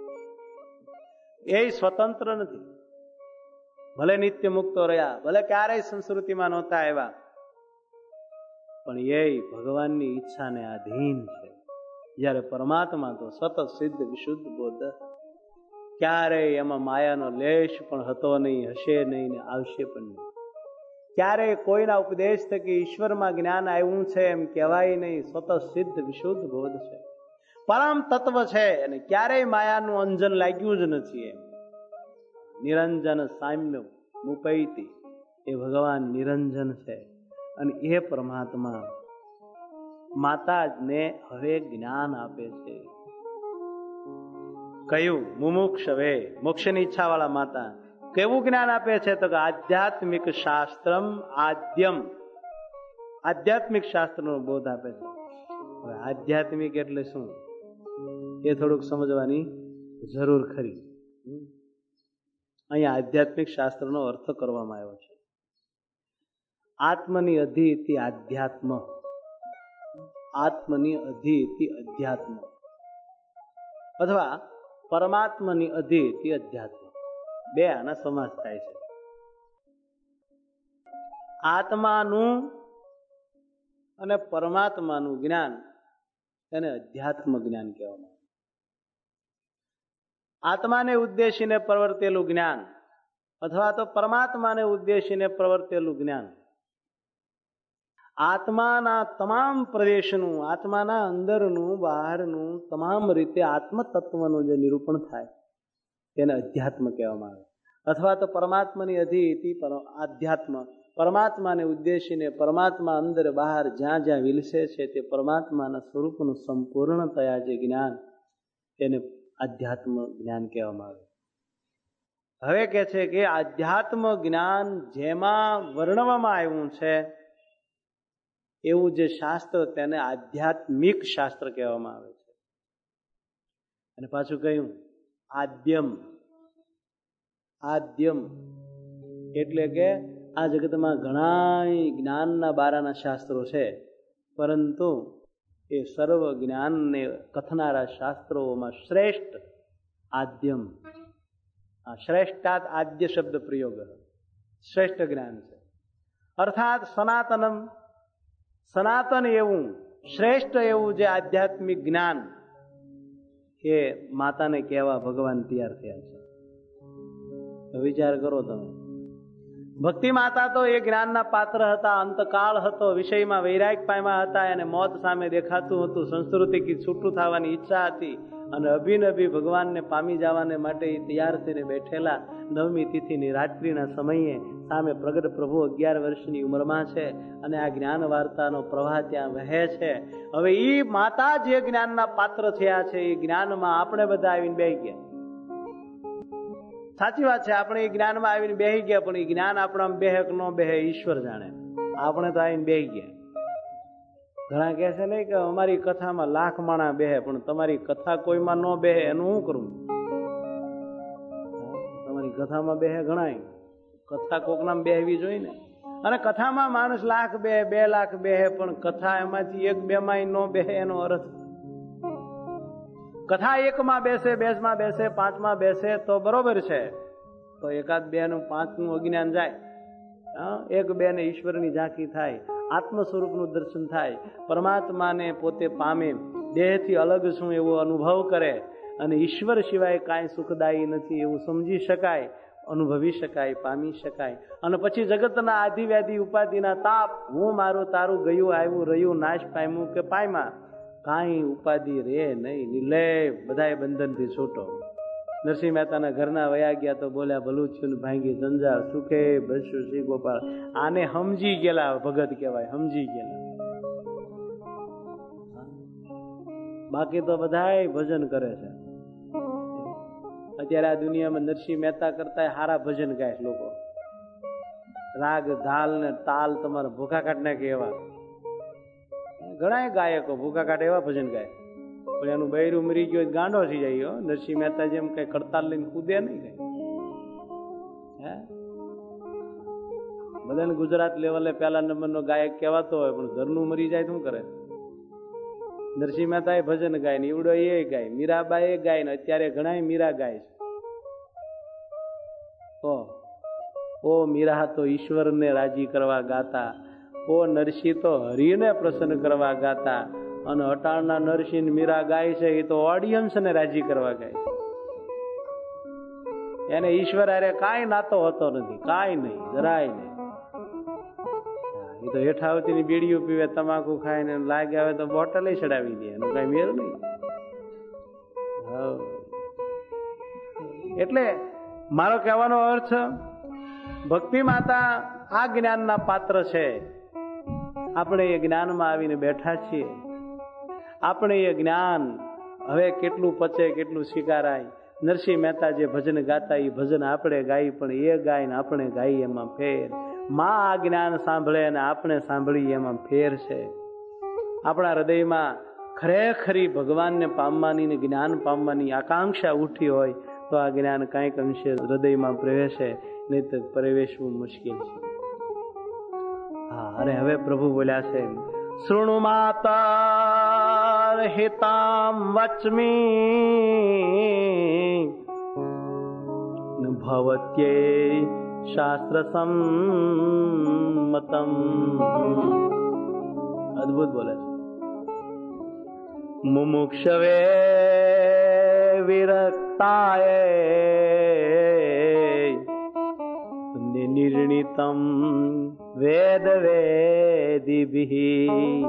એ સ્વતંત્ર નથી. ભલે નિત્ય મુક્તો રહ્યા, ભલે ક્યારેય સંસ્કૃતિમાં નહોતા આવ્યા, પણ એ ભગવાનની ઈચ્છાને આધીન છે. જ્યારે પરમાત્મા તો સતત સિદ્ધ વિશુદ્ધ બોધ, ક્યારેય એમાં માયાનો લેશ પણ હતો નહીં, હશે નહીં ને આવશે પણ નહીં. ક્યારેય કોઈના ઉપદેશ થકી ઈશ્વરમાં જ્ઞાન આવ્યું છે એમ કહેવાય નહીં. સ્વતઃ સિદ્ધ વિશુદ્ધ બોધ છે, પરમ તત્વ છે, અને ક્યારેય માયાનું અંજન લાગ્યું જ નથી. એમ નિરંજન સામ્ય મુપૈતી, એ ભગવાન નિરંજન છે. અને એ પરમાત્મા માતા જ ને હવે જ્ઞાન આપે છે. કયું? મુમુક્ષ વે, મોક્ષની ઈચ્છા વાળા માતા. કેવું જ્ઞાન આપે છે તો કે આધ્યાત્મિક શાસ્ત્રમ આદ્યમ, આધ્યાત્મિક શાસ્ત્રનો બોધ આપે છે. હવે આધ્યાત્મિક એટલે શું એ થોડુંક સમજવાની જરૂર ખરી. અહીંયા આધ્યાત્મિક શાસ્ત્રનો અર્થ કરવામાં આવ્યો છે. આત્મની અધિ ઇતિ આધ્યાત્મ, આત્મની અધિ ઇતિ અધ્યાત્મ, અથવા પરમાત્માની અધિ ઇતિ અધ્યાત્મ, બે આના સમાસ થાય છે. આત્માનું અને પરમાત્માનું જ્ઞાન એને અધ્યાત્મ જ્ઞાન કહેવામાં આવે. આત્માને ઉદ્દેશીને પ્રવર્તેલું જ્ઞાન અથવા તો પરમાત્માને ઉદ્દેશીને પ્રવર્તેલું જ્ઞાન, આત્માના તમામ પ્રદેશનું, આત્માના અંદરનું બહારનું તમામ રીતે આત્મતત્વનું જે નિરૂપણ થાય તેને અધ્યાત્મ કહેવામાં આવે. અથવા તો પરમાત્માની અધિ આધ્યાત્મ, પરમાત્માને ઉદ્દેશીને પરમાત્મા અંદર બહાર જ્યાં જ્યાં વિલસે છે તે પરમાત્માના સ્વરૂપનું સંપૂર્ણતયા જે જ્ઞાન તેને આધ્યાત્મ જ્ઞાન કહેવામાં આવે. હવે કે છે કે આધ્યાત્મ જ્ઞાન જેમાં વર્ણવવામાં આવ્યું છે એવું જે શાસ્ત્ર તેને આધ્યાત્મિક શાસ્ત્ર કહેવામાં આવે છે. અને પાછું કહ્યું આદ્યમ. આદ્યમ એટલે કે આ જગતમાં ઘણા જ્ઞાનના બારાના શાસ્ત્રો છે, પરંતુ એ સર્વ જ્ઞાનને કથનારા શાસ્ત્રોમાં શ્રેષ્ઠ આદ્યમ. આ શ્રેષ્ઠાત આદ્ય શબ્દ પ્રયોગ શ્રેષ્ઠ જ્ઞાન છે. અર્થાત સનાતનમ, સનાતન એવું શ્રેષ્ઠ એવું જે આધ્યાત્મિક જ્ઞાન એ માતાને કહેવા ભગવાન તૈયાર થયા છે. તો વિચાર કરો તમે. ભક્તિ માતા તો એ જ્ઞાનના પાત્ર હતા, અંતકાળ હતો, વિષયમાં વૈરાગ પામ્યા હતા, અને મોત સામે દેખાતું હતું, સંસ્કૃતિથી છૂટું થવાની ઈચ્છા હતી, અને અભિનભી ભગવાનને પામી જવાને માટે તૈયાર થઈને બેઠેલા. નવમી તિથિની રાત્રિના સમયે સામે પ્રગટ પ્રભુ અગિયાર વર્ષની ઉંમરમાં છે, અને આ જ્ઞાન વાર્તાનો પ્રવાહ ત્યાં વહે છે. હવે એ માતા જે જ્ઞાનના પાત્ર થયા છે, એ જ્ઞાનમાં આપણે બધા આવીને બેસી ગયા. સાચી વાત છે, આપણે એ જ્ઞાનમાં આવીને બેસી ગયા, પણ એ જ્ઞાન આપણા બેહે કે ન બેહે ઈશ્વર જાણે. આપણે તો આવીને બેસી ગયા. ઘણા કહે છે નહીં કે અમારી કથામાં લાખ માણા બેહે, પણ તમારી કથા કોઈમાં ન બેહે એનું શું કરવું? તમારી કથામાં બેહે ઘણા, કથા કોકનામ બેહવી જોઈએ ને. અને કથામાં માણસ લાખ બે બે લાખ બેહે, પણ કથા એમાંથી એક બે માં ન બેહે એનો અર્થ. કથા એકમાં બેસે, બેસમાં બેસે, પાંચમાં બેસે તો બરોબર છે, તો એકાદ બે નું પાંચ નું અજ્ઞાન જાય. એક બે ને ઈશ્વરની ઝાંખી થાય, આત્મ સ્વરૂપનું દર્શન થાય, પરમાત્માને પોતે પામે, દેહથી અલગ છું એવો અનુભવ કરે, અને ઈશ્વર સિવાય કાંઈ સુખદાયી નથી એવું સમજી શકાય, અનુભવી શકાય, પામી શકાય. અને પછી જગતના આધિવ્યાધિ ઉપાધિના તાપ, હું મારું તારું, ગયું આવ્યું રહ્યું, નાશ પામ્યું કે પામ્યા, કાંઈ ઉપાધિ રે નહીં, નિર્લેપ, બધાય બંધનથી છૂટો. નરસિંહ મહેતાના ઘરના વયા ગયા તો બોલ્યા ભલું થયું ને ભાંગી જંજાર, સુખે ભસ્યું શ્રી ગોપાલ. આને સમજી ગયેલા ભગત કહેવાય, સમજી ગયેલા. બાકી તો બધાય ભજન કરે છે. અત્યારે આ દુનિયામાં નરસિંહ મહેતા કરતા હારા ભજન ગાય લોકો. રાગ ધાલ ને તાલ તમારા ભૂખા કાઢ નાખે એવા ઘણા ગાયકો ભૂખા કાઢે એવા ભજન ગાય, પણ એનું બૈરું મરી ગયો ગાંડો થઈ જાય. નરસિંહ મહેતા જેમ કઈ કડતાલ લઈને કૂદે નહીં કઈ. હે બધાને ગુજરાત લેવલે પહેલા નંબરનો ગાયક કહેવાતો હોય, પણ ઘરનું મરી જાય શું કરે? નરસિંહ મહેતા એ ભજન ગાય ને ઈવડો એ ગાય, મીરાબાઈ એ ગાય ને અત્યારે ઘણા મીરા ગાય છે. તો ઓ મીરા તો ઈશ્વરને રાજી કરવા ગાતા, ઓ નરસિંહ તો હરિને પ્રસન્ન કરવા ગાતા, અને અટાણના નરસિંહ મીરા ગાય છે એ તો ઓડિયન્સ ને રાજી કરવા ગાય. એને ઈશ્વર અરે કાંઈ નાતો હોતો નથી, કાંઈ નહીં, જરાય નહીં. એ તો હેઠાવતી ની બીડીઓ પીવે, તમાકુ ખાય ને લાગે આવે તો બોટલ ચડાવી દે, એનું કઈ મેળ નહીં. એટલે મારો કહેવાનો અર્થ, ભક્તિ માતા આ જ્ઞાનના પાત્ર છે. આપણે એ જ્ઞાનમાં આવીને બેઠા છીએ. આપણે એ જ્ઞાન હવે કેટલું પચે, કેટલું સ્વીકારાય. નરસિંહ મહેતા જે ભજન ગાતા એ ભજન આપણે ગાઈ, પણ એ ગાય ને આપણે ગાઈ એમાં ફેર. માં આ જ્ઞાન સાંભળે અને આપણે સાંભળીએ એમાં ફેર છે. આપણા હૃદયમાં ખરેખરી ભગવાનને પામવાની ને જ્ઞાન પામવાની આકાંક્ષા ઉઠી હોય તો આ જ્ઞાન કાંઈક અંશે હૃદયમાં પ્રવેશે, નહીં તો પ્રવેશવું મુશ્કેલ છે. હા, અને હવે પ્રભુ બોલ્યા છે, શૃણુ માતા હિતામ વચ્મી ભવત્યે શાસ્ત્ર સંમતમ. અદભુત બોલે છે. મુમુક્ષવે વિરક્તાય નિર્ણિતમ વેદ વેદિભિઃ.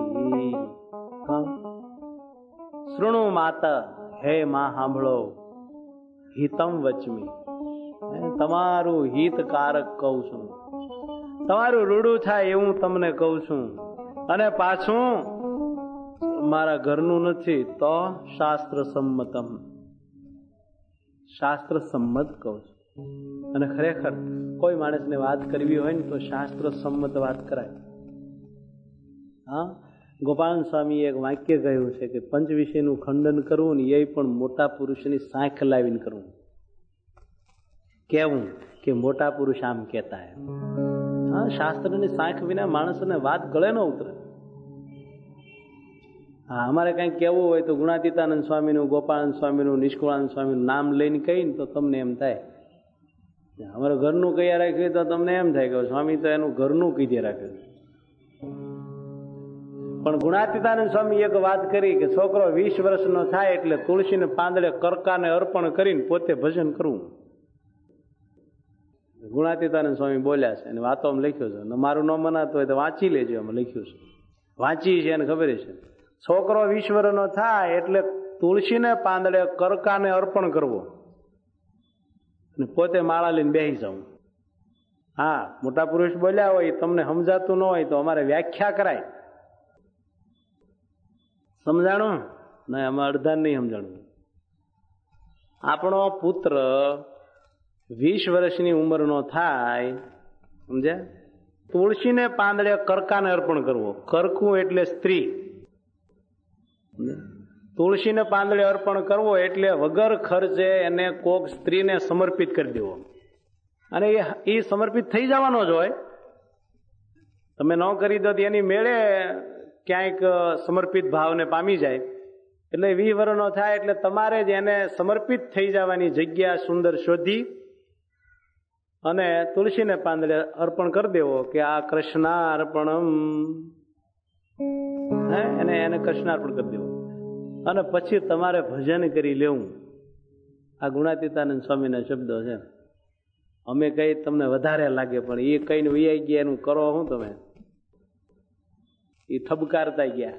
શૃણુ માતા, હે માં સાંભળો, હિતમ વચમી, તમારું હિતકારક કહું છું, તમારું રૂડું થાય એવું તમને કહું છું. અને પાછું મારા ઘરનું નથી તો શાસ્ત્ર સંમતમ, શાસ્ત્ર સંમત કહું છું. અને ખરેખર કોઈ માણસને વાત કરવી હોય ને તો શાસ્ત્ર સંમત વાત કરાય. હા, ગોપાલ સ્વામી એક વાક્ય કહ્યું છે કે પંચ વિષયનું ખંડન કરવું ને એ પણ મોટા પુરુષની સાંખ લાવીને કરવું. કેવું કે મોટા પુરુષ આમ કહેતા હે. હા, શાસ્ત્રની સાંખ વિના માણસને વાત ગળે ન ઉતરે. હા, અમારે કંઈક કહેવું હોય તો ગુણાતીતાનંદ સ્વામીનું, ગોપાળાનંદ સ્વામીનું, નિષ્કુળાનંદ સ્વામીનું નામ લઈને કહીને તો તમને એમ થાય. અમારે ઘરનું કહીયા રાખ્યું તો તમને એમ થાય કે સ્વામી તો એનું ઘરનું કીધે રાખ્યું. પણ ગુણાતીતાનંદ સ્વામી એક વાત કરી કે છોકરો વીસ વર્ષનો થાય એટલે તુલસીને પાંદડે કરકાને અર્પણ કરીને પોતે ભજન કરવું. ગુણાતીતાનંદ સ્વામી બોલ્યા છે અને વાતોમાં લખ્યું છે. મારું ન મનાતું હોય તો વાંચી લેજો, એમાં લખ્યું છે. વાંચી છે એને ખબર છે. છોકરો વીસ વર્ષનો થાય એટલે તુલસીને પાંદડે કરકાને અર્પણ કરવો અને પોતે માળા લઈને બેસી જાઉં. હા, મોટા પુરુષ બોલ્યા હોય, તમને સમજાતું ન હોય તો અમારે વ્યાખ્યા કરાય. સમજાણું? ના, અમે અડધા નહીં સમજાણું. આપણો પુત્ર વીસ વર્ષની ઉંમરનો થાય, સમજ્યા? તુલસીને પાંદડે કરકાને અર્પણ કરવો. કરકું એટલે સ્ત્રી. તુલસીને પાંદડે અર્પણ કરવો એટલે વગર ખર્ચે એને કોક સ્ત્રીને સમર્પિત કરી દેવો. અને એ સમર્પિત થઈ જવાનો જ હોય. તમે ન કરી દો એની મેળે ક્યાંક સમર્પિત ભાવને પામી જાય. એટલે વીસ વર્ષનો થાય એટલે તમારે જ એને સમર્પિત થઈ જવાની જગ્યા સુંદર શોધી અને તુલસીને પાંદડે અર્પણ કરી દેવો કે આ કૃષ્ણાર્પણમ, હે એને એને કૃષ્ણાર્પણ કરી દેવો. અને પછી તમારે ભજન કરી લેવું. આ ગુણાતીતાનંદ સ્વામીના શબ્દો છે. અમે કઈ તમને વધારે લાગે પણ એ કઈને વૈયા ગયા એનું કરો શું તમે? એ થબકારતા ગયા.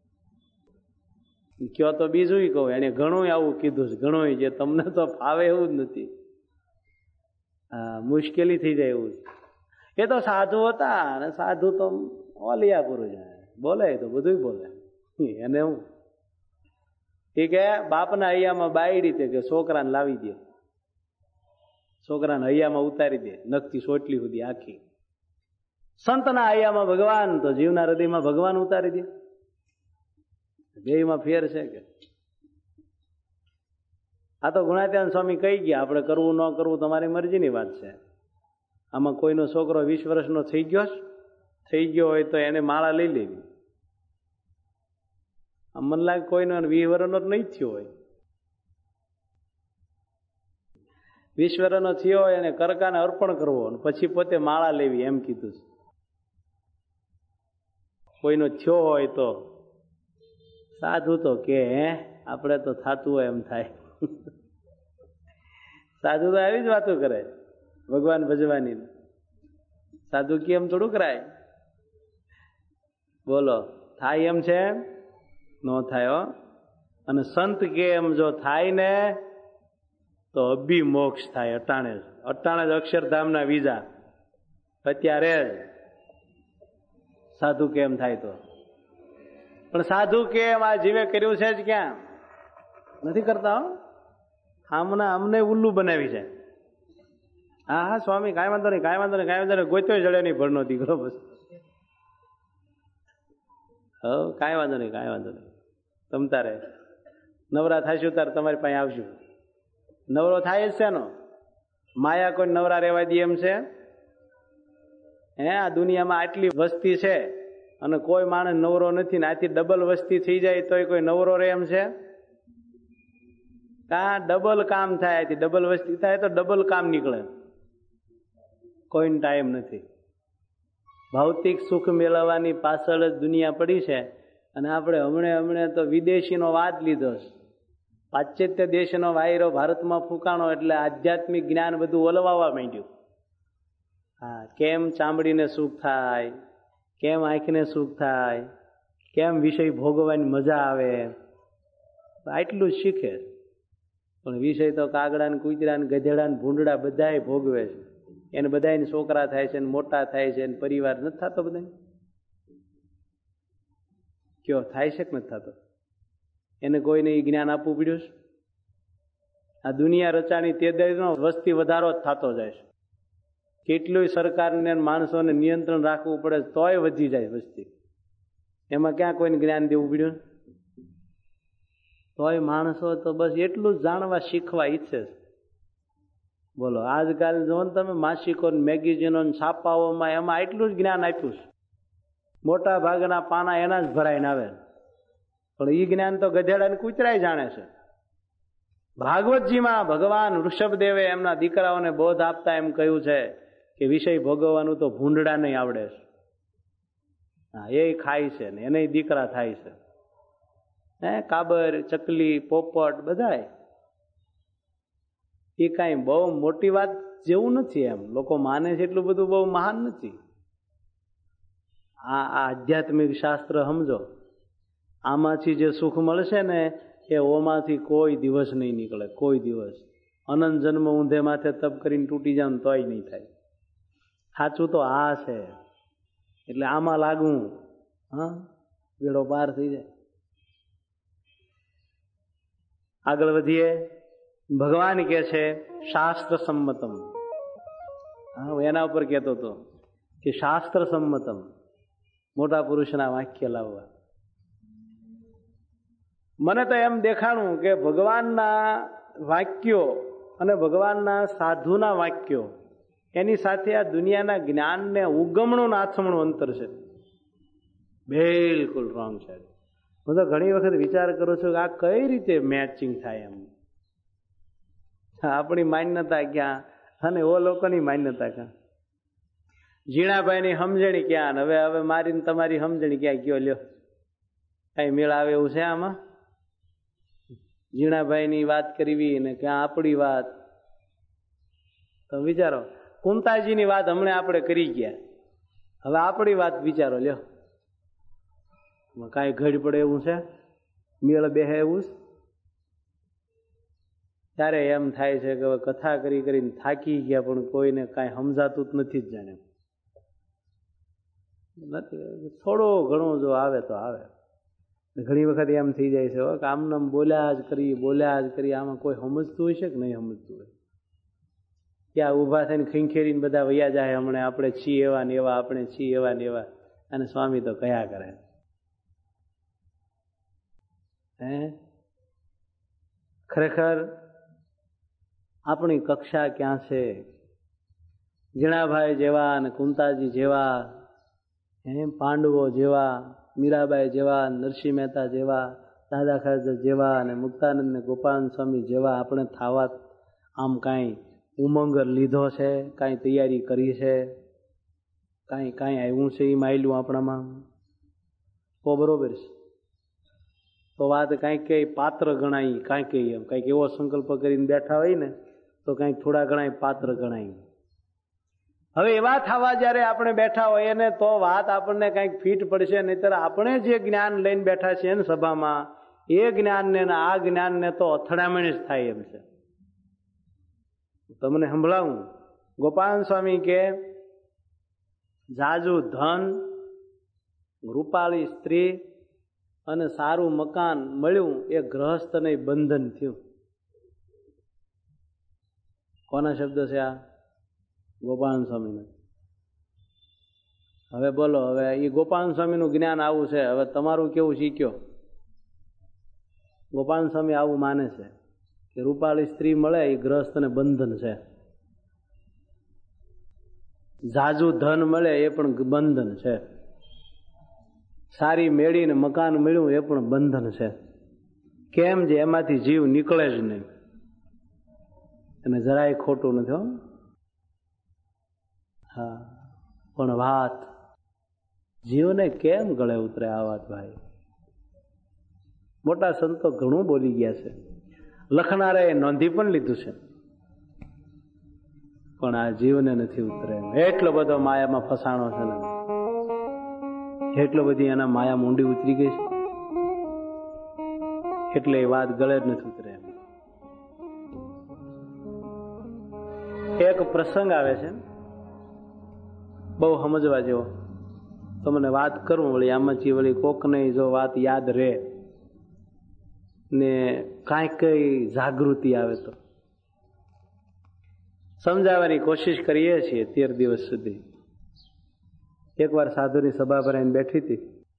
કયો તો બીજું કહું, એને ઘણું આવું કીધું છે, ઘણું જે તમને તો ફાવે એવું જ નથી. હા, મુશ્કેલી થઈ જાય એવું. એ તો સાધુ હતા અને સાધુ તો ઓલિયા પુરુષ બોલે તો બધું બોલે. એને હું એ કે બાપના હૈયામાં બાયડી તે કે છોકરાને લાવી દે, છોકરાને હૈયામાં ઉતારી દે, નખથી સોટલી સુધી આખી. સંતના હૈયામાં ભગવાન તો જીવના હૃદયમાં ભગવાન ઉતારી દે. બેયમાં ફેર છે કે? આ તો ગુણાતીતાનંદ સ્વામી કહી ગયા, આપણે કરવું ન કરવું તમારી મરજીની વાત છે. આમાં કોઈનો છોકરો વીસ વર્ષનો થઈ ગયો થઈ ગયો હોય તો એને માળા લઈ લેવી. આમ મને લાગે કોઈનો વીસ વર્ષનો જ નહીં થયો હોય. વીસ વર્ષનો થયો હોય અને કરકાને અર્પણ કરવો અને પછી પોતે માળા લેવી એમ કીધું છે. કોઈનો થયો હોય તો સાધુ તો કે હે આપણે તો થાતું હોય એમ થાય. સાધુ તો આવી જ વાતો કરે ભગવાન ભજવાની. સાધુ કે એમ થોડું કરાય? બોલો, થાય એમ છે? ન થાય હો. અને સંત કે એમ જો થાય ને તો અભિમોક્ષ થાય. અટાણે જ અટાણે જ અક્ષરધામના વિઝા અત્યારે જ સાધુ કેમ થાય તો. પણ સાધુ કેમ આ જીવે કર્યું છે જ ક્યાં? નથી કરતા હો. આમના અમને ઉલ્લુ બનાવી છે. હા હા સ્વામી કાંઈ વાંધો નહીં, કાંઈ વાંધો નહીં, કાંઈ વાંધો નહીં, ગોત્યો જડે નહીં ભરનો દીકરો. બસ હ કાંઈ વાંધો નહીં, કાંઈ વાંધો નહીં. તમ તારે નવરા થાશું તારે તમારી પાસે આવશું. નવરો થાય જ છે નો. માયા કોઈ નવરા રહેવા દે એમ છે? હે, આ દુનિયામાં આટલી વસ્તી છે અને કોઈ માણસ નવરો નથી ને આથી ડબલ વસ્તી થઈ જાય તોય કોઈ નવરો રહે એમ છે? કા ડબલ કામ થાય, આથી ડબલ વસ્તી થાય તો ડબલ કામ નીકળે. કોઈને ટાઈમ નથી. ભૌતિક સુખ મેળવવાની પાછળ જ દુનિયા પડી છે અને આપણે હમણે હમણે તો વિદેશીનો વાદ લીધો છે. પાશ્ચાત્ય દેશનો વાયરો ભારતમાં ફૂંકાણો એટલે આધ્યાત્મિક જ્ઞાન બધું ઓલવાવા માંડ્યું. હા, કેમ ચામડીને સુખ થાય, કેમ આંખને સુખ થાય, કેમ વિષય ભોગવવાની મજા આવે, આટલું જ શીખે. પણ વિષય તો કાગડા ને કૂતરા ને ગધેડા ને ભૂંડડા બધા ભોગવે છે. એને બધાને છોકરા થાય છે, મોટા થાય છે, પરિવાર નથી થતો બધા? કયો થાય છે કે નથી થતો? એને કોઈને એ જ્ઞાન આપવું પડ્યું છે? આ દુનિયા રચાણી તે દરનો વસ્તી વધારો જ થતો જાય છે. કેટલું સરકારને માણસોને નિયંત્રણ રાખવું પડે તોય વધી જાય વસ્તી. એમાં ક્યાં કોઈને જ્ઞાન દેવું પડ્યું? તોય માણસો તો બસ એટલું જ જાણવા શીખવા ઈચ્છે છે. બોલો, આજકાલ જો ને તમે માસિકો મેગેઝીનો છાપાઓમાં એમાં એટલું જ જ્ઞાન આપ્યું છે. મોટા ભાગના પાના એના જ ભરાઈને આવે, પણ એ જ્ઞાન તો ગધેડાને કૂતરાય જાણે છે. ભાગવતજીમાં ભગવાન ઋષભદેવે એમના દીકરાઓને બોધ આપતા એમ કહ્યું છે કે વિષય ભોગવવાનું તો ભૂંડડા નહીં આવડે છે. હા, એ ખાય છે ને એને દીકરા થાય છે. હે, કાબર, ચકલી, પોપટ બધાય. એ કાંઈ બહુ મોટી વાત જેવું નથી. એમ લોકો માને છે એટલું બધું બહુ મહાન નથી. આ આધ્યાત્મિક શાસ્ત્ર સમજો. આમાંથી જે સુખ મળશે ને એ ઓમાંથી કોઈ દિવસ નહીં નીકળે, કોઈ દિવસ. અનંત જન્મ ઊંધે માથે તપ કરીને તૂટી જાવ તોય નહીં થાય. સાચું તો આ છે. એટલે આમાં લાગવું, હા, વેળો પાર થઈ જાય. આગળ વધીએ. ભગવાન કે છે શાસ્ત્ર સંમતમ. હા, એના ઉપર કહેતો હતો કે શાસ્ત્ર સંમતમ, મોટા પુરુષના વાક્ય લાવવા. મને તો એમ દેખાણું કે ભગવાનના વાક્યો અને ભગવાનના સાધુના વાક્યો એની સાથે આ દુનિયાના જ્ઞાનને ઉગમણું નાથમણું અંતર છે. બિલકુલ રોંગ છે. હું તો ઘણી વખત વિચાર કરું છું કે આ કઈ રીતે મેચિંગ થાય. એમ આપણી માન્યતા ક્યાં અને ઓ લોકોની માન્યતા ક્યાં? ઝીણાભાઈની સમજણી ક્યાં? હવે હવે મારી તમારી સમજણી ક્યાં ગયો? લ્યો, કઈ મેળ આવે એવું છે આમાં? ઝીણાભાઈની વાત કરવી ને ક્યાં આપણી વાત? તો વિચારો, કુંતાજીની વાત હમણાં આપણે કરી ગયા, હવે આપણી વાત વિચારો. લ્યો, કાંઈ ઘડ પડે એવું છે? મેળ બેહે એવું છે? ત્યારે એમ થાય છે કે કથા કરી કરીને થાકી ગયા, પણ કોઈને કાંઈ સમજાતું જ નથી. જ જાણે નથી. થોડો ઘણો જો આવે તો આવે. ઘણી વખત એમ થઈ જાય છે કે આમને બોલ્યા જ કરી બોલ્યા જ કરી, આમાં કોઈ સમજતું હોય છે કે નહીં સમજતું હોય? ત્યાં ઊભા થઈને ખીંખેરીને બધા વૈયા જાય, હમણાં આપણે છીએ એવા ને એવા, આપણે છીએ એવા ને એવા. અને સ્વામી તો કયા કરે? હે, ખરેખર આપણી કક્ષા ક્યાં છે? ઝીણાભાઈ જેવા અને કુંતાજી જેવા, હે, પાંડવો જેવા, મીરાબાઈ જેવા, નરસિંહ મહેતા જેવા, દાદા ખાચર જેવા અને મુક્તાનંદ ને ગોપાલ સ્વામી જેવા આપણે થાવા આમ કાંઈ ઉમંગ લીધો છે? કાંઈ તૈયારી કરી છે? કાંઈ કાંઈ આવ્યું છે એ માયલું આપણામાં? તો બરોબર છે. તો વાત કાંઈક કઈ પાત્ર ગણાય, કાંઈક કઈ એમ કાંઈક એવો સંકલ્પ કરીને બેઠા હોય ને તો કાંઈક થોડા ઘણા પાત્ર ગણાય. હવે એવા થવા જયારે આપણે બેઠા હોઈએ ને તો વાત આપણને કંઈક ફીટ પડશે. નહીતર આપણે જે જ્ઞાન લઈને બેઠા છીએ ને સભામાં, એ જ્ઞાનને આ જ્ઞાનને તો અથડામણ જ થાય એમ છે. તમને સંભળાવું. ગોપાલ સ્વામી કે જાજુ ધન, રૂપાળી સ્ત્રી અને સારું મકાન મળ્યું એ ગ્રહસ્થને બંધન થયું. કોના શબ્દ છે આ? ગોપાલ સ્વામીને. હવે બોલો, હવે એ ગોપાલ સ્વામીનું જ્ઞાન આવું છે. હવે તમારું કેવું શીખ્યો? ગોપાલ સ્વામી આવું માને છે કે રૂપાળી સ્ત્રી મળે એ ગ્રહસ્થને બંધન છે, જાજુ ધન મળે એ પણ બંધન છે, સારી મેળીને મકાન મળ્યું એ પણ બંધન છે. કેમ? જે એમાંથી જીવ નીકળે જ નહીં. અને જરાય ખોટું નથી. હો, હા, પણ વાત જીવને કેમ ગળે ઉતરે આ વાત? ભાઈ, મોટા સંતો ઘણું બોલી ગયા છે, લખનારાએ નોંધી પણ લીધું છે, પણ આ જીવને નથી ઉતરે. એટલો બધો માયામાં ફસાણો છે ને, એટલો બધી એના માયા મૂંડી ઉતરી ગઈ છે, એટલે એ વાત ગળે જ નથી ઉતરે. એક પ્રસંગ આવે છે બહુ સમજવા જેવો. તમને વાત કરું વળી આમાંથી વળી કોકને જો વાત યાદ રહે ને કાંઈ કઈ જાગૃતિ આવે તો સમજાવવાની કોશિશ કરીએ છીએ તેર દિવસ સુધી. એકવાર સાધુની સભા ભરાઈને બેઠી હતી.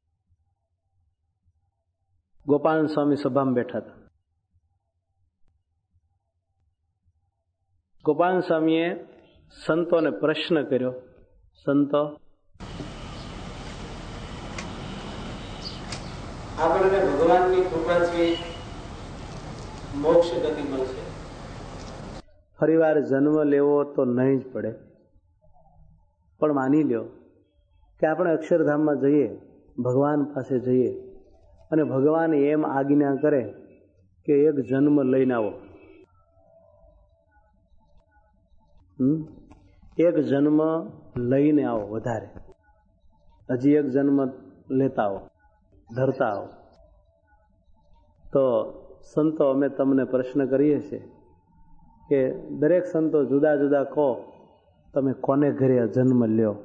ગોપાલ સ્વામી સભામાં બેઠા હતા. ગોપાલ સ્વામીએ સંતોને પ્રશ્ન કર્યો, સંતો, આપણને ભગવાનની કૃપાથી મોક્ષ ગતિ મળશે. ફરીવાર જન્મ લેવો તો નહીં જ પડે, પણ માની લ્યો કે આપણે અક્ષરધામમાં જઈએ, ભગવાન પાસે જઈએ અને ભગવાન એમ આજ્ઞા કરે કે એક જન્મ લઈને આવો, એક જન્મ લઈને આવો, વધારે હજી એક જન્મ લેતા આવો, ધરતા આવો. તો સંતો અમે તમને પ્રશ્ન કરીએ છીએ કે દરેક સંતો જુદા જુદા કહો, તમે કોને ઘરે જન્મ લ્યો?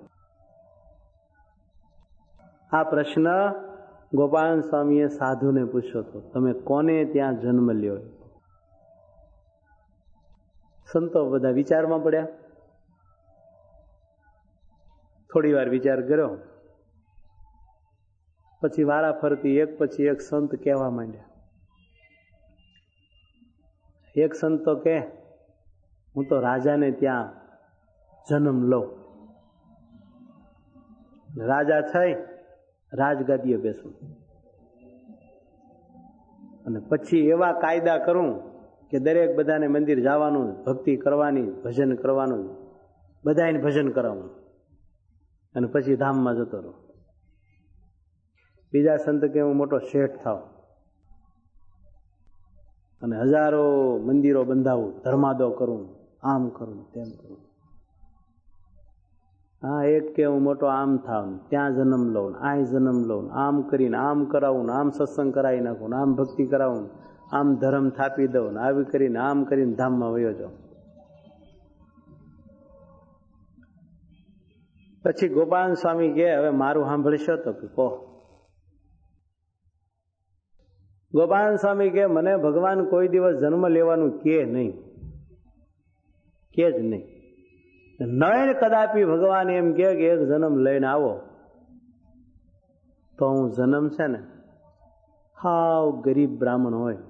આ પ્રશ્ન ગોપાલ સ્વામીએ સાધુને પૂછ્યો હતો, તમે કોને ત્યાં જન્મ લ્યો? સંતો બધા વિચારમાં પડ્યા. થોડી વાર વિચાર કર્યો, પછી વારા ફરતી એક પછી એક સંત કહેવા માંડ્યા. એક સંત તો કે હું તો રાજાને ત્યાં જન્મ લઉં, રાજા થઈ રાજગાદીએ બેસું અને પછી એવા કાયદા કરું કે દરેક બધાને મંદિર જવાનું, ભક્તિ કરવાની, ભજન કરવાનું, બધાને ભજન કરાવવાનું અને પછી ધામમાં જતો રહું. બીજા સંત કે હું મોટો શેઠ થાવ અને હજારો મંદિરો બંધાવું, ધર્માદો કરું, આમ કરું, તેમ કરું. હા, એક કે હું મોટો આમ થાવ, ત્યાં જન્મ લઉં, આ જન્મ લઉં, આમ કરીને આમ કરાવું, આમ સત્સંગ કરાવી નાખું, આમ ભક્તિ કરાવું, આમ ધર્મ થાપી દઉં, આવી કરીને આમ કરીને ધામમાં વયો જાઉં. પછી ગોપાલ સ્વામી કે હવે મારું સાંભળશો તો કે કહો. ગોપાલ સ્વામી કે મને ભગવાન કોઈ દિવસ જન્મ લેવાનું કે નહીં, કે જ નહીં. નયન કદાપી ભગવાન એમ કે એક જન્મ લઈને આવો તો હું જન્મ છે ને હાવ ગરીબ બ્રાહ્મણ હોય,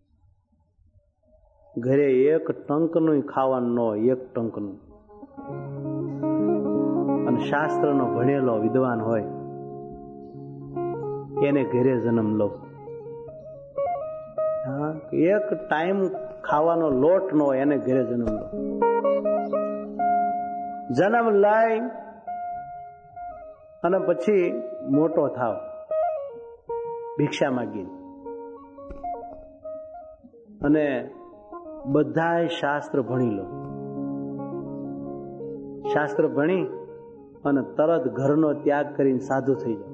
ઘરે એક ટંકનું ખાવાનું ન હોય, એક ટંકનું, અને શાસ્ત્રનો ભણેલો વિદ્વાન હોય એને ઘરે જન્મ લો. હા, એક ટાઈમ ખાવાનો લોટ ન હોય એને ઘરે જન્મ લો. જન્મ લઈ અને પછી મોટો થાવ, ભિક્ષા માગીને, અને બધાય શાસ્ત્ર ભણી લો. શાસ્ત્ર ભણી અને તરત ઘરનો ત્યાગ કરીને સાધુ થઈ જાઓ.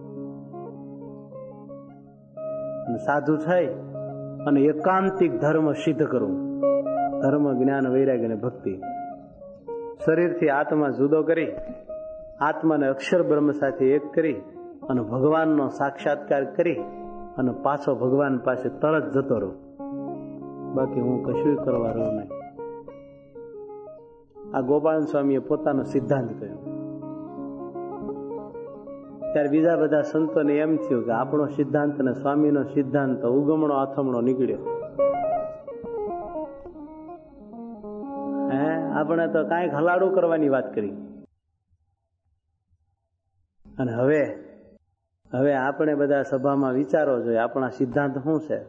અને સાધુ થઈ અને એકાંતિક ધર્મ સિદ્ધ કરવું, ધર્મ, જ્ઞાન, વૈરાગ્ય અને ભક્તિ. શરીરથી આત્મા જુદો કરી, આત્માને અક્ષર બ્રહ્મ સાથે એક કરી અને ભગવાનનો સાક્ષાત્કાર કરી અને પાછો ભગવાન પાસે તરત જતો રહો. બાકી હું કશું કરવા રહું નહીં. આ ગોપાલ સ્વામીએ પોતાનો સિદ્ધાંત કહ્યો. ત્યારે બીજા બધા સંતોને એમ થયું કે આપણો સિદ્ધાંત અને સ્વામીનો સિદ્ધાંત ઉગમણો આથમણો નીકળ્યો. હે, આપણે તો કાંઈક હલાડું કરવાની વાત કરી. અને હવે હવે આપણે બધા સભામાં વિચારો જોઈએ આપણા સિદ્ધાંત શું છે.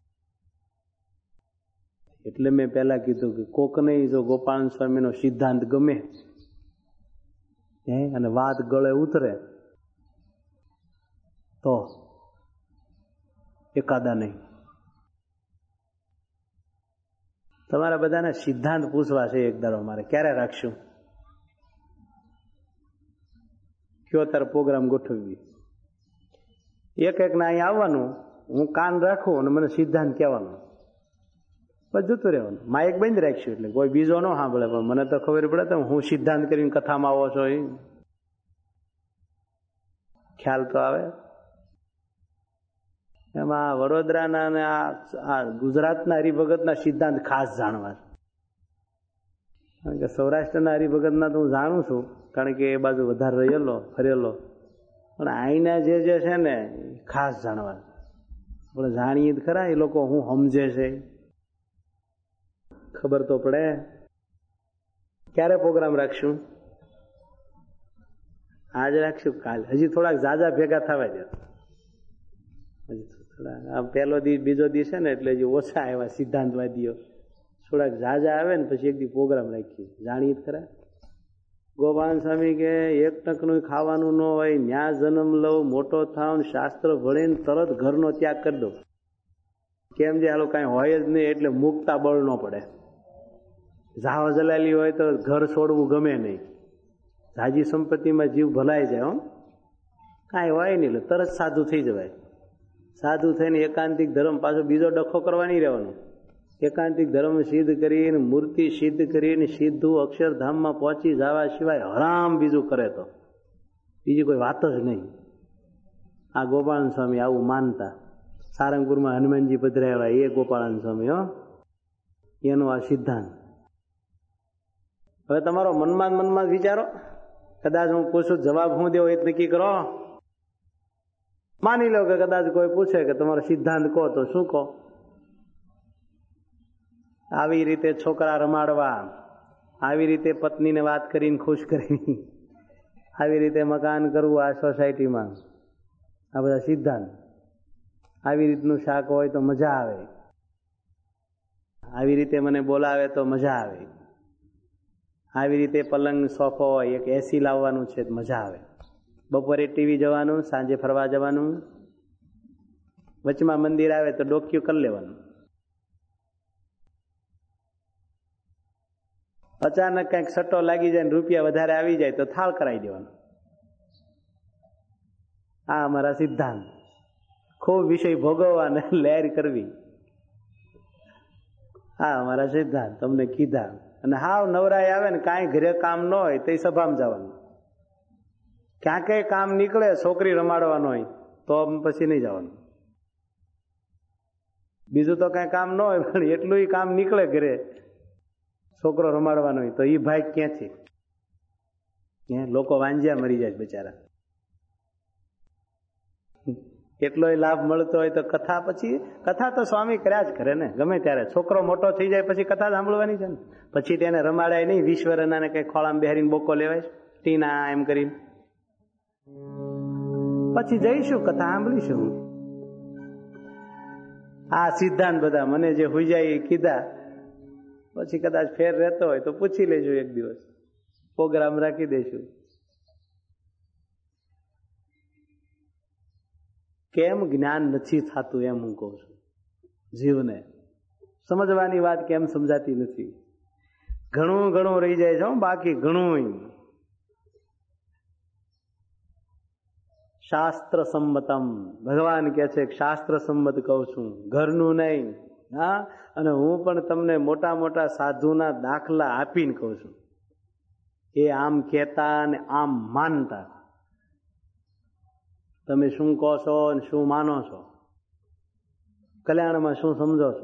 એટલે મેં પહેલા કીધું કે કોકને જો ગોપાલ સ્વામીનો સિદ્ધાંત ગમે હે અને વાત ગળે ઉતરે તો એકાદા નહીં. તમારા બધાને સિદ્ધાંત પૂછવા છે એક દાડો મારે. ક્યારે રાખશું? કયો તાર પ્રોગ્રામ ગોઠવવી. એક એક ના અહીં આવવાનું, હું કાન રાખું અને મને સિદ્ધાંત કહેવાનું, બસ જતું રહેવાનું. માઇક બંધ રાખશું એટલે કોઈ બીજો ન સાંભળે, પણ મને તો ખબર પડે તો હું સિદ્ધાંત કરીને કથામાં આવો છો એ ખ્યાલ તો આવે. એમાં વડોદરાના અને આ ગુજરાતના હરિભગતના સિદ્ધાંત ખાસ જાણવા છે. કે સૌરાષ્ટ્રના હરિભગતના તો હું જાણું છું, કારણ કે એ બાજુ વધારે રહેલો ફરેલો, પણ અહીંના જે જે છે ને ખાસ જાણવા આપણે જાણીએ જ ખરા. એ લોકો હું સમજે છે ખબર તો પડે. ક્યારે પ્રોગ્રામ રાખશું? આજ રાખશું, કાલે? હજી થોડાક ઝાઝા ભેગા થવા દે. હજી થોડા આ પહેલો દિવસ બીજો દિવસ છે ને એટલે હજી ઓછા આવ્યા સિદ્ધાંતવાદીઓ. થોડાક ઝાઝા આવે ને પછી એક દી પ્રોગ્રામ રાખીએ, જાણીએ જ ખરા. ગોપાલ સ્વામી કે એક ટકનું ખાવાનું ન હોય, ન્યા જન્મ લઉં, મોટો થાવ, શાસ્ત્ર ભણીને તરત ઘરનો ત્યાગ કરી દો. કેમ જે હાલો કાંઈ હોય જ નહીં એટલે મુકતા બળ ન પડે. ઝાવ જલાલી હોય તો ઘર છોડવું ગમે નહીં. ઝાજી સંપત્તિમાં જીવ ભલાઈ જાય. હો કાંઈ હોય નહીં એટલે તરત સાધુ થઈ જવાય. સાધુ થઈને એકાંતિક ધર્મ પાછો બીજો ડખો કરવા નહીં રહેવાનો. એકાંતિક ધર્મ સિદ્ધ કરીને મૂર્તિ સિદ્ધ કરીને સીધું અક્ષરધામમાં પહોંચી જવા સિવાય હરામ બીજું કરે તો બીજી કોઈ વાત જ નહીં. આ ગોપાલ સ્વામી આવું માનતા. સારંગપુરમાં હનુમાનજી પધરાયેલા એ ગોપાલ સ્વામી. હો એનો આ સિદ્ધાંત. હવે તમારો મનમાં મનમાં વિચારો. કદાચ હું પૂછું જવાબ હું દેવો એ નક્કી કરો. માની લો કે કદાચ કોઈ પૂછે કે તમારો સિદ્ધાંત કહો, તો શું કહો? આવી રીતે છોકરા રમાડવા, આવી રીતે પત્નીને વાત કરીને ખુશ કરવી, આવી રીતે મકાન કરવું આ સોસાયટીમાં, આ બધા સિદ્ધાંત. આવી રીતનું શાક હોય તો મજા આવે, આવી રીતે મને બોલાવે તો મજા આવે, આવી રીતે પલંગ સોફો હોય, એક એસી લાવવાનું છે મજા આવે, બપોરે ટીવી જવાનું, સાંજે ફરવા જવાનું, વચમાં મંદિર આવે તો ડોક્યું કરી લેવાનું. અચાનક કંઈક સટ્ટો લાગી જાય ને રૂપિયા વધારે આવી જાય તો થાળ કરાવી દેવાનો. આ અમારા સિદ્ધાંત. ખૂબ વિષય ભોગવવા ને લહેર કરવી, આ અમારા સિદ્ધાંત તમને કીધા. અને હાવ નવરાય આવે ને કાંઈ ઘરે કામ ન હોય તો સભામાં જવાનું. ક્યાં કઈ કામ નીકળે, છોકરી રમાડવાનો હોય તો પછી નહીં જવાનું. બીજું તો કઈ કામ ન હોય પણ એટલું કામ નીકળે ઘરે, છોકરો રમાડવાનો હોય તો એ ભાઈ ક્યાંથી? લોકો વાંજ્યા મરી જાય બિચારા. એટલોય લાભ મળતો હોય તો કથા પછી કથા તો સ્વામી કર્યા જ કરે ને ગમે ત્યારે. છોકરો મોટો થઈ જાય પછી કથા સાંભળવાની છે ને. પછી તેને રમાડાય નહીં. વીસ વર્ષના કઈ ખોળામાં બેહારીને બોકો લેવાય ટીના એમ કરીને. પછી જઈશું કથા સાંભળીશું. આ સિદ્ધાંત બધા મને જે હોઈ જાય એ કીધા. પછી કદાચ ફેર રહેતો હોય તો પૂછી લેજો, એક દિવસ પ્રોગ્રામ રાખી દઈશું. કેમ જ્ઞાન નથી થતું એમ હું કહું છું. જીવને સમજવાની વાત કેમ સમજાતી નથી. ઘણું ઘણું રહી જાય છે, બાકી ઘણું. શાસ્ત્ર સંમતમ ભગવાન કે છે, શાસ્ત્ર સંમત કહું છું, ઘરનું નહીં. હા, અને હું પણ તમને મોટા મોટા સાધુના દાખલા આપીને કહું છું. એ આમ કહેતા અને આમ માનતા. તમે શું કહો છો અને શું માનો છો, કલ્યાણમાં શું સમજો છો?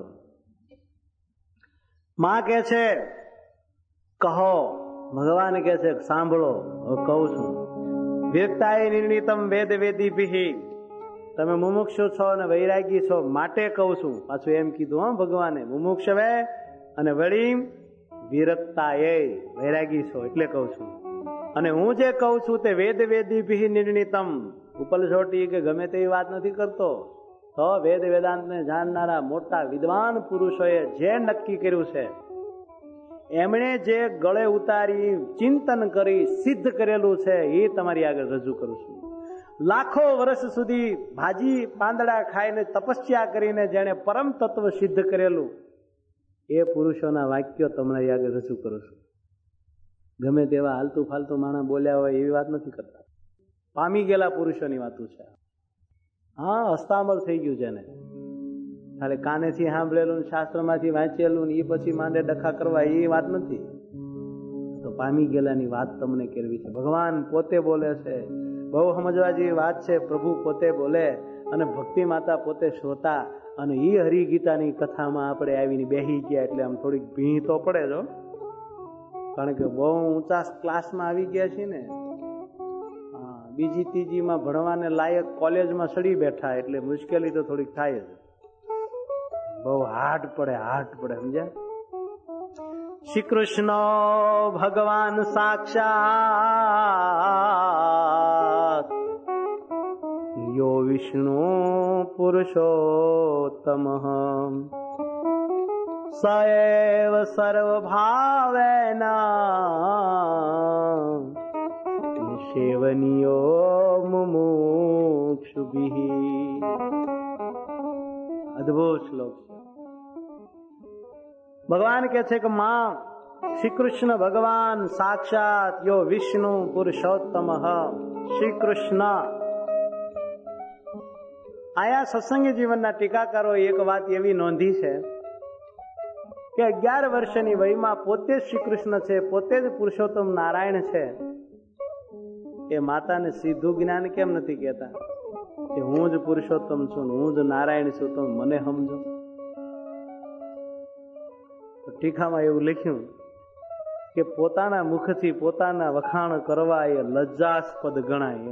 માં કે છે કહો, ભગવાન કે છે સાંભળો. કહું છું, વેદતાએ નિર્ણિતમ વેદ વેદી ભી. તમે મુમુક્ષુ છો અને વૈરાગી છો માટે કહું છું. પાછું એમ કીધું હા ભગવાને, મુમુક્ષવે અને વળી વિરક્તા એ વૈરાગી છો એટલે કહું છું. અને હું જે કહું છું તે વેદ વેદી ભી નિર્ણિતમ. ઉપલછોટી કે ગમે તેવી વાત નથી કરતો. તો વેદ વેદાંતને જાણનારા મોટા વિદ્વાન પુરુષોએ જે નક્કી કર્યું છે, એમણે જે ગળે ઉતારી ચિંતન કરી સિદ્ધ કરેલું છે એ તમારી આગળ રજૂ કરું છું. લાખો વર્ષ સુધી ભાજી પાંદડા ખાઈને તપસ્યા કરીને જેણે પરમ તત્વ સિદ્ધ કરેલું એ પુરુષોના વાક્યો તમારી આગળ રજૂ કરું છું. ગમે તેવા હાલતું ફાલતું માણસ બોલ્યા હોય એવી વાત નથી કરતા. પામી ગયેલા પુરુષોની વાતો છે. હા, હસ્તામલ થઈ ગયું છે ને, ખાલી કાનેથી સાંભળેલું શાસ્ત્રમાંથી વાંચેલું એ પછી માંડે ડખા કરવા એ વાત નથી. તો પામી ગયેલાની વાત તમને કરવી છે. ભગવાન પોતે બોલે છે, બહુ સમજવા જેવી વાત છે. પ્રભુ પોતે બોલે અને ભક્તિ માતા પોતે શ્રોતા. અને એ હરિગીતાની કથામાં આપણે આવીને બેસી ગયા એટલે આમ થોડીક ભીં તો પડે જો. કારણ કે બહુ ઊંચા ક્લાસમાં આવી ગયા છે ને, બીજી ત્રીજીમાં ભણવાને લાયક કોલેજમાં સડી બેઠા, એટલે મુશ્કેલી તો થોડીક થાય જ, બહુ હાર્ડ પડે, હાર્ડ પડે, સમજ્યા? શ્રી કૃષ્ણ ભગવાન સાક્ષાત યો વિષ્ણુ પુરુષોત્તમ સએવ સર્વભાવેના સેવનીયો મુમુક્ષુભિઃ. અદ્ભુત શ્લોક છે. ભગવાન કે છે કે માં શ્રી કૃષ્ણ ભગવાન સાક્ષાત યો વિષ્ણુ પુરુષોત્તમ શ્રી કૃષ્ણ. આયા સત્સંગી જીવનના ટીકાકારો એક વાત એવી નોંધી છે કે અગિયાર વર્ષની વયમાં પોતે શ્રી કૃષ્ણ છે, પોતે જ પુરુષોત્તમ નારાયણ છે, એ માતાને સીધું જ્ઞાન કેમ નથી કહેતા કે હું જ પુરુષોત્તમ છું, હું જ નારાયણ છું, તો મને સમજો? ટીકામાં એવું લખ્યું કે પોતાના મુખથી પોતાના વખાણ કરવા એ લજ્જાસ્પદ ગણાય.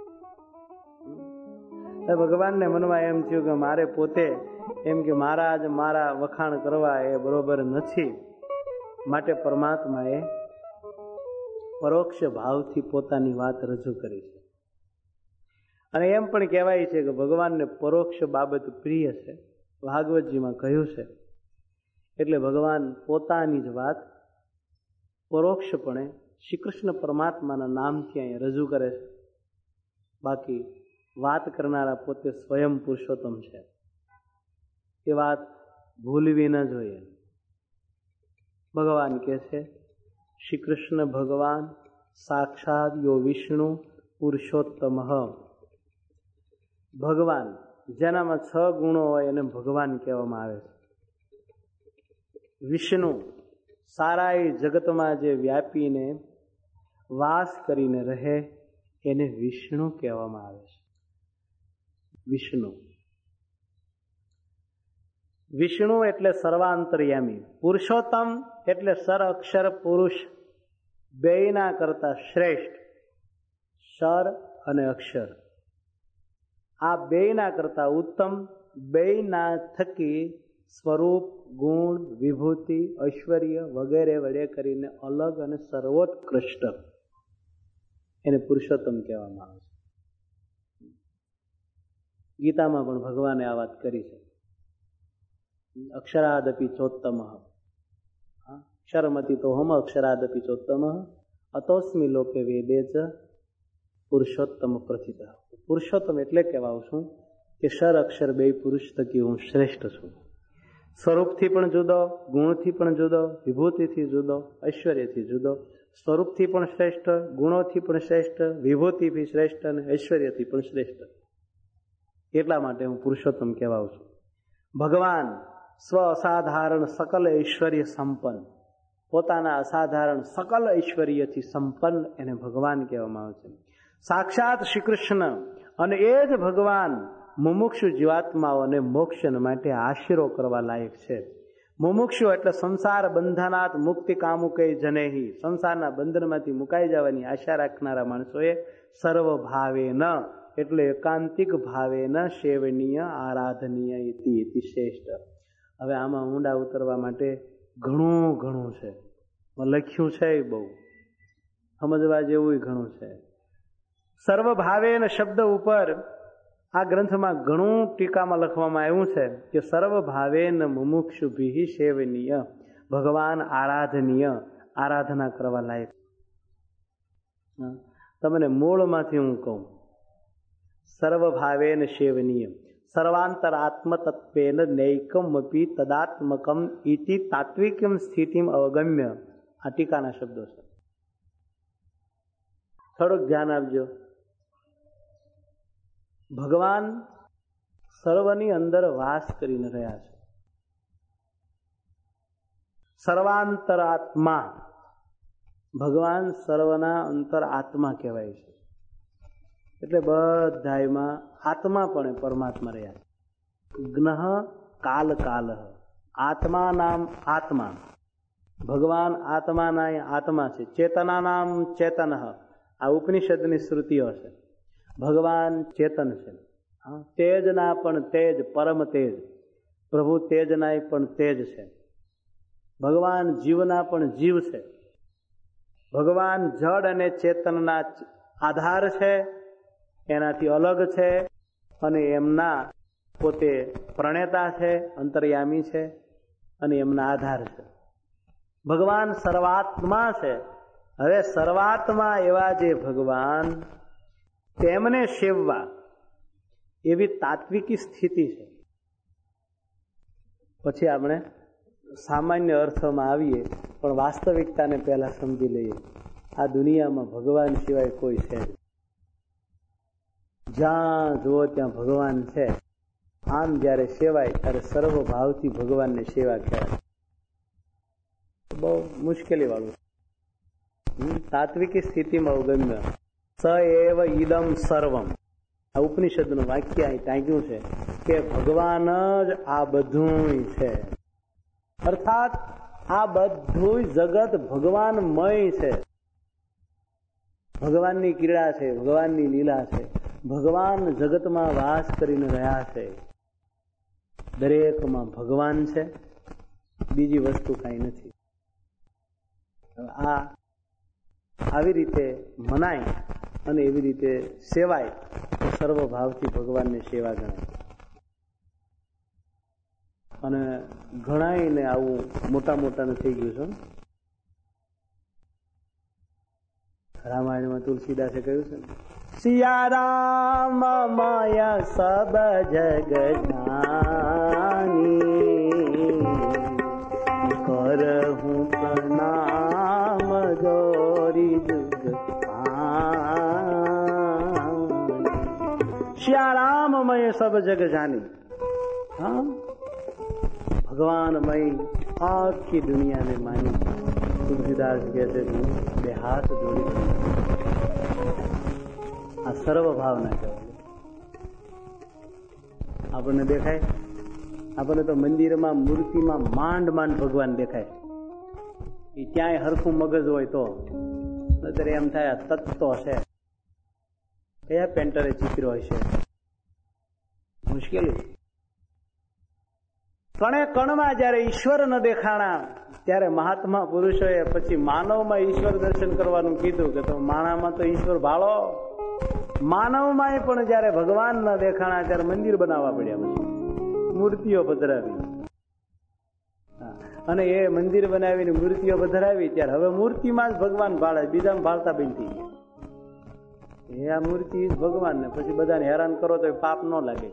એમ ભગવાનને મનમાં એમ થયું કે મારે પોતે એમ કે મારા જ મારા વખાણ કરવા એ બરોબર નથી, માટે પરમાત્માએ પરોક્ષ ભાવથી પોતાની વાત રજૂ કરી છે. અને એમ પણ કહેવાય છે કે ભગવાનને પરોક્ષ બાબત પ્રિય છે, ભાગવતજીમાં કહ્યું છે. એટલે ભગવાન પોતાની જ વાત પરોક્ષપણે શ્રી કૃષ્ણ પરમાત્માના નામથી અહીં રજૂ કરે છે. બાકી વાત કરનારા પોતે સ્વયં પુરુષોત્તમ છે, એ વાત ભૂલવી ન જોઈએ. ભગવાન કહે છે શ્રી કૃષ્ણ ભગવાન સાક્ષાત યો વિષ્ણુ પુરુષોત્તમ. ભગવાન જેનામાં છ ગુણો હોય એને ભગવાન કહેવામાં આવે છે. વિષ્ણુ સારા એ જગતમાં જે વ્યાપીને વાસ કરીને રહે એને વિષ્ણુ કહેવામાં આવે છે. વિષ્ણુ વિષ્ણુ એટલે સર્વાંતર્યામી. પુરુષોત્તમ એટલે સર અક્ષર પુરુષ બેયના કરતા શ્રેષ્ઠ. સર અને અક્ષર આ બેયના કરતા ઉત્તમ, બેયના થકી સ્વરૂપ, ગુણ, વિભૂતિ, ઐશ્વર્ય વગેરે વડે કરીને અલગ અને સર્વોત્કૃષ્ટ એને પુરુષોત્તમ કહેવામાં આવે છે. ગીતામાં પણ ભગવાને આ વાત કરી છે. અક્ષરાદપી ચોત્તમ, અક્ષરમતી તો હમ અક્ષરાદપી ચોત્તમ અતોસ્મિ લોકે વેદે ચ પુરુષોત્તમ પ્રથિત. પુરુષોત્તમ એટલે કહેવાઉં છું કે સર અક્ષર બે પુરુષ થકી હું શ્રેષ્ઠ છું. સ્વરૂપથી પણ જુદો, ગુણથી પણ જુદો, વિભૂતિથી જુદો, ઐશ્વર્યથી જુદો. સ્વરૂપથી પણ શ્રેષ્ઠ, ગુણોથી પણ શ્રેષ્ઠ, વિભૂતિથી શ્રેષ્ઠ અને ઐશ્વર્યથી પણ શ્રેષ્ઠ. એટલા માટે હું પુરુષોત્તમ કહેવાઉં છું. ભગવાન સ્વ અસાધારણ સકલ ઐશ્વર્ય સંપન્ન, પોતાના અસાધારણ સકલ ઐશ્વર્યથી સંપન્ન એને ભગવાન કહેવામાં આવે છે. સાક્ષાત શ્રી કૃષ્ણ અને એ જ ભગવાન મુમુક્ષુ જીવાત્માઓને મોક્ષ માટે આશરો કરવા લાયક છે. મુમુક્ષુ એટલે સંસાર બંધનાત મુક્તિ કામુકે જનેહી, સંસારના બંધનમાંથી મુકાઈ જવાની આશા રાખનારા માણસોએ સર્વ ભાવે ન એટલે એકાંતિક ભાવે ન સેવનીય આરાધનીય ઇતિ ઇતિ શ્રેષ્ઠ. હવે આમાં ઊંડા ઉતરવા માટે ઘણું ઘણું છે, લખ્યું છે, બહુ સમજવા જેવું ઘણું છે. સર્વ ભાવે શબ્દ ઉપર આ ગ્રંથમાં ઘણું ટીકામાં લખવામાં આવ્યું છે કે સર્વ ભાવેન મુમુક્ષુભિઃ સેવનીય, ભગવાન આરાધનીય, આરાધના કરવા લાયક. તમને મૂળમાંથી હું કહું, સર્વ ભાવેન સેવનીય સર્વાંતર આત્મતત્વેન નૈકમપી તદાત્મકમ ઇતિ તાત્વિકમ સ્થિતિમ અવગમ્ય. આ ટીકાના શબ્દો છે, થોડુંક ધ્યાન આપજો. ભગવાન સર્વની અંદર વાસ કરીને રહ્યા છે. સર્વાંતર આત્મા, ભગવાન સર્વના અંતર આત્મા કહેવાય છે. એટલે બધામાં આત્મા પણ પરમાત્મા રહ્યા છે. જ્ઞ કાલ કાલ આત્મા નામ આત્મા ભગવાન આત્માના આત્મા છે. ચેતનાનામ ચેતન, આ ઉપનિષદની શ્રુતિઓ છે. ભગવાન ચેતન છે. તેજના પણ તેજ, પરમ તેજ. પ્રભુ તેજના પણ તેજ છે. ભગવાન જીવના પણ જીવ છે. ભગવાન જડ અને ચેતનના આધાર છે, એનાથી અલગ છે, અને એમના પોતે પ્રણેતા છે, અંતર્યામી છે, અને એમના આધાર છે. ભગવાન સર્વાત્મા છે. હવે સર્વાત્મા એવા જે ભગવાન, તેમને સેવવા એવી તાત્વિકી સ્થિતિ છે. પછી આપણે સામાન્ય અર્થમાં આવીએ, પણ વાસ્તવિકતાને પહેલા સમજી લઈએ. આ દુનિયામાં ભગવાન સિવાય કોઈ છે. જ્યાં જુઓ ત્યાં ભગવાન છે. આમ જ્યારે સેવાય ત્યારે સર્વ ભાવથી ભગવાનને સેવા કહેવાય. બહુ મુશ્કેલી વાળું. તાત્વિકી સ્થિતિમાં અવગમ્ય. સ એવ ઈદમ સર્વમ, આ ઉપનિષદનું વાક્ય અહીં ટાંક્યું છે કે ભગવાન જ આ બધું છે. અર્થાત આ બધું જગત ભગવાનમય છે. ભગવાનની ક્રીડા છે, ભગવાનની લીલા છે. ભગવાન જગતમાં વાસ કરીને રહ્યા છે. દરેકમાં ભગવાન છે, બીજી વસ્તુ કાંઈ નથી. આ આવી રીતે મનાય અને એવી રીતે સેવાય તો સર્વ ભાવથી ભગવાનની સેવા ગણાય. અને ઘણાઈને આવું મોટા મોટાનું થઈ ગયું છે. રામાયણમાં તુલસીદાસે કહ્યું છે, સિયા રામ માયા સબ જગ જાની, કરહું પ્રણામ ગૌરી જુગ. સિયા રામ મય સબ જગ જાની. હા, ભગવાનમય આખી દુનિયાને માની. તુલસીદાસ કહે છે, બે હાથ જોડી આ સર્વ ભાવના કહેવાય. આપણને દેખાય, આપણને તો મંદિરમાં મૂર્તિમાં માંડ માંડ ભગવાન દેખાય. એ ક્યાંય હરખું મગજ હોય તો નતર એમ થાય આ તત્તો છે, કયા પેન્ટરે ચિત્રો હશે. મુશ્કેલી. કણે કણમાં જયારે ઈશ્વર ન દેખાણા ત્યારે મહાત્મા પુરુષોએ પછી માનવમાં ઈશ્વર દર્શન કરવાનું કીધું કે તમે માણામાં તો ઈશ્વર ભાળો. માનવમાં પણ જયારે ભગવાન ન દેખાણા ત્યારે મંદિર બનાવવા પડ્યા, પછી મૂર્તિઓ પધરાવી. અને એ મંદિર બનાવીને મૂર્તિઓ પધરાવી ત્યારે હવે મૂર્તિમાં જ ભગવાન ભાળે, બીજામાં ભાળતા બંધ થઈ ગયા. એ આ મૂર્તિ ભગવાન ને પછી બધાને હેરાન કરો તો પાપ ન લાગે.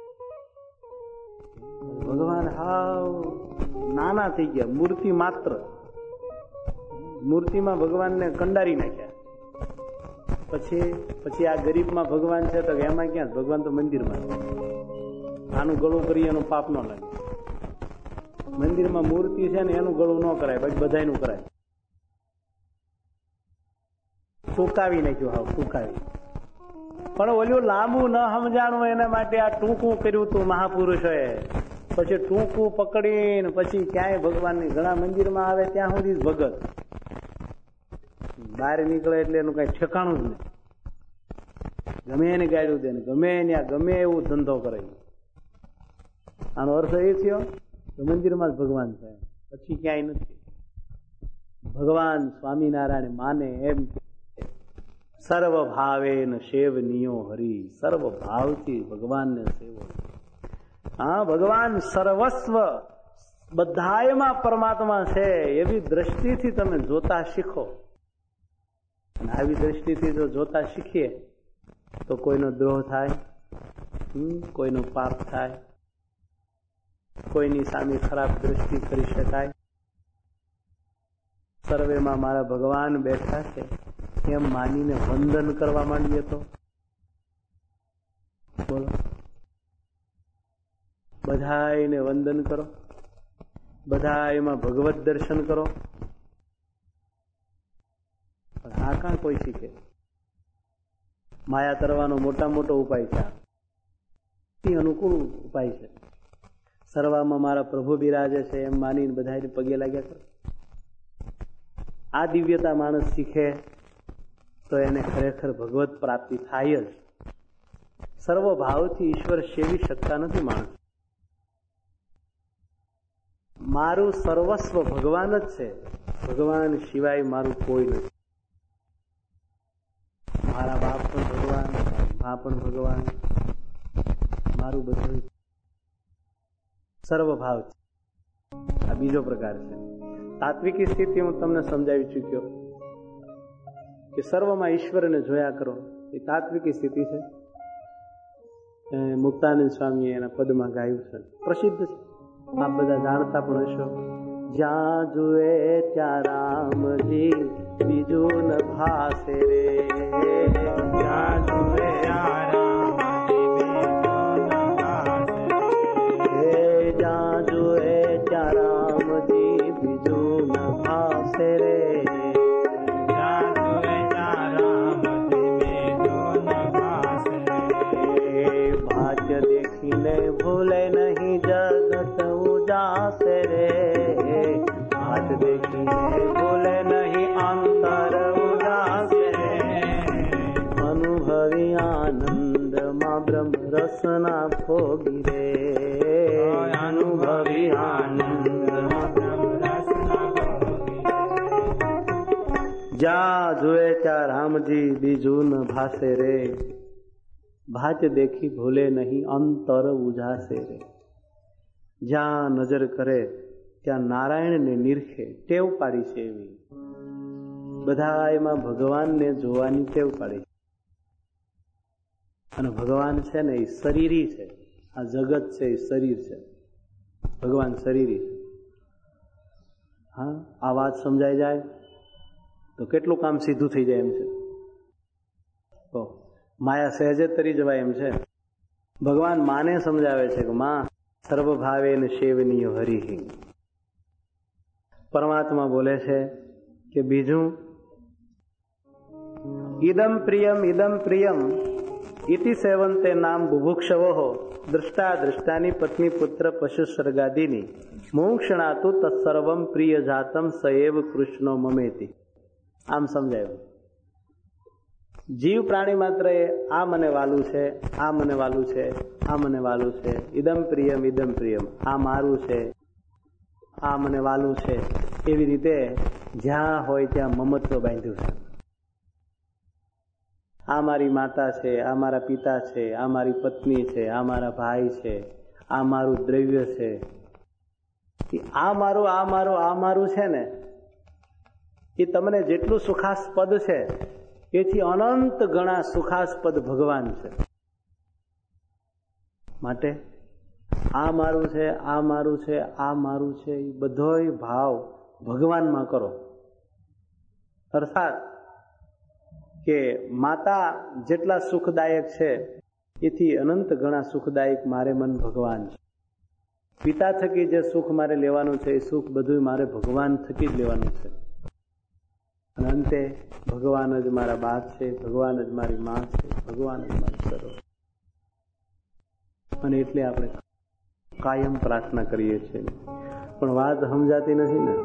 ભગવાન હાવ નાના થઈ ગયા, મૂર્તિ માત્ર. મૂર્તિમાં ભગવાનને કંડારી નાખ્યા. પછી પછી આ ગરીબમાં ભગવાન છે તો એમાં ક્યાં? ભગવાન તો મંદિરમાં. આનું ગળું કરીએ એનું પાપ ન લાગે. મંદિરમાં મૂર્તિ છે ને એનું ગળું ન કરાય, બાકી બધાયનું કરાય. ટૂંકાવી નાખ્યું, હાવ ટૂંકાવી. પણ ઓલું લાંબુ ન સમજાણું એના માટે આ ટૂંકું કર્યું હતું મહાપુરુષોએ. પછી ટૂંકું પકડીને પછી ક્યાંય ભગવાનની ઘણા મંદિરમાં આવે ત્યાં સુધી જ ભગત. બહાર નીકળે એટલે એનું કઈ ઠેકાણું જ નહીં. ગમે એને ગાડ્યું દે ને ગમે એને ગમે એવું ધંધો કરે. આનો અર્થ એ થયો કે મંદિરમાં જ ભગવાન છે, પછી ક્યાંય નથી. ભગવાન સ્વામિનારાયણ માને એમ સર્વ ભાવે ન સેવનીયો હરિ, સર્વ ભાવથી ભગવાનને સેવો. હા, ભગવાન સર્વસ્વ બધાયમાં પરમાત્મા છે એવી દ્રષ્ટિથી તમે જોતા શીખો. અને આવી દ્રષ્ટિથી જો જોતા શીખીએ તો કોઈનો દ્રોહ થાય, કોઈનો પાપ થાય, કોઈની સામે ખરાબ દ્રષ્ટિ કરી શકાય. સર્વેમાં મારા ભગવાન બેઠા છે એમ માનીને વંદન કરવા માંડીએ તો બોલો, બધાયને વંદન કરો, બધાયમાં ભગવત દર્શન કરો. પણ આ કાં કોઈ શીખે? માયા તરવાનો મોટા મોટો ઉપાય છે, તે અનુકૂળ ઉપાય છે. સર્વામાં મારા પ્રભુ બિરાજે છે એમ માનીને બધાને પગે લાગ્યા કરો. આ દિવ્યતા માણસ શીખે તો એને ખરેખર ભગવત પ્રાપ્તિ થાય જ. સર્વભાવથી ઈશ્વર સેવી શકતા નથી માણસ. મારું સર્વસ્વ ભગવાન જ છે, ભગવાન સિવાય મારું કોઈ નથી. મારા બાપ પણ ભગવાન, મા પણ ભગવાન, મારું બધું સર્વભાવ છે. આ બીજો પ્રકાર છે. તાત્વિકી સ્થિતિ હું તમને સમજાવી ચૂક્યો કે સર્વમાં ઈશ્વરને જોયા કરો, એ તાત્વિકી સ્થિતિ છે. મુક્તાનંદ સ્વામીએ એના પદમાં ગાયું છે, પ્રસિદ્ધ છે, આપ બધા જાણતા પણ હશો. જ્યાં જુએ ત્યાં રામજી બીજું ન ભાસે રે, જ્યાં જુએ ત્યાં જ્યાં જુએ ત્યાં રામજી બીજું ન ભાસે રે, જ્યાં જુએ ત્યાં રામજી બીજું ન ભાસે રે. ભાગ્ય દેખીને ભૂલે નહીં જગત ઉજાસે રે, ભાગ્ય દેખીને ભૂલે નહીં અંતર ઉજાસે રે. અનુભવી આનંદમાં બ્રહ્મ રસના ભોગી રે, અનુભવી આનંદમાં બ્રહ્મ રસના ભોગી રે. જ્યાં જોએ ત્યાં રામજી બીજું ન ભાસે રે, ભાત દેખી ભૂલે નહીં અંતર ઉજાસે રે. જ્યાં નજર કરે ત્યાં નારાયણને નિરખે ટેવ પાડી છે એવી. બધા એમાં ભગવાનને જોવાની ટેવ પાડી. અને ભગવાન છે ને એ શરીરી છે. આ જગત છે એ શરીર છે, ભગવાન શરીરી છે. હા, આ વાત સમજાઈ જાય તો કેટલું કામ સીધું થઈ જાય એમ છે. તો માયા સહેજે તરી જવાય એમ છે. ભગવાન માને સમજાવે છે કે માં સર્વભાવે ને સેવનીય હરિ. પરમાત્મા બોલે છે કે બીજું ઇદમ પ્રિયમ ઇદમ પ્રિયમ ઇતિ સેવંતે નામ બુભુક્ષવો દૃષ્ટા દૃષ્ટાની પત્ની પુત્ર પશુ સર્ગાદિની મોક્ષણાતુ તત્સર્વમ પ્રિય જાતમ સએવ કૃષ્ણો મમેતિ. આમ સમજાયું. જીવ પ્રાણી માત્ર એ આ મને વાલું છે, આ મને વાલું છે, આ મને વાલું છે, ઇદમ પ્રિયમ ઇદમ પ્રિયમ, આ મારું છે, આ મને વાલું છે, એવી રીતે જ્યાં હોય ત્યાં મમત્વ બાંધ્યું છે. આ મારી માતા છે, આ મારા પિતા છે, આ મારી પત્ની છે, આ મારા ભાઈ છે, આ મારું દ્રવ્ય છે. આ મારું આ મારું આ મારું છે ને, એ તમને જેટલું સુખાસ્પદ છે એથી અનંત ગણા સુખાસ્પદ ભગવાન છે. માટે આ મારું છે, આ મારું છે, આ મારું છે, એ બધોય ભાવ ભગવાનમાં કરો. અર્થાત કે માતા જેટલા સુખદાયક છે એથી અનંત ગણા સુખદાયક મારે મન ભગવાન છે. પિતા થકી જે સુખ મારે લેવાનું છે એ સુખ બધું મારે ભગવાન થકી જ લેવાનું છે. અને અંતે ભગવાન જ મારા બાપ છે, ભગવાન જ મારી માં છે, ભગવાન જ મારી સર્વ. અને એટલે આપણે કાયમ પ્રાર્થના કરીએ છીએ. પણ વાત સમજાતી નથી ને,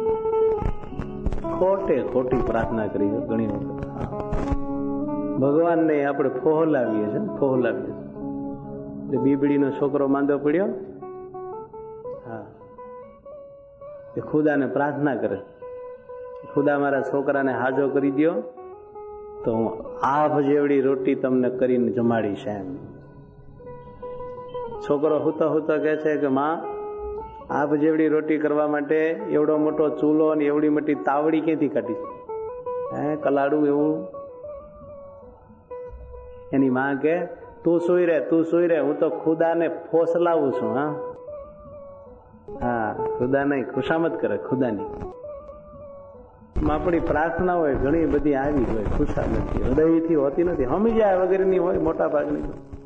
ખોટે ખોટી પ્રાર્થના કરી ઘણી વખત. ભગવાનને આપણે ફોહલાવીએ છીએ, ફોહલાવીએ છીએ. બીબડીનો છોકરો માંદો પડ્યો, હા, એ ખુદાને પ્રાર્થના કરે, ખુદા મારા છોકરાને હાજો કરી દો તો હું આભ જેવડી રોટી તમને કરીને જમાડીશ. એમ છોકરો હુતો હુતો કહે છે કે માં, આભ જેવડી રોટી કરવા માટે એવડો મોટો ચૂલો અને એવડી મોટી તાવડી ક્યાંથી કાઢી? હે કલાડું એવું. એની માં કે તું સુઈ રે, તું સુઈ રે, હું તો ખુદાને ફોસલાવું છું. હા હા, ખુદા નહીં, ખુશામત કરે ખુદાની. આપણી પ્રાર્થના હોય ઘણી બધી આવી હોય, ખુશામતી હૃદયથી હોતી નથી, સમજ્યા વગરની હોય મોટા ભાગની.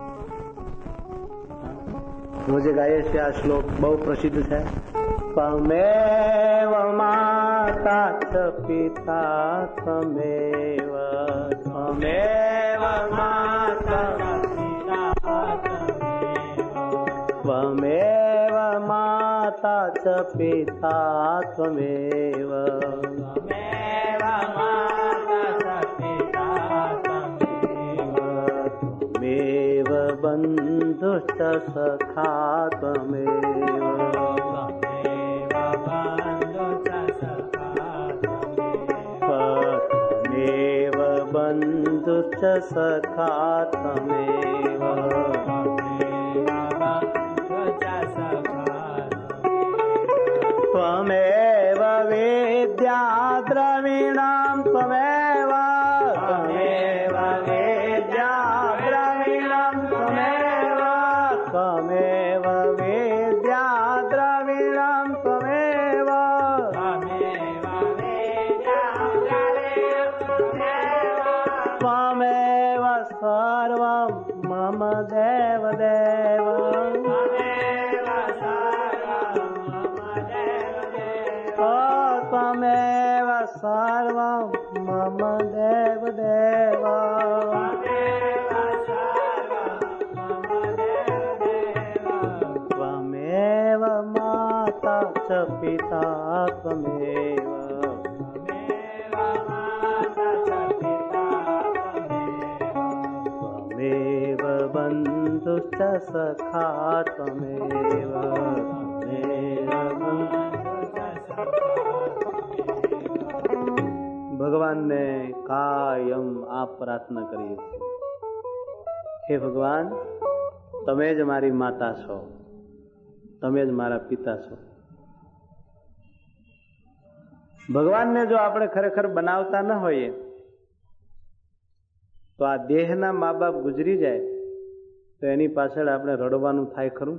રોજે ગાય છે આ શ્લોક, બહુ પ્રસિદ્ધ છે. ત્વમેવ માતા ચ પિતા ત્વમેવ, ત્વમેવ માતા ત્વમેવ માતા ચ પિતા ત્વમેવ, બંધુશ્ચ સખા ત્વમેવ. ત્વમેવ બંધુશ્ચ સખા ત્વમેવ. ત્વમેવ વિદ્યા દ્રવિણાં ત્વમેવ. ત્વમેવ વિદ્યા દ્રવિણાં ત્વમેવ. ત્વમેવ વિદ્યા દ્રવિણાં ત્વમેવ. ત્વમેવ સર્વં મમ દેવ દેવ. ત્વમેવ સર્વં મમ દેવ દેવ. ત્વમેવ માતા ચ પિતા ત્વમેવ. ત્વમેવ બંધુશ્ચ સખા ત્વમેવ. ભગવાનને કાયમ આ પ્રાર્થના કરીએ છીએ, હે ભગવાન, તમે જ મારી માતા છો, તમે જ મારા પિતા છો. ભગવાનને જો આપણે ખરેખર બનાવતા ન હોઈએ તો આ દેહના મા બાપ ગુજરી જાય તો એની પાછળ આપણે રડવાનું થાય ખરું?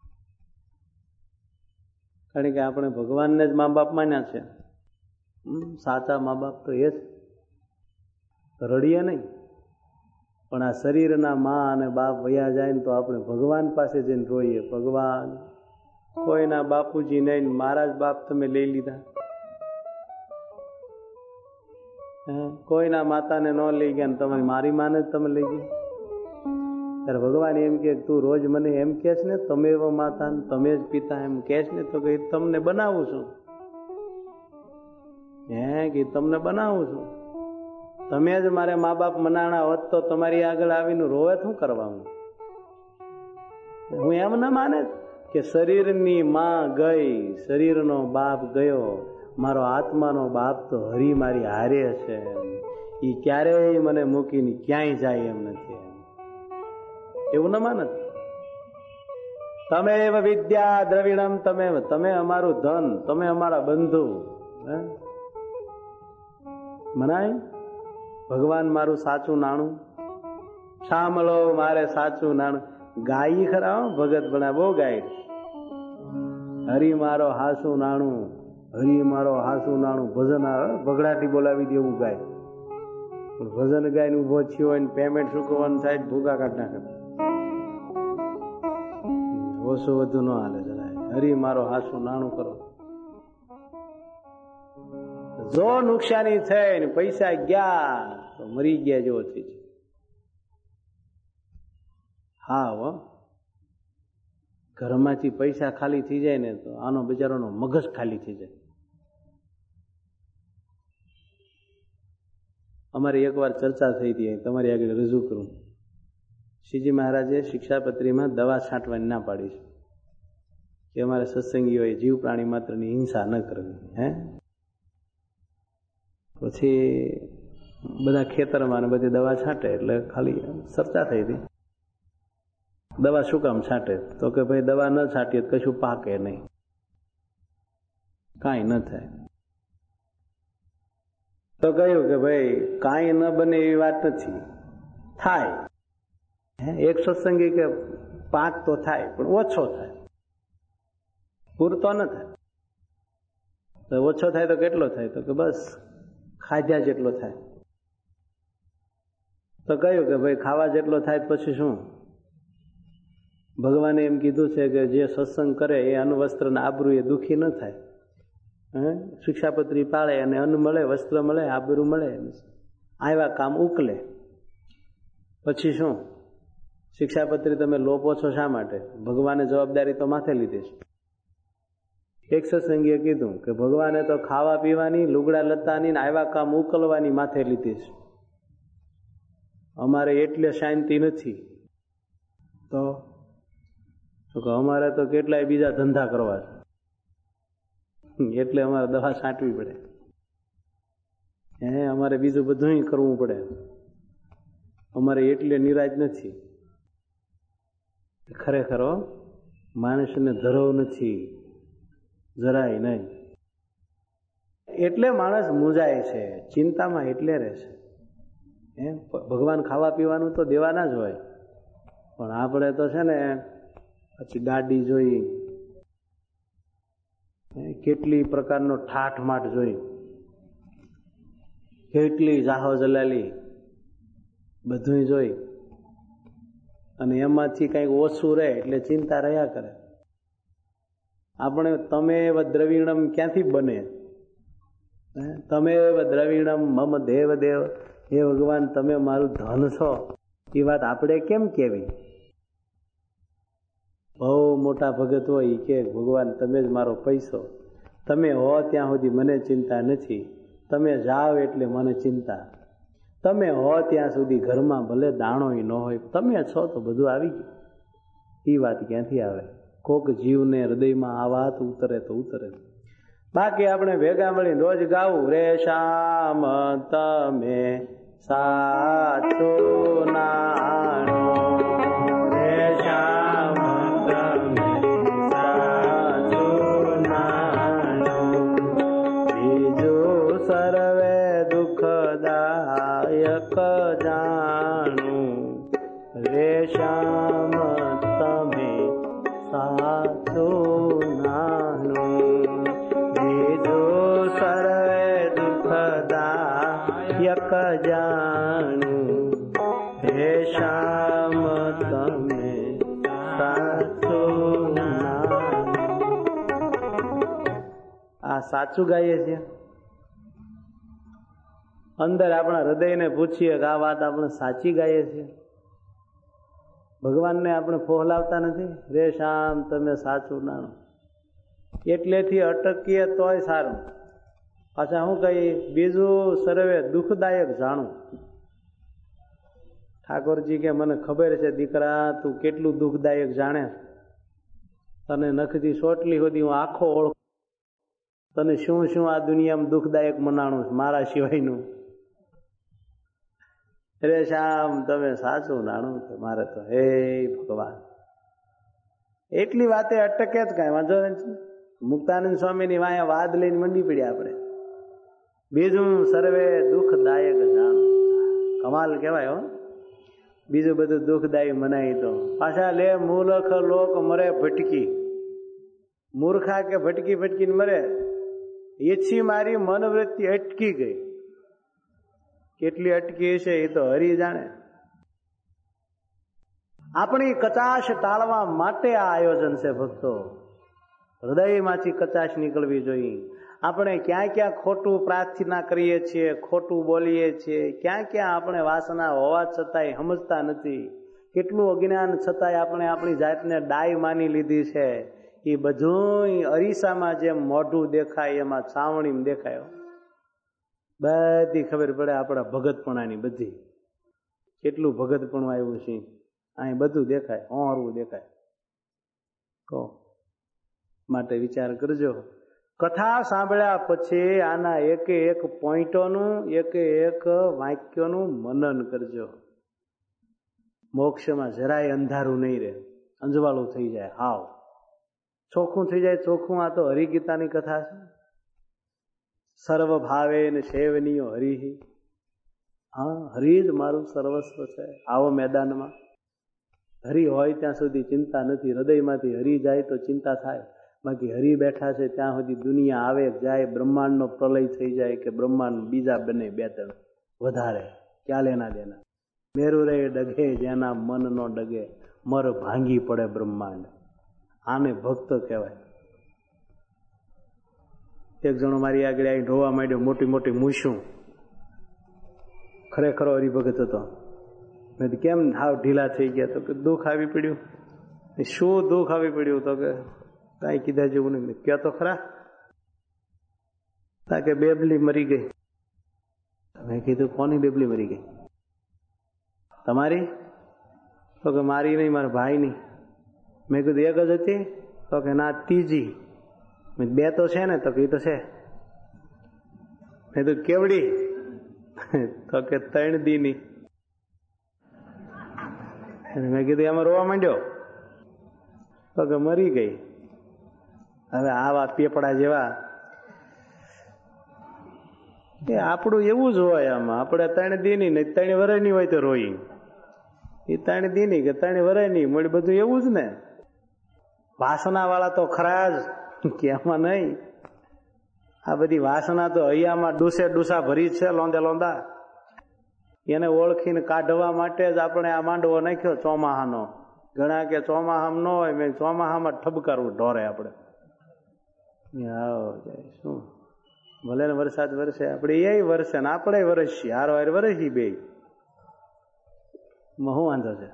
કારણ કે આપણે ભગવાનને જ મા બાપ માન્યા છે. સાચા મા બાપ તો એ જ. રડીએ નહીં, પણ આ શરીરના મા અને બાપ વયા જાય ને તો આપણે ભગવાન પાસે જઈને રોઈએ, ભગવાન કોઈના બાપુજી નહીં, મારા જ બાપ તમે લઈ લીધા. કોઈના માતાને ન લઈ ગયા ને તમારી મારી માને જ તમે લઈ ગયા. ત્યારે ભગવાન એમ કે તું રોજ મને એમ કહેશ ને તમે એવો માતા ને તમે જ પિતા એમ કહેશ ને તો કે તમને બનાવું છું. હે કે તમને બનાવું છું. તમે જ મારે મા બાપ મનાણા હોત તો તમારી આગળ આવીને રોવે શું કરવાનું? હું એમ ના માને કે શરીરની માં ગઈ, શરીરનો બાપ ગયો, મારો આત્માનો બાપ તો હરી મારી હારે છે, એ ક્યારેય મને મૂકીને ક્યાંય જાય એમ નથી. એવું ન માને. તમે વિદ્યા દ્રવિણમ તમે તમે અમારું ધન, તમે અમારા બંધુ. મનાય ભગવાન મારું સાચું નાણું, સાંભળો મારે સાચું નાણું. ગાઈ ખરા ભગત બના બહુ ગાય. હરી મારો હાસું નાણું, હરી મારો હાસું નાણું. ભજન આવે, ભગડાટી બોલાવી દેવું ગાય. પણ ભજન ગાય ને ઉભો થયો હોય ને પેમેન્ટ ચૂકવવાનું થાય ભૂગા કાઢ નાખે. ઓછું વધુ ન હાલે જરાય. હરી મારો હાસું નાણું કરો. જો નુકસાની થઈ ને પૈસા ગયા તો મરી ગયા જેવો થઈ છે. હા હો, ઘરમાંથી પૈસા ખાલી થઈ જાય ને તો આનો બિચારાનો મગજ ખાલી થઈ જાય. અમારી એકવાર ચર્ચા થઈ હતી, તમારી આગળ રજૂ કરું. શ્રીજી મહારાજે શિક્ષાપત્રીમાં દવા છાંટવાની ના પાડી છે કે અમારે સત્સંગીઓએ જીવ પ્રાણી માત્રની હિંસા ન કરવી. હે પછી બધા ખેતરમાં બધી દવા છાંટે એટલે ખાલી ચર્ચા થઈ હતી, દવા શું કામ છાંટે? તો કે ભાઈ દવા ન છાંટીએ તો કશું પાકે નહીં, કાંઈ ન થાય. તો કહ્યું કે ભાઈ કાંઈ ન બને એવી વાત નથી, થાય. એક સત્સંગી કે પાક તો થાય પણ ઓછો થાય, પૂરતો ન થાય. તો ઓછો થાય તો કેટલો થાય? તો કે બસ ખાધ્યા જેટલો થાય. તો કહ્યું કે ભાઈ ખાવા જેટલો થાય પછી શું? ભગવાને એમ કીધું છે કે જે સત્સંગ કરે એ અન્ન વસ્ત્ર ને આબરૂ એ દુઃખી ન થાય. હે શિક્ષાપત્રી પાળે અને અન્ન મળે, વસ્ત્ર મળે, આબરૂ મળે, આવ્યા કામ ઉકલે. પછી શું? શિક્ષાપત્રી તમે લોપો છો શા માટે? ભગવાને જવાબદારી તો માથે લીધી છે. એક સત્સંગીએ કીધું કે ભગવાને તો ખાવા પીવાની, લુગડા લતાની ને આવ્યા કામ ઉકલવાની માથે લીધી છે. અમારે એટલે શાંતિ નથી. તો અમારે તો કેટલાય બીજા ધંધા કરવા છે એટલે અમારે દવા છાંટવી પડે, હે અમારે બીજું બધું કરવું પડે, અમારે એટલે નિરાજ નથી. ખરેખર માણસને ધરવ નથી જરાય નહીં. એટલે માણસ મૂંઝાય છે, ચિંતામાં એટલે રહે છે. એમ ભગવાન ખાવા પીવાનું તો દેવાના જ હોય, પણ આપણે તો છે ને પછી ગાડી જોઈ, કેટલી પ્રકારનો ઠાઠ માઠ જોઈ, કેટલી જાહો જલાલી બધું જોઈ, અને એમાંથી કંઈક ઓછું રહે એટલે ચિંતા રહ્યા કરે. આપણે તમે દ્રવિણમ ક્યાંથી બને? તમે દ્રવિણમ મમ દેવ દેવ, હે ભગવાન તમે મારું ધન છો, એ વાત આપણે કેમ કેવી? બહુ મોટા ભગત હોય કે ભગવાન તમે જ મારો પૈસો, તમે હો ત્યાં સુધી મને ચિંતા નથી, તમે જાઓ એટલે મને ચિંતા, તમે હો ત્યાં સુધી ઘરમાં ભલે દાણો ન હોય, તમે છો તો બધું આવી ગયું. એ વાત ક્યાંથી આવે? કોક જીવને હૃદયમાં આ વાત ઉતરે તો ઉતરે. બાકી આપણે ભેગા મળીને રોજ ગાવું, રે શ્યામ તમે સાચો નાણો, રે શ્યામ તમે સાચો નાણો, બીજું સર્વે દુઃખદાયક જાણું, રે શ્યામ તમે સાચો નાણો, બીજું સર્વે દુઃખદાયક જાણું, હે શ્યામ તમે સાચો નાણો. આ સાચું ગાઈએ છીએ. અંદર આપણા હૃદયને પૂછીએ કે આ વાત આપણે સાચી ગાઈએ છીએ. ભગવાનને આપણે ફોહલાવતા નથી, રે શ્યામ તમે સાચું નાણો. એટલેથી અટકીએ તોય સારું. પાછા હું કહી, બીજું સર્વે દુઃખદાયક જાણું. ઠાકોરજી કે મને ખબર છે દીકરા, તું કેટલું દુઃખદાયક જાણે, તને નખથી સોટલી સુધી હું આખો ઓળખ, તને શું શું આ દુનિયામાં દુઃખદાયક મનાણું મારા સિવાયનું. રે શ્યામ તમે સાચું નાણું કે મારે તો, હે ભગવાન. એટલી વાતે અટકે જ કાંઈ વાંધો નથી. મુક્તાનંદ સ્વામીની વાયા વાદ લઈને મંડી પડ્યા આપણે. બીજું સર્વે દુઃખદાયક જાણું. કમાલ કહેવાય હો. બીજું બધું દુઃખદાયી મનાય તો પાછા લે મૂર્ખ લોક મરે ભટકી. મૂર્ખા કે ભટકી ભટકીને મરે. એછી મારી મનવૃત્તિ અટકી ગઈ. કેટલી અટકી છે એ તો હરી જાણે. આપણી કચાશ ટાળવા માટે આ આયોજન છે ભક્તો. હૃદયમાંથી કચાશ નીકળવી જોઈએ. આપણે ક્યાં ક્યાં ખોટું પ્રાર્થના કરીએ છીએ, ખોટું બોલીએ છીએ, ક્યાં ક્યાં આપણે વાસના હોવા છતાંય સમજતા નથી, કેટલું અજ્ઞાન છતાંય આપણે આપણી જાતને ડાય માની લીધી છે. એ બધું અરીસામાં જેમ મોઢું દેખાય એમાં છાવણીમાં દેખાય. બધી ખબર પડે આપણા ભગતપણાની. બધી કેટલું ભગતપણું આવ્યું છે અહીં બધું દેખાય, હોરવું દેખાય. કહો માટે વિચાર કરજો. કથા સાંભળ્યા પછી આના એકે એક પોઈન્ટોનું, એકે એક વાક્યોનું મનન કરજો. મોક્ષમાં જરાય અંધારું નહીં રહે, અંજવાળું થઈ જાય, હાવ ચોખ્ખું થઈ જાય. ચોખ્ખું આ તો હરિગીતાની કથા છે. સર્વ ભાવે ને સેવનીય હરિ. હા, હરિ જ મારું સર્વસ્વ છે. આવો મેદાનમાં હરિ હોય ત્યાં સુધી ચિંતા નથી. હૃદયમાંથી હરિ જાય તો ચિંતા થાય. બાકી હરિ બેઠા છે ત્યાં સુધી દુનિયા આવે જાય, બ્રહ્માંડનો પ્રલય થઈ જાય કે બ્રહ્માંડ બીજા બને બે ત્રણ વધારે, ક્યાં લેના દેના. મેરુ રે ડગે જેના મન નો ડગે, મર ભાંગી પડે બ્રહ્માંડ. આને ભક્ત કહેવાય. એક જણો મારી આગળ આવી ઢોવા માંડ્યો, મોટી મોટી મૂછું. ખરેખરો હરિભગત હતો. મેં કેમ હાવ ઢીલા થઈ ગયા? તો કે દુઃખ આવી પડ્યું. શું દુઃખ આવી પડ્યું? તો કે કાંઈ કીધા જેવું નહીં. ક્યાં તો ખરા તા કે બેબલી મરી ગઈ. મેં કીધું કોની બેબલી મરી ગઈ? તમારી? તો કે મારી નહીં, મારા ભાઈની. મેં કીધું એક જ હતી? તો કે ના, ત્રીજી. બે તો છે ને? તો કે તો છે. મેં કીધું કેવડી? તો કે ત્રણ દીની. મેં કીધું એમાં રોવા માંડ્યો. તો કે મરી ગઈ. હવે આવા પેપડા જેવા એ આપણું એવું જ હોય. આમાં આપણે ત્રણ દીની ને ત્રણ વરાયની હોય તો રોઈ, એ ત્રણ દીની કે ત્રણ વરાયની મળી, બધું એવું જ ને. વાસના વાળા તો ખરા જ, કેમાં નહીં. આ બધી વાસના તો હૈયામાં ડૂસે ડૂસા ભરી છે, લોંદા લોંદા. એને ઓળખીને કાઢવા માટે જ આપણે આ માંડવો નાખ્યો ચોમાહાનો. ઘણા કે ચોમાહામ ન હોય, મેં ચોમાહામાં ઠબકારવું ઢોરે આપણે. શું ભલે ને વરસાદ વરસે, આપણે એ વરસે ને આપણે વરસીએ, હારો હાર વરસી બે. શું વાંધો છે?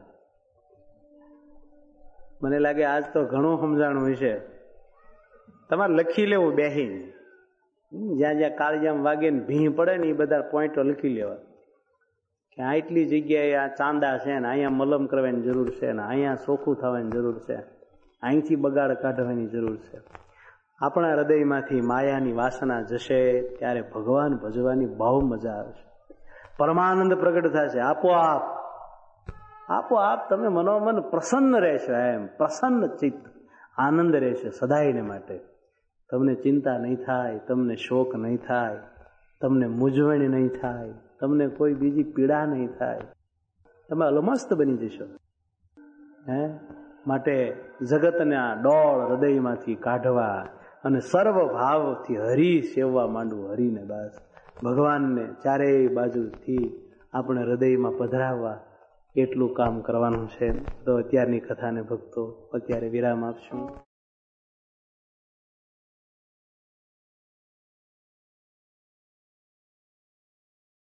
મને લાગે આજ તો ઘણું સમજાણું હશે. તમારે લખી લેવું બેહી, જ્યાં જ્યાં કાળજામ વાગે ને ભીં પડે ને એ બધા પોઈન્ટો લખી લેવા કે આટલી જગ્યાએ આ ચાંદા છે ને અહીંયા મલમ કરવાની જરૂર છે ને અહીંયા ચોખ્ખું થવાની જરૂર છે, અહીંથી બગાડ કાઢવાની જરૂર છે. આપણા હૃદયમાંથી માયાની વાસના જશે ત્યારે ભગવાન ભજવાની બહુ મજા આવશે. પરમાનંદ પ્રગટ થશે આપોઆપ. આપોઆપ તમે મનોમન પ્રસન્ન રહેશો. એમ પ્રસન્ન ચિત્ત, આનંદ રહેશે સદાયને માટે. તમને ચિંતા નહીં થાય, તમને શોક નહીં થાય, તમને મૂંઝવણ નહીં થાય, તમને કોઈ બીજી પીડા નહીં થાય. તમે અલમસ્ત બની જશો. હે માટે જગતના ડોળ હૃદયમાંથી કાઢવા અને સર્વ ભાવથી હરી સેવવા માંડવું. હરીને બસ ભગવાનને ચારેય બાજુથી આપણે હૃદયમાં પધરાવવા એટલું કામ કરવાનું છે. તો અત્યારની કથાને ભક્તો અત્યારે વિરામ આપશું.